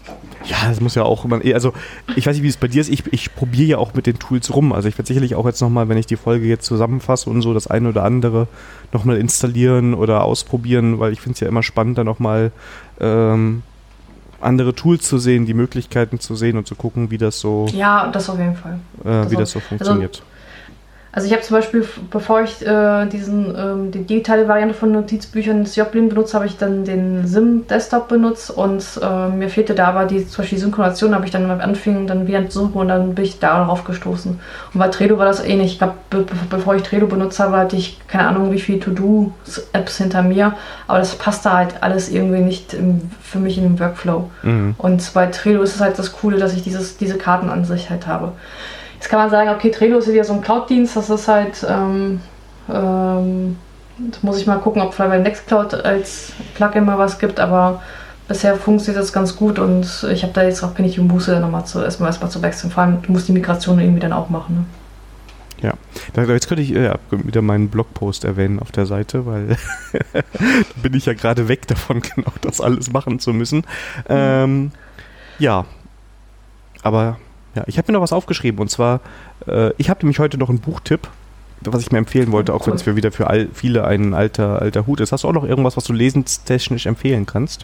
Ja, das muss ja auch immer, also ich weiß nicht, wie es bei dir ist, ich, ich probiere ja auch mit den Tools rum, also ich werde sicherlich auch jetzt nochmal, wenn ich die Folge jetzt zusammenfasse und so, das eine oder andere nochmal installieren oder ausprobieren, weil ich finde es ja immer spannend, da nochmal ähm, andere Tools zu sehen, die Möglichkeiten zu sehen und zu gucken, wie das so, ja, das auf jeden Fall. äh, das wie auch, das so funktioniert. Also, Also ich habe zum Beispiel, bevor ich äh, diesen, ähm, die digitale Variante von Notizbüchern des Joplin benutzt, habe ich dann den Sim-Desktop benutzt und äh, mir fehlte da aber die, zum Beispiel die Synchronisation, habe ich dann anfing, dann wieder zu suchen und dann bin ich da darauf gestoßen. Und bei Trello war das ähnlich. Ich glaube, be bevor ich Trello benutzt habe, hatte ich keine Ahnung, wie viele To-Do-Apps hinter mir, aber das passte halt alles irgendwie nicht im, für mich in den Workflow. Mhm. Und bei Trello ist es halt das Coole, dass ich dieses, diese Kartenansicht halt habe. Jetzt kann man sagen, okay, Trello ist ja so ein Cloud-Dienst, das ist halt, ähm, ähm, da muss ich mal gucken, ob vielleicht bei Nextcloud als Plugin mal was gibt, aber bisher funktioniert das ganz gut und ich habe da jetzt auch keine Muße, da nochmal zu, erstmal, erstmal zu wechseln. Vor allem, du musst die Migration irgendwie dann auch machen. Ne? Ja, jetzt könnte ich ja, wieder meinen Blogpost erwähnen auf der Seite, weil da bin ich ja gerade weg davon, genau das alles machen zu müssen. Mhm. Ähm, ja, aber... Ja, ich habe mir noch was aufgeschrieben und zwar, äh, ich habe nämlich heute noch einen Buchtipp, was ich mir empfehlen wollte, auch cool. Wenn es für wieder für all, viele ein alter, alter Hut ist. Hast du auch noch irgendwas, was du lesenstechnisch empfehlen kannst?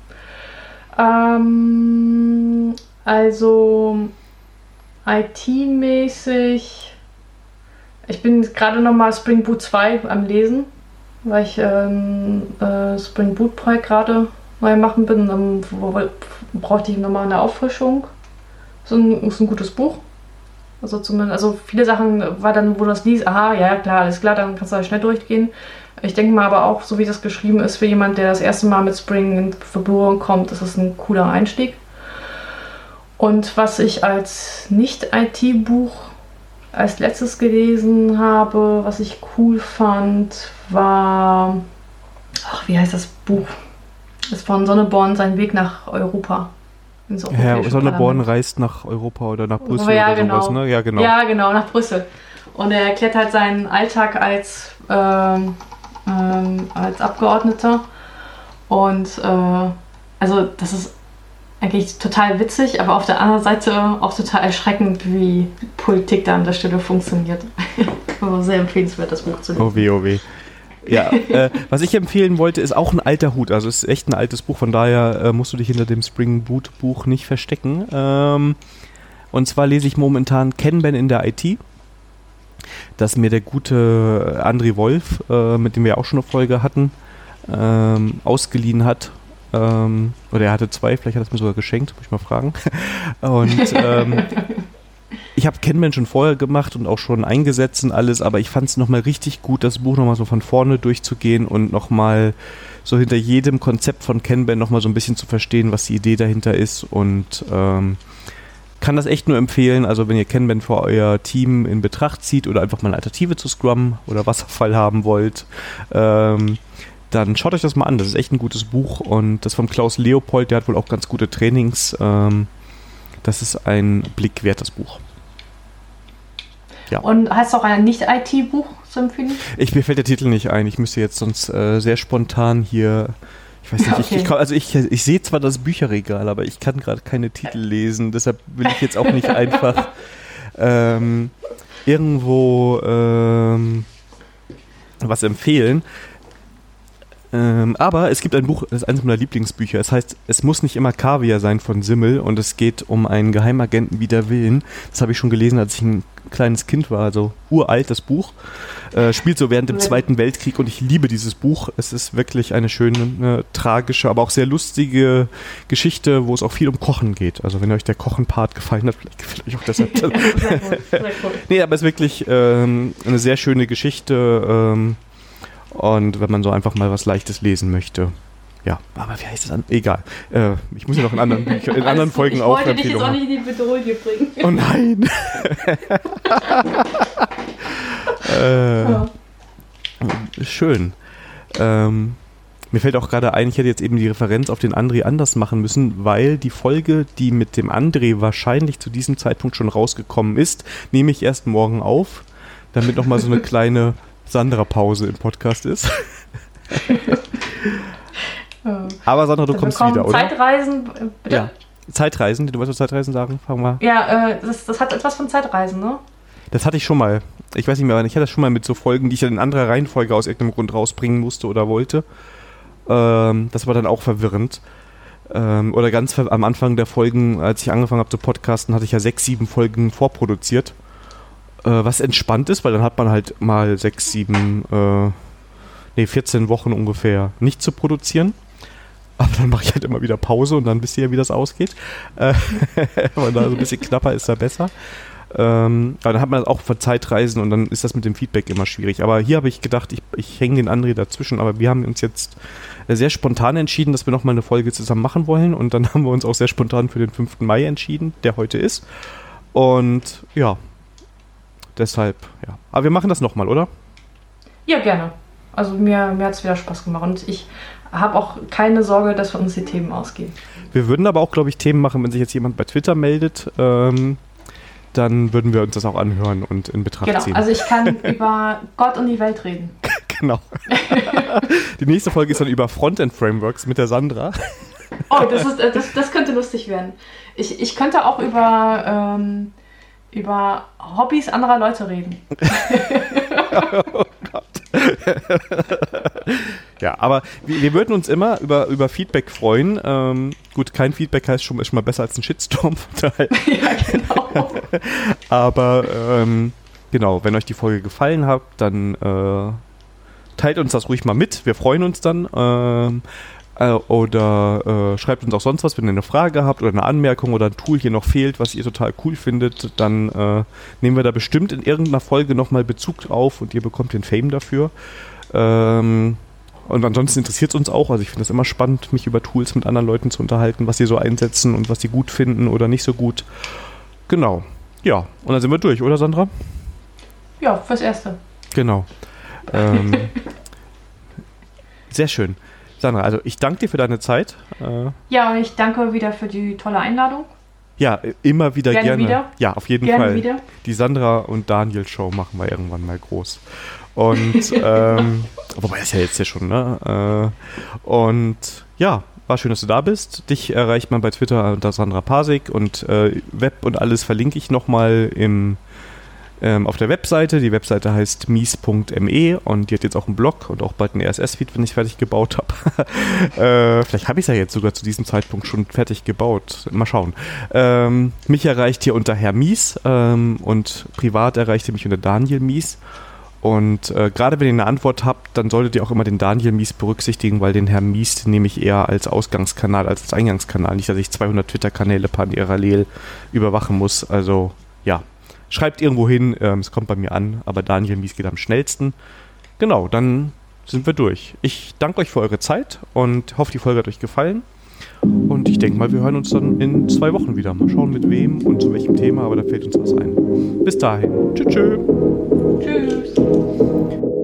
Ähm, also I T-mäßig, ich bin gerade nochmal Spring Boot zwei am Lesen, weil ich ähm, äh, Spring Boot Projekt gerade neu machen bin, dann brauchte ich nochmal eine Auffrischung. Ist ein, ist ein gutes Buch. Also zumindest, also viele Sachen war dann, wo du das liest, aha, ja klar, alles klar, dann kannst du halt schnell durchgehen. Ich denke mal aber auch, so wie das geschrieben ist, für jemand, der das erste Mal mit Spring in Berührung kommt, ist das ein cooler Einstieg. Und was ich als Nicht-I T-Buch als letztes gelesen habe, was ich cool fand, war, ach, wie heißt das Buch? Das ist von Sonneborn, Sein Weg nach Europa. Herr Sonneborn reist nach Europa oder nach Brüssel ja, oder genau. sowas, ne? Ja, genau. Ja, genau, nach Brüssel. Und er erklärt halt seinen Alltag als, ähm, ähm, als Abgeordneter. Und äh, also das ist eigentlich total witzig, aber auf der anderen Seite auch total erschreckend, wie Politik da an der Stelle funktioniert. Also sehr empfehlenswert, das Buch zu lesen. Oh weh, oh weh. Ja, äh, was ich empfehlen wollte, ist auch ein alter Hut. Also es ist echt ein altes Buch, von daher äh, musst du dich hinter dem Spring Boot Buch nicht verstecken. Ähm, und zwar lese ich momentan Kanban in der I T. Das mir der gute André Wolf, äh, mit dem wir auch schon eine Folge hatten, ähm, ausgeliehen hat. Ähm, oder er hatte zwei, vielleicht hat er es mir sogar geschenkt, muss ich mal fragen. Und ähm, ich habe Kanban schon vorher gemacht und auch schon eingesetzt und alles, aber ich fand es nochmal richtig gut, das Buch nochmal so von vorne durchzugehen und nochmal so hinter jedem Konzept von Kanban nochmal so ein bisschen zu verstehen, was die Idee dahinter ist und ähm, kann das echt nur empfehlen, also wenn ihr Kanban für euer Team in Betracht zieht oder einfach mal eine Alternative zu Scrum oder Wasserfall haben wollt, ähm, dann schaut euch das mal an, das ist echt ein gutes Buch und das von Klaus Leopold, der hat wohl auch ganz gute Trainings, ähm, das ist ein Blick wert, das Buch. Ja. Und hast du auch ein Nicht-I T-Buch zu empfehlen? Ich, mir fällt der Titel nicht ein. Ich müsste jetzt sonst äh, sehr spontan hier, ich weiß nicht, okay. ich, ich, also ich, ich sehe zwar das Bücherregal, aber ich kann gerade keine Titel lesen. Deshalb will ich jetzt auch nicht einfach ähm, irgendwo ähm, was empfehlen. Ähm, aber es gibt ein Buch, das ist eines meiner Lieblingsbücher. Es heißt, es muss nicht immer Kaviar sein von Simmel und es geht um einen Geheimagenten wider Willen. Das habe ich schon gelesen, als ich ein kleines Kind war, also uralt das Buch. Äh, spielt so während dem Zweiten Weltkrieg und ich liebe dieses Buch. Es ist wirklich eine schöne, eine tragische, aber auch sehr lustige Geschichte, wo es auch viel um Kochen geht. Also wenn euch der Kochen-Part gefallen hat, vielleicht gefällt euch auch deshalb. Sehr cool, sehr cool. Nee, aber es ist wirklich ähm, eine sehr schöne Geschichte. Ähm, Und wenn man so einfach mal was Leichtes lesen möchte. Ja, aber wie heißt das an? Egal. Äh, ich muss ja noch in anderen, Bücher, in anderen Folgen auch Empfehlungen. Ich wollte dich jetzt auch nicht in die Bedrohung bringen. Oh nein. äh, ja. Schön. Ähm, mir fällt auch gerade ein, ich hätte jetzt eben die Referenz auf den André anders machen müssen, weil die Folge, die mit dem André wahrscheinlich zu diesem Zeitpunkt schon rausgekommen ist, nehme ich erst morgen auf, damit nochmal so eine kleine Sandra-Pause im Podcast ist. Aber Sandra, du kommst wieder, oder? Zeitreisen, bitte? Ja. Zeitreisen, du wolltest was Zeitreisen sagen? Fangen wir. Ja, äh, das, das hat etwas von Zeitreisen, ne? Das hatte ich schon mal. Ich weiß nicht mehr, ich hatte das schon mal mit so Folgen, die ich dann in anderer Reihenfolge aus irgendeinem Grund rausbringen musste oder wollte. Ähm, das war dann auch verwirrend. Ähm, oder ganz ver- am Anfang der Folgen, als ich angefangen habe zu podcasten, hatte ich ja sechs, sieben Folgen vorproduziert. Äh, was entspannt ist, weil dann hat man halt mal sechs, sieben, äh, nee, vierzehn Wochen ungefähr nicht zu produzieren. Aber dann mache ich halt immer wieder Pause und dann wisst ihr ja, wie das ausgeht. Äh, wenn da so ein bisschen knapper ist, da besser. Ähm, aber dann hat man das auch für Zeitreisen und dann ist das mit dem Feedback immer schwierig. Aber hier habe ich gedacht, ich, ich hänge den André dazwischen, aber wir haben uns jetzt sehr spontan entschieden, dass wir nochmal eine Folge zusammen machen wollen und dann haben wir uns auch sehr spontan für den fünften Mai entschieden, der heute ist. Und ja, deshalb, ja. Aber wir machen das nochmal, oder? Ja, gerne. Also mir, mir hat es wieder Spaß gemacht und ich habe auch keine Sorge, dass wir uns die Themen ausgehen. Wir würden aber auch, glaube ich, Themen machen, wenn sich jetzt jemand bei Twitter meldet, ähm, dann würden wir uns das auch anhören und in Betracht genau, ziehen. Genau, also ich kann über Gott und die Welt reden. Genau. Die nächste Folge ist dann über Frontend-Frameworks mit der Sandra. Oh, das, ist, das, das könnte lustig werden. Ich, ich könnte auch über, ähm, über Hobbys anderer Leute reden. Oh Gott. Ja, aber wir, wir würden uns immer über, über Feedback freuen. Ähm, gut, kein Feedback heißt schon, ist schon mal besser als ein Shitstorm. Ja, genau. Aber ähm, genau, wenn euch die Folge gefallen hat, dann äh, teilt uns das ruhig mal mit. Wir freuen uns dann. Ähm, äh, oder äh, schreibt uns auch sonst was, wenn ihr eine Frage habt oder eine Anmerkung oder ein Tool hier noch fehlt, was ihr total cool findet. Dann äh, nehmen wir da bestimmt in irgendeiner Folge nochmal Bezug auf und ihr bekommt den Fame dafür. Ähm, und ansonsten interessiert es uns auch. Also ich finde es immer spannend, mich über Tools mit anderen Leuten zu unterhalten, was sie so einsetzen und was sie gut finden oder nicht so gut. Genau. Ja, und dann sind wir durch, oder Sandra? Ja, fürs Erste. Genau. Ähm, sehr schön. Sandra, also ich danke dir für deine Zeit. Äh, ja, und ich danke wieder für die tolle Einladung. Ja, immer wieder gerne. Gerne wieder. Ja, auf jeden Gerne Fall. wieder. Die Sandra und Daniel Show machen wir irgendwann mal groß. Und, ähm, wobei das ja jetzt ja schon, ne? Äh, und ja, war schön, dass du da bist. Dich erreicht man bei Twitter unter Sandra Pasik und äh, Web und alles verlinke ich nochmal im Ähm, auf der Webseite. Die Webseite heißt mies punkt me und die hat jetzt auch einen Blog und auch bald einen R S S-Feed, wenn ich fertig gebaut habe. äh, vielleicht habe ich es ja jetzt sogar zu diesem Zeitpunkt schon fertig gebaut. Mal schauen. Ähm, mich erreicht hier unter Herr Mies ähm, und privat erreicht ihr mich unter Daniel Mies. Und äh, gerade wenn ihr eine Antwort habt, dann solltet ihr auch immer den Daniel Mies berücksichtigen, weil den Herrn Mies den nehme ich eher als Ausgangskanal als als Eingangskanal. Nicht, dass ich zweihundert Twitter-Kanäle parallel überwachen muss. Also ja. Schreibt irgendwo hin, ähm, es kommt bei mir an, aber Daniel Mies geht am schnellsten. Genau, dann sind wir durch. Ich danke euch für eure Zeit und hoffe, die Folge hat euch gefallen. Und ich denke mal, wir hören uns dann in zwei Wochen wieder. Mal schauen, mit wem und zu welchem Thema, aber da fällt uns was ein. Bis dahin. Tschüss. Tschüss. Tschüss.